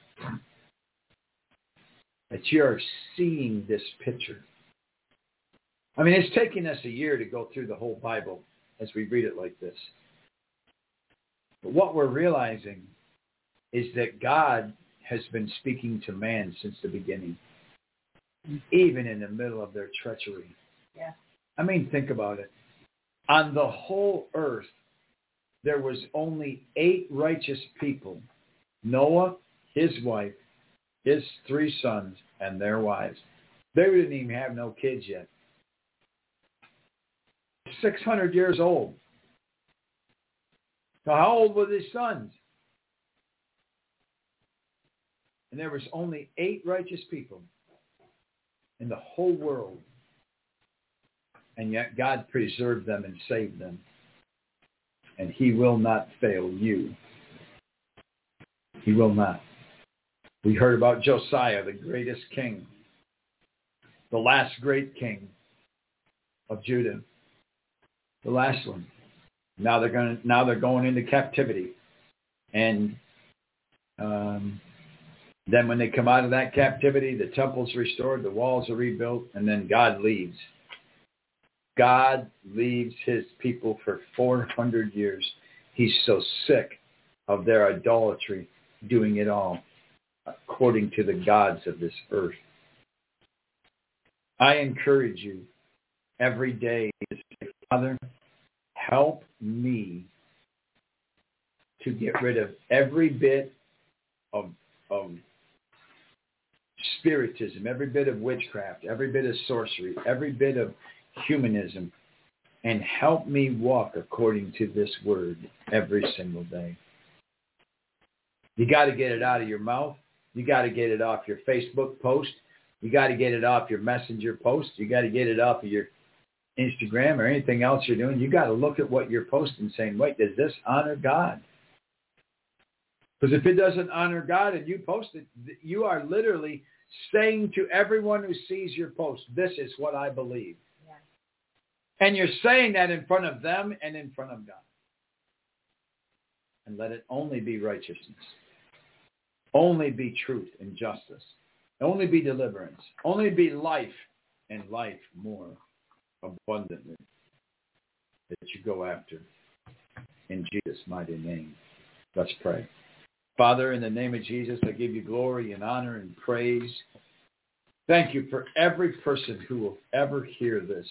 that you're seeing this picture. I mean, it's taking us a year to go through the whole Bible as we read it like this. But what we're realizing is that God has been speaking to man since the beginning, even in the middle of their treachery. Yeah. I mean, think about it. On the whole earth, there was only eight righteous people: Noah, his wife, his three sons, and their wives. They didn't even have no kids yet. six hundred years old. So how old were his sons? And there was only eight righteous people in the whole world. And yet God preserved them and saved them. And he will not fail you. He will not. We heard about Josiah, the greatest king, the last great king of Judah, the last one. Now they're going. Now they're going into captivity, and Um, then when they come out of that captivity, the temple's restored, the walls are rebuilt, and then God leaves. God leaves his people for four hundred years. He's so sick of their idolatry, doing it all according to the gods of this earth. I encourage you every day to say, Father, help me to get rid of every bit of, of spiritism, every bit of witchcraft, every bit of sorcery, every bit of humanism, and help me walk according to this word every single day. You got to get it out of your mouth. You got to get it off your Facebook post. You got to get it off your Messenger post. You got to get it off of your Instagram or anything else you're doing. You got to look at what you're posting saying, wait, does this honor God? Because if it doesn't honor God and you post it, you are literally saying to everyone who sees your post, this is what I believe. Yeah. And you're saying that in front of them and in front of God. And let it only be righteousness. Only be truth and justice. Only be deliverance. Only be life and life more abundantly that you go after. In Jesus' mighty name. Let's pray. Father, in the name of Jesus, I give you glory and honor and praise. Thank you for every person who will ever hear this.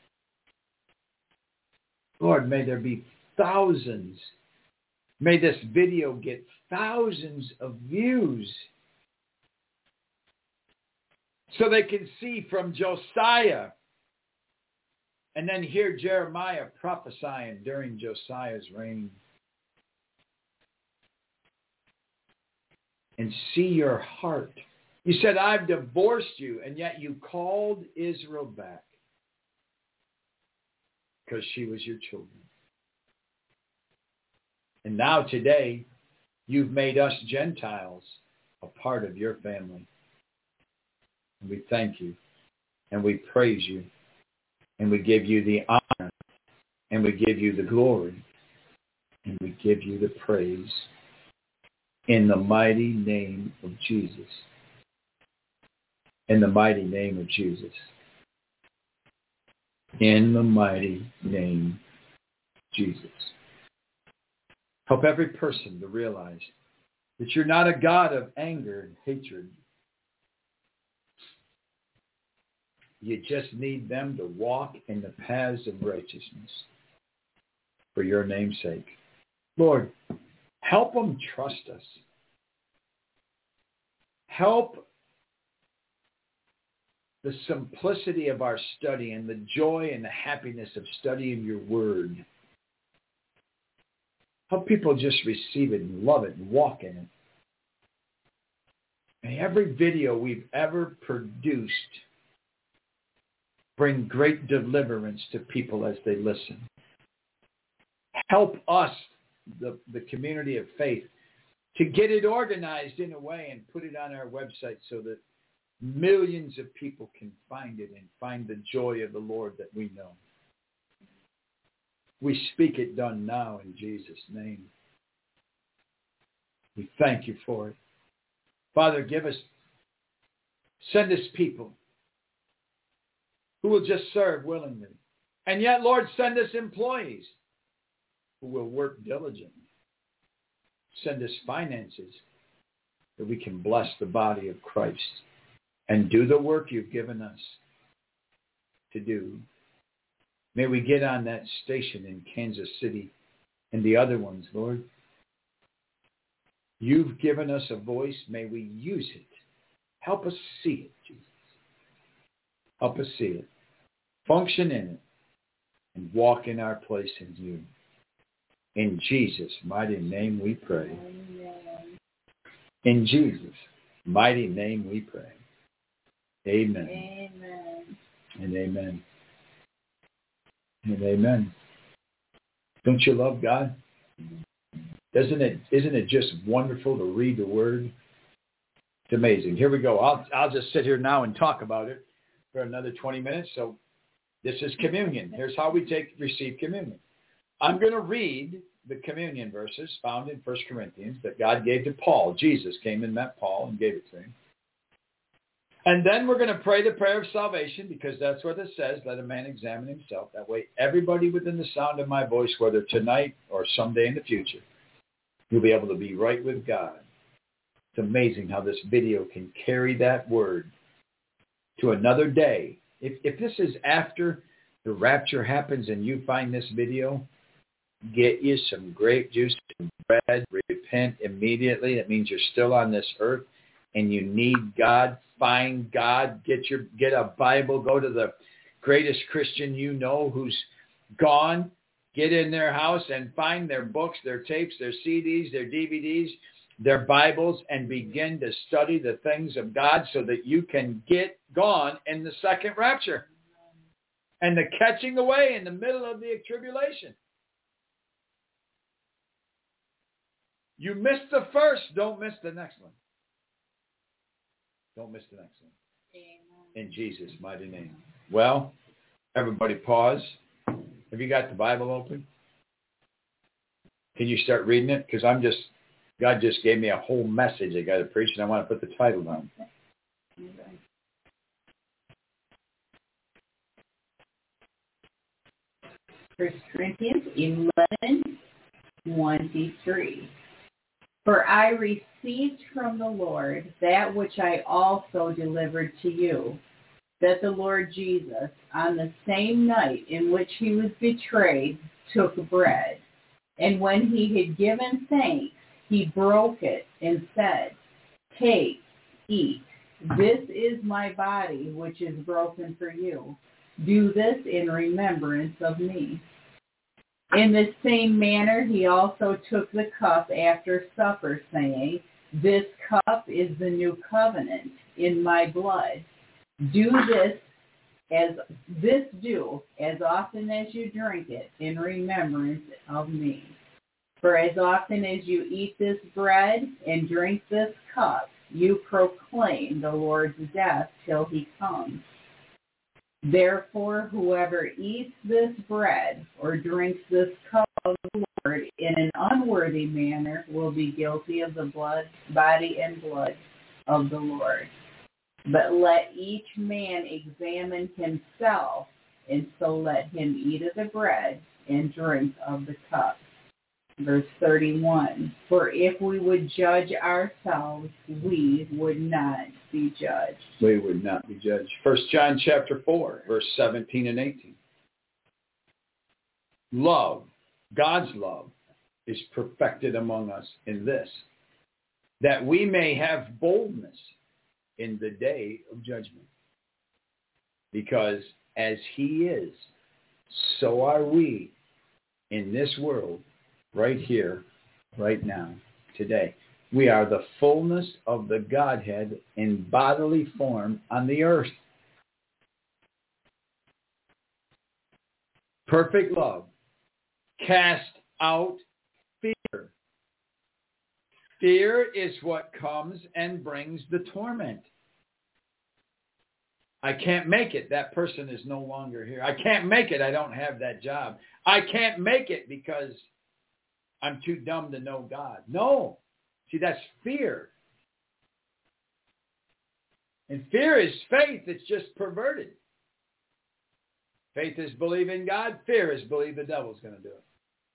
Lord, may there be thousands. May this video get thousands of views so they can see from Josiah and then hear Jeremiah prophesying during Josiah's reign. And see your heart. You said, I've divorced you, and yet you called Israel back because she was your children. And now today, you've made us Gentiles a part of your family. And we thank you, and we praise you, and we give you the honor, and we give you the glory, and we give you the praise. In the mighty name of Jesus. In the mighty name of Jesus. In the mighty name of Jesus. Help every person to realize that you're not a God of anger and hatred. You just need them to walk in the paths of righteousness for your name's sake. Lord, help them trust us. Help the simplicity of our study and the joy and the happiness of studying your word. Help people just receive it and love it and walk in it. May every video we've ever produced bring great deliverance to people as they listen. Help us, The, the community of faith, to get it organized in a way and put it on our website so that millions of people can find it and find the joy of the Lord that we know. We speak it done now in Jesus' name. We thank you for it. Father, give us, send us people who will just serve willingly. And yet, Lord, send us employees who will work diligently. Send us finances that we can bless the body of Christ and do the work you've given us to do. May we get on that station in Kansas City and the other ones, Lord. You've given us a voice. May we use it. Help us see it, Jesus. Help us see it. Function in it and walk in our place in you. In Jesus' mighty name we pray. In Jesus' mighty name we pray. Amen. Amen. And amen. And amen. Don't you love God? Doesn't it, isn't it just wonderful to read the word? It's amazing. Here we go. I'll, I'll just sit here now and talk about it for another twenty minutes. So this is communion. Here's how we take receive communion. I'm going to read the communion verses found in First Corinthians that God gave to Paul. Jesus came and met Paul and gave it to him. And then we're going to pray the prayer of salvation, because that's what it says, let a man examine himself. That way, everybody within the sound of my voice, whether tonight or someday in the future, you'll be able to be right with God. It's amazing how this video can carry that word to another day. If, if this is after the rapture happens and you find this video, get you some grape juice and bread, repent immediately. That means you're still on this earth and you need God. Find God, get your get a Bible, go to the greatest Christian you know who's gone, get in their house and find their books, their tapes, their C Ds, their D V Ds, their Bibles, and begin to study the things of God so that you can get gone in the second rapture and the catching away in the middle of the tribulation. You missed the first, don't miss the next one. Don't miss the next one. Amen. In Jesus' mighty name. Well, everybody pause. Have you got the Bible open? Can you start reading it? Because I'm just, God just gave me a whole message I got to preach, and I want to put the title on. First Corinthians eleven twenty-three. For I received from the Lord that which I also delivered to you, that the Lord Jesus, on the same night in which he was betrayed, took bread. And when he had given thanks, he broke it and said, Take, eat. This is my body, which is broken for you. Do this in remembrance of me. In the same manner, he also took the cup after supper, saying, This cup is the new covenant in my blood. Do this as this do as often as you drink it in remembrance of me. For as often as you eat this bread and drink this cup, you proclaim the Lord's death till he comes. Therefore, whoever eats this bread or drinks this cup of the Lord in an unworthy manner will be guilty of the blood, body and blood of the Lord. But let each man examine himself, and so let him eat of the bread and drink of the cup. Verse thirty-one, for if we would judge ourselves, we would not be judged. We would not be judged. First John chapter four, verse seventeen and eighteen. Love, God's love, is perfected among us in this, that we may have boldness in the day of judgment. Because as he is, so are we in this world, right here, right now, today. We are the fullness of the Godhead in bodily form on the earth. Perfect love cast out fear. Fear is what comes and brings the torment. I can't make it. That person is no longer here. I can't make it. I don't have that job. I can't make it because I'm too dumb to know God. No. See, that's fear. And fear is faith. It's just perverted. Faith is believing God. Fear is believe the devil's going to do it.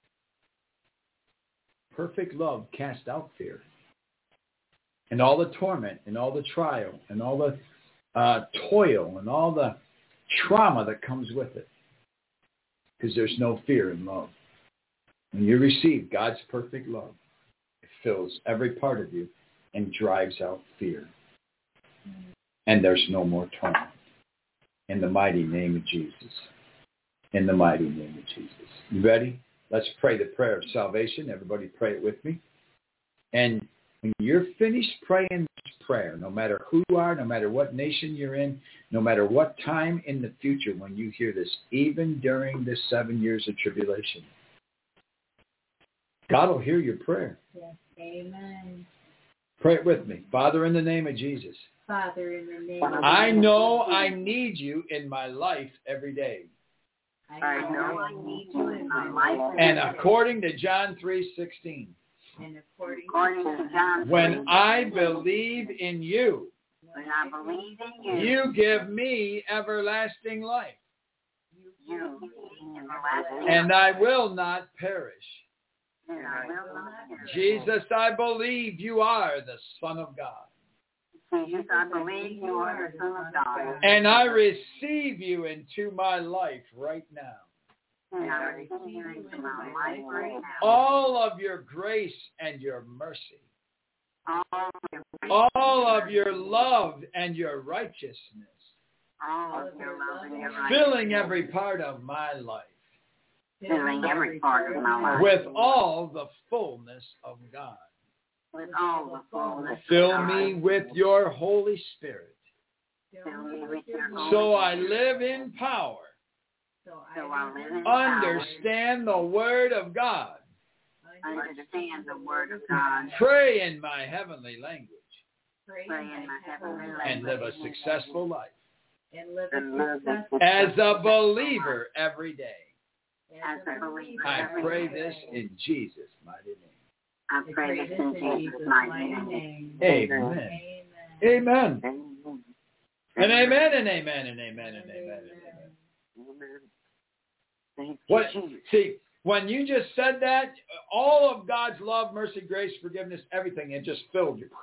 Perfect love casts out fear. And all the torment and all the trial and all the uh, toil and all the trauma that comes with it. Because there's no fear in love. When you receive God's perfect love, it fills every part of you and drives out fear. And there's no more torment. In the mighty name of Jesus. In the mighty name of Jesus. You ready? Let's pray the prayer of salvation. Everybody pray it with me. And when you're finished praying this prayer, no matter who you are, no matter what nation you're in, no matter what time in the future when you hear this, even during this seven years of tribulation, God will hear your prayer. Yes, amen. Pray it with me. Father, in the name of Jesus. Father, in the name of I know I need you in my life every day. I know I need you in my life. And according to John three sixteen, And according, according to John, when I believe in you, when I believe in you, you give me everlasting life, you give me everlasting and I will not perish. and I will not perish. Jesus, I believe you are the Son of God. Jesus, I believe you are the Son of God. And I receive you into my life right now. And I receive you into my life right now. All of your grace and your mercy. All of your, All of your love and your righteousness. all of your love and your righteousness. Filling every part of my life. Filling every part of my life. With all the fullness of God. With all the fullness Fill of God. me with your Holy Spirit. Fill me with your Holy So I Spirit. live in power. So I live in power. Understand the Word of God. Understand the Word of God. Pray in my heavenly language. Pray in my heavenly language. And live a successful life. And live And a live successful As a believer every day. As a believer I every pray day. this in Jesus' mighty name. I pray this in Jesus' mighty name. Amen. Amen. And amen and amen and amen and amen and amen. Amen. Thank What, you, Jesus. see, when you just said that, all of God's love, mercy, grace, forgiveness, everything, it just filled you.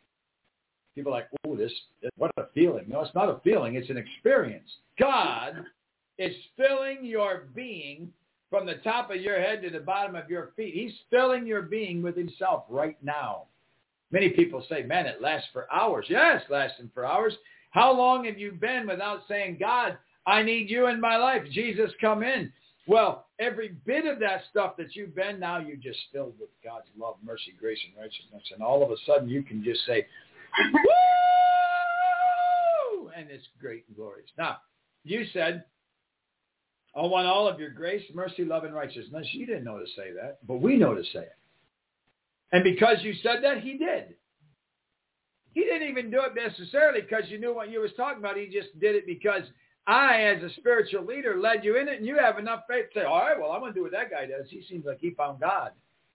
People are like, oh, this, what a feeling. No, it's not a feeling. It's an experience. God is filling your being from the top of your head to the bottom of your feet. He's filling your being with himself right now. Many people say, man, it lasts for hours. Yes, lasting for hours. How long have you been without saying, God, I need you in my life. Jesus, come in. Well, every bit of that stuff that you've been, now you're just filled with God's love, mercy, grace, and righteousness. And all of a sudden you can just say, woo! And it's great and glorious. Now, you said, I want all of your grace, mercy, love, and righteousness. You didn't know to say that, but we know to say it. And because you said that, he did. He didn't even do it necessarily because you knew what you was talking about. He just did it because I, as a spiritual leader, led you in it, and you have enough faith to say, all right, well, I'm going to do what that guy does. He seems like he found God.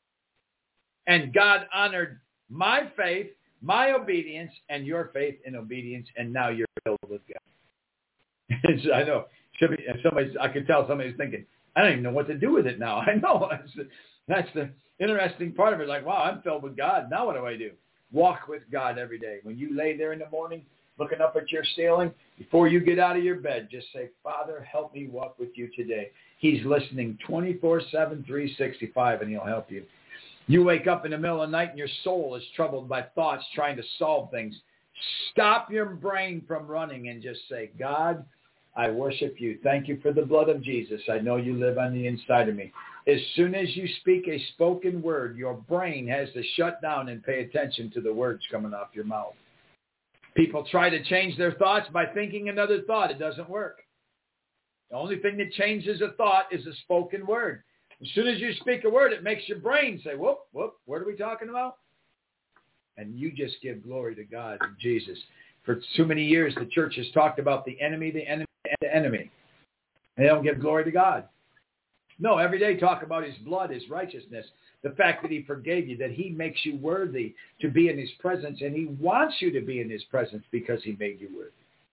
And God honored my faith, my obedience, and your faith and obedience, and now you're filled with God. So I know. Somebody's, I could tell somebody's thinking, I don't even know what to do with it now. I know. That's the, that's the interesting part of it. Like, wow, I'm filled with God. Now what do I do? Walk with God every day. When you lay there in the morning, looking up at your ceiling, before you get out of your bed, just say, Father, help me walk with you today. He's listening twenty-four seven, three sixty-five, and he'll help you. You wake up in the middle of the night and your soul is troubled by thoughts trying to solve things. Stop your brain from running and just say, God, I worship you. Thank you for the blood of Jesus. I know you live on the inside of me. As soon as you speak a spoken word, your brain has to shut down and pay attention to the words coming off your mouth. People try to change their thoughts by thinking another thought. It doesn't work. The only thing that changes a thought is a spoken word. As soon as you speak a word, it makes your brain say, whoop, whoop, what are we talking about? And you just give glory to God and Jesus. For too many years, the church has talked about the enemy, the enemy, and the enemy. And they don't give glory to God. No, every day talk about his blood, his righteousness, the fact that he forgave you, that he makes you worthy to be in his presence, and he wants you to be in his presence because he made you worthy.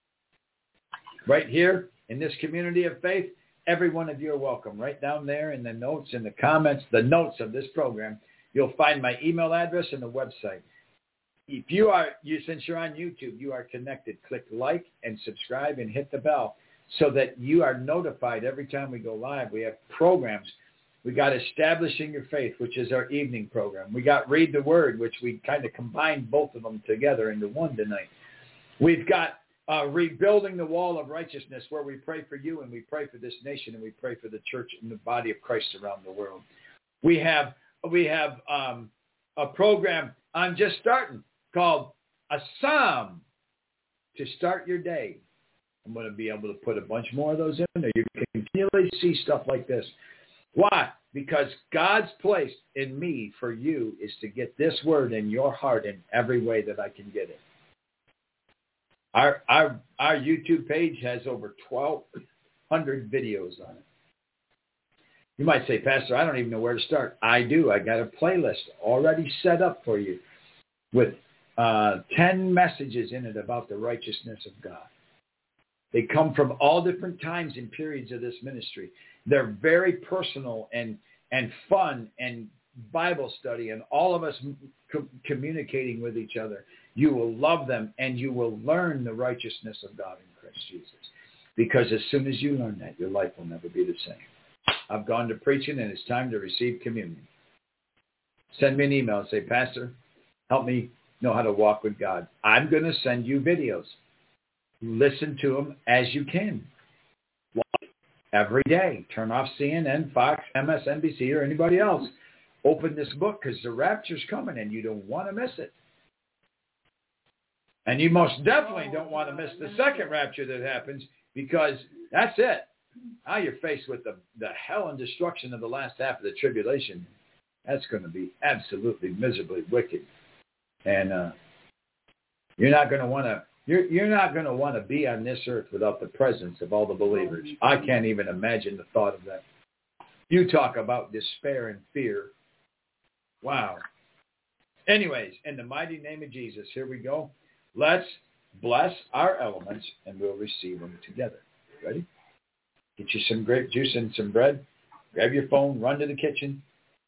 Right here in this community of faith, every one of you are welcome. Right down there in the notes, in the comments, the notes of this program, you'll find my email address and the website. If you are, you since you're on YouTube, you are connected. Click like and subscribe and hit the bell so that you are notified every time we go live. We have programs. We got Establishing Your Faith, which is our evening program. We got Read the Word, which we kind of combined both of them together into one tonight. We've got uh, Rebuilding the Wall of Righteousness, where we pray for you and we pray for this nation and we pray for the church and the body of Christ around the world. We have we have um, a program on Just Starting called A Psalm to Start Your Day. I'm going to be able to put a bunch more of those in there. You can continually see stuff like this. Why? Because God's place in me for you is to get this word in your heart in every way that I can get it. Our our our YouTube page has over twelve hundred videos on it. You might say, Pastor, I don't even know where to start. I do. I got a playlist already set up for you with uh, ten messages in it about the righteousness of God. They come from all different times and periods of this ministry. They're very personal and, and fun and Bible study and all of us co- communicating with each other. You will love them and you will learn the righteousness of God in Christ Jesus. Because as soon as you learn that, your life will never be the same. I've gone to preaching and it's time to receive communion. Send me an email and say, Pastor, help me know how to walk with God. I'm going to send you videos. Listen to them as you can. Watch every day. Turn off C N N, Fox, M S N B C, or anybody else. Open this book because the rapture's coming and you don't want to miss it. And you most definitely don't want to miss the second rapture that happens because that's it. Now you're faced with the, the hell and destruction of the last half of the tribulation. That's going to be absolutely miserably wicked. And uh, you're not going to want to you're, you're not going to want to be on this earth without the presence of all the believers. I can't even imagine the thought of that. You talk about despair and fear. Wow. Anyways, in the mighty name of Jesus, here we go. Let's bless our elements and we'll receive them together. Ready? Get you some grape juice and some bread. Grab your phone, run to the kitchen.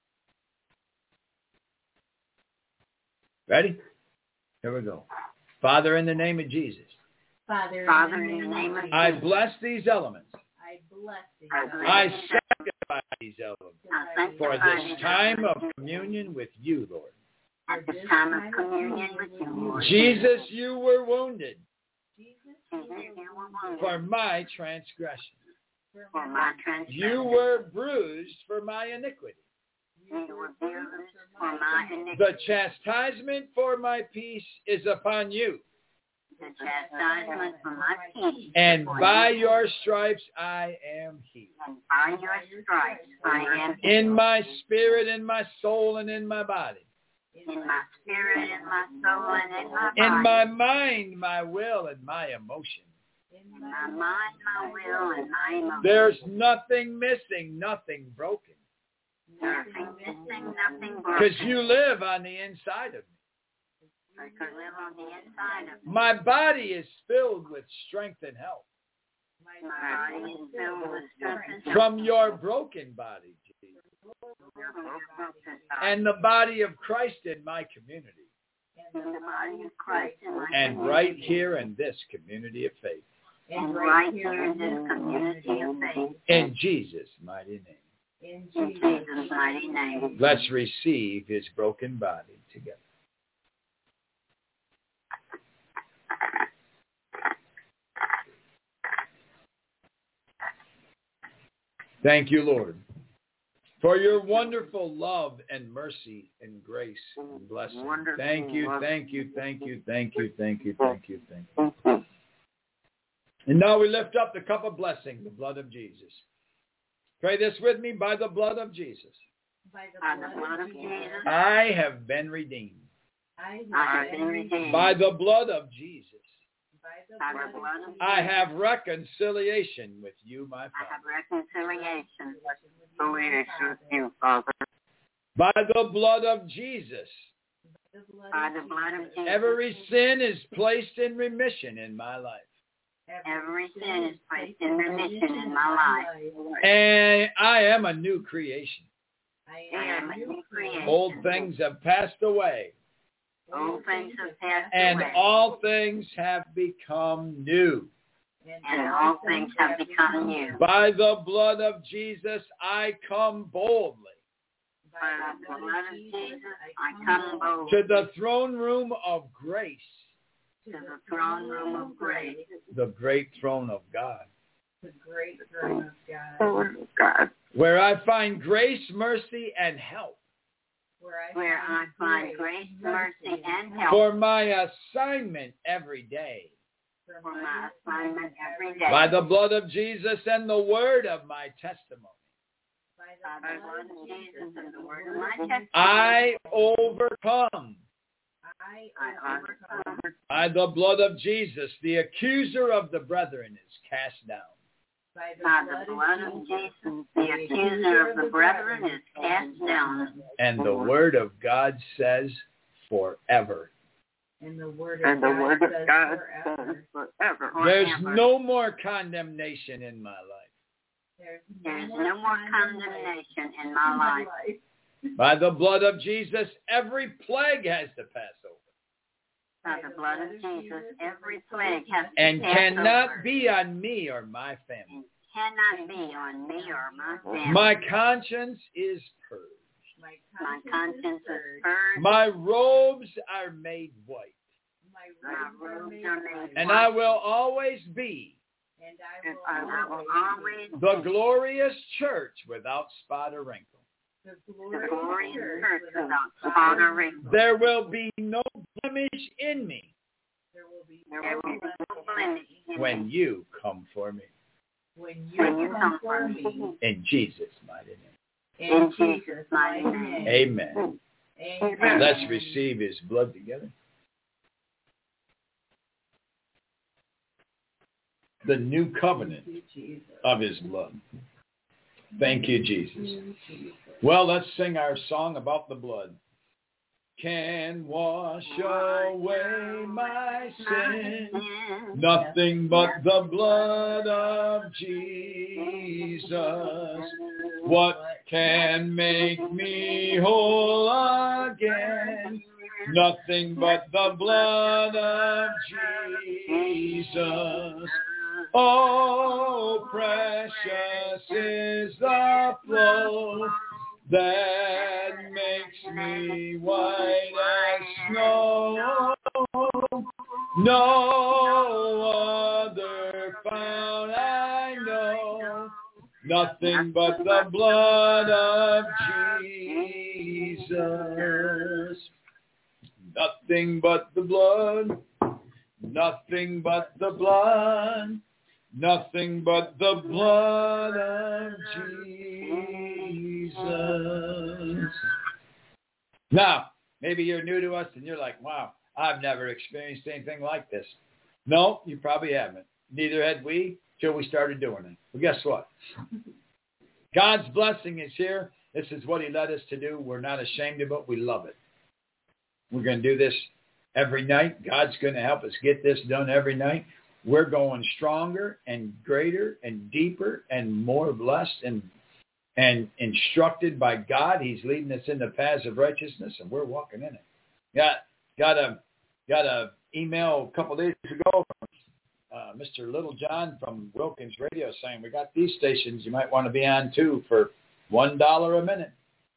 Ready? Here we go. Father, in the name of Jesus. Father, Father, in the name of Jesus. I bless these elements. I bless thee. I sanctify these elements I for sanctify this these time of elements communion with you, Lord. At this time of communion with you, Lord. Jesus, you were wounded Jesus, Jesus, you were wounded for my transgression. for my transgression. You were bruised for my iniquity. You were bruised for my iniquity. The chastisement for my peace is upon you. The chastisement for my peace. And upon by you. your stripes I am healed. And by your stripes I am In healed. my spirit, in my soul, and in my body. In my spirit, in my soul, and in my body. In my mind, my will, and my emotion. In my mind, my will, and my emotions. There's nothing missing, nothing broken. Nothing missing, nothing broken. Because you live on the inside of me. I could live on the inside of me. My body is filled with strength and health. My body is filled with strength and health. From your broken body, Jesus. Your broken And the body of Christ in my community. in the body of Christ in my And community. right here in this community of faith. And right here in this community of faith. In Jesus' mighty name. In In Jesus' mighty name. Let's receive his broken body together. Thank you, Lord, for your wonderful love and mercy and grace and blessing. Thank you, thank you, thank you, thank you, thank you, thank you, thank you. And now we lift up the cup of blessing, the blood of Jesus. Pray this with me. By the blood of Jesus, By the By the blood of Jesus, I have been redeemed. I I have been redeemed. By the blood of Jesus, By the blood of Jesus, I have reconciliation with you, my I Father. have reconciliation with you, Father. By the blood of Jesus, By the blood of Jesus, every sin is placed in remission in my life. every sin is placed in remission in my life. And I am a new creation. I am a new creation. Old things have passed away, Old things have passed and away. all things have become new. And all things have become new. By the blood of Jesus, I come boldly By the blood of Jesus, I come boldly to the throne room of grace, to the throne room of grace, the great throne of God, The great throne of God. throne of God, where I find grace, mercy, and help where I find grace, mercy, and help for my assignment every day. for my assignment every day. By the blood of Jesus and the word of my testimony, By the blood of Jesus and the word of my testimony, I overcome. I overcome. By the blood of Jesus, the accuser of the brethren is cast down. By the, By blood, the blood of of Jesus, Jesus, the accuser of the brethren is cast down. And the word of God says forever. And the word of And the God word of says God forever. says forever. There's Forever. no more condemnation in my life. There's There's no no more condemnation in my life. By the blood of Jesus, every plague has to pass over. By the blood of Jesus, every plague has to And pass cannot over. be on me or my family. And cannot be on me or my family. My conscience is purged. My My conscience, conscience is is purged. purged. My robes are made white. My My robes robes are are made made white. And I will always be And And I I will will always always the be glorious church without spot or wrinkle. the the glorious glorious church church without without spot spot or or wrinkle. wrinkle. There will be no blemish in me There will be There no will be no blemish blemish in when me you come for me. when you when you come come for for me. me. In Jesus' mighty name. In Jesus' mighty name. Amen. Amen. Let's receive his blood together. The new covenant Thank you, Jesus. of his blood. Thank you, Jesus. Thank you, Jesus. Well, let's sing our song about the blood. Can wash away my sin, nothing but the blood of Jesus. What can make me whole again? Nothing but the blood of Jesus. Oh, precious is the flow that makes me white as snow. No other found I know, nothing but the blood of Jesus. Nothing but the blood, nothing but the blood, nothing but the blood of Jesus. Now, maybe you're new to us and you're like, wow, I've never experienced anything like this. No, you probably haven't. Neither had we till we started doing it. Well, guess what? God's blessing is here. This is what he led us to do. We're not ashamed of it. We love it. We're going to do this every night. God's going to help us get this done every night. We're going stronger and greater and deeper and more blessed and and instructed by God. He's leading us in the paths of righteousness, and we're walking in it. Got got a got a email a couple days ago from uh, Mister Little John from Wilkins Radio saying we got these stations you might want to be on too for one dollar a minute.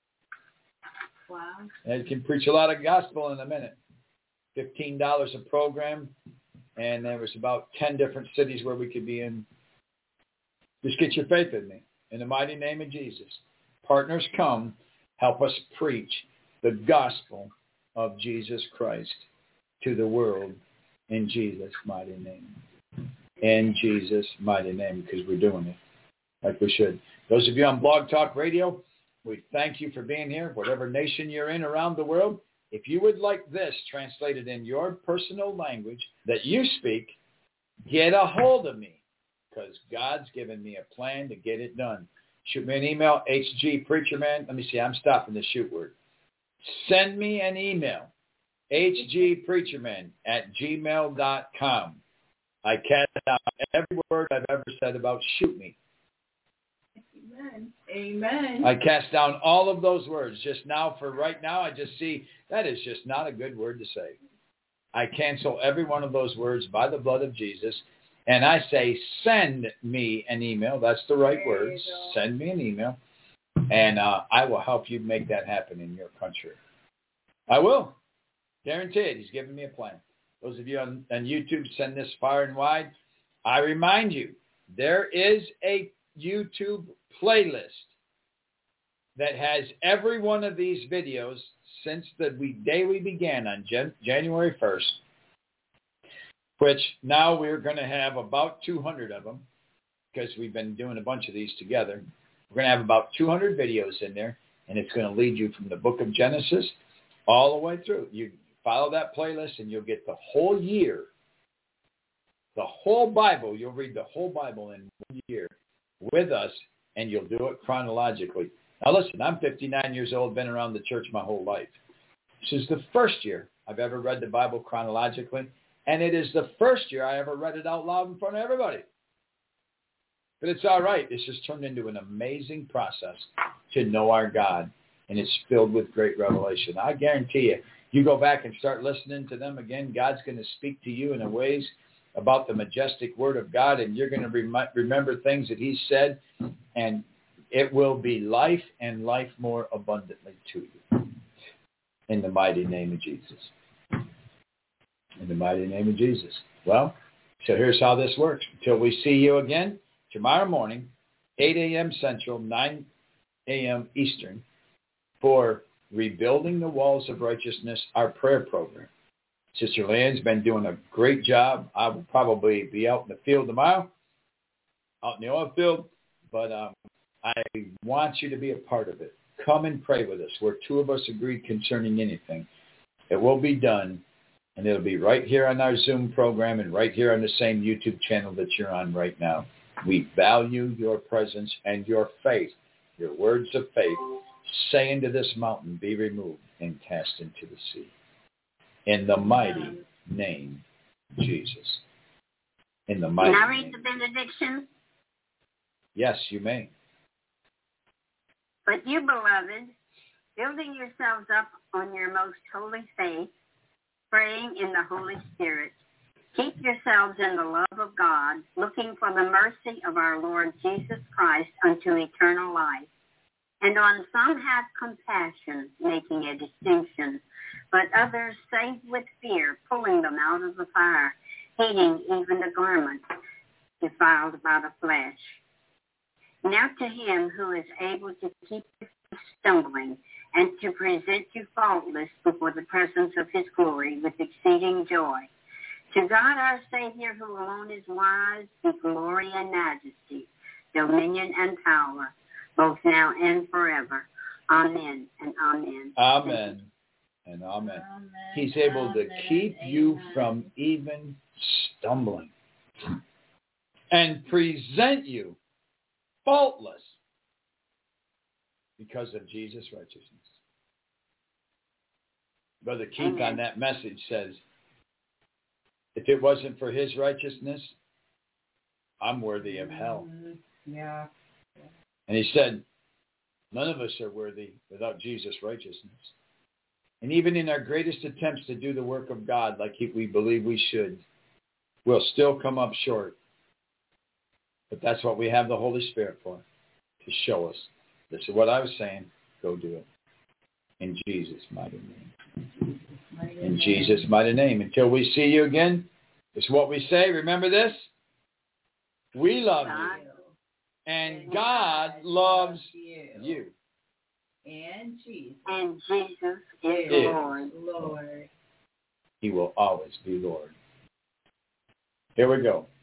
Wow. And it can preach a lot of gospel in a minute. Fifteen dollars a program. And there was about ten different cities where we could be in. Just get your faith in me. In the mighty name of Jesus. Partners come, help us preach the gospel of Jesus Christ to the world in Jesus' mighty name. In Jesus' mighty name, because we're doing it like we should. Those of you on Blog Talk Radio, we thank you for being here. Whatever nation you're in around the world, if you would like this translated in your personal language that you speak, get a hold of me because God's given me a plan to get it done. Shoot me an email, H G Preacherman. Let me see, I'm stopping the shoot word. Send me an email, H G Preacherman at gmail dot com. I cast out every word I've ever said about shoot me. Amen. Amen. I cast down all of those words. Just now, for right now, I just see that is just not a good word to say. I cancel every one of those words by the blood of Jesus. And I say, send me an email. That's the right There words. Send me an email. And uh, I will help you make that happen in your country. I will. Guaranteed. He's giving me a plan. Those of you on, on YouTube, send this far and wide. I remind you, there is a YouTube playlist that has every one of these videos since the we, day we began on Jan, January first, which now we're going to have about two hundred of them because we've been doing a bunch of these together. We're going to have about two hundred videos in there, and it's going to lead you from the book of Genesis all the way through. You follow that playlist, and you'll get the whole year the whole Bible. You'll read the whole Bible in one year with us, and you'll do it chronologically. Now listen, I'm fifty-nine years old, been around the church my whole life. This is the first year I've ever read the Bible chronologically, and it is the first year I ever read it out loud in front of everybody. But it's all right. It's just turned into an amazing process to know our God, and it's filled with great revelation. I guarantee you, you go back and start listening to them again, God's going to speak to you in a ways about the majestic Word of God, and you're going to rem- remember things that he said, and it will be life and life more abundantly to you. In the mighty name of Jesus. In the mighty name of Jesus. Well, so here's how this works. Until we see you again tomorrow morning, eight a.m. Central, nine a.m. Eastern, for Rebuilding the Walls of Righteousness, our prayer program. Sister Leanne's been doing a great job. I will probably be out in the field tomorrow, out in the oil field, but um, I want you to be a part of it. Come and pray with us. Where two of us agree concerning anything, it will be done, and it'll be right here on our Zoom program and right here on the same YouTube channel that you're on right now. We value your presence and your faith, your words of faith, saying to this mountain, be removed and cast into the sea. In the mighty name of Jesus. In the mighty name. Can I read name. the benediction? Yes, you may. But you, beloved, building yourselves up on your most holy faith, praying in the Holy Spirit, keep yourselves in the love of God, looking for the mercy of our Lord Jesus Christ unto eternal life. And on some have compassion, making a distinction, but others save with fear, pulling them out of the fire, hating even the garment defiled by the flesh. Now to him who is able to keep you from stumbling and to present you faultless before the presence of his glory with exceeding joy. To God our Savior, who alone is wise, be glory and majesty, dominion and power, both now and forever. Amen and amen. Amen and amen. Amen. He's able to Amen. keep you Amen. from even stumbling and present you faultless because of Jesus' righteousness. Brother Keith Amen. on that message says, if it wasn't for his righteousness, I'm worthy of hell. Yeah. And he said, none of us are worthy without Jesus' righteousness. And even in our greatest attempts to do the work of God like we believe we should, we'll still come up short. But that's what we have the Holy Spirit for, to show us. This is what I was saying. Go do it. In Jesus' mighty name. In Jesus' mighty name. Until we see you again, it's what we say. Remember this? We love you. And God loves you. And Jesus. And Jesus is Is Lord. Lord. He will always be Lord. Here we go.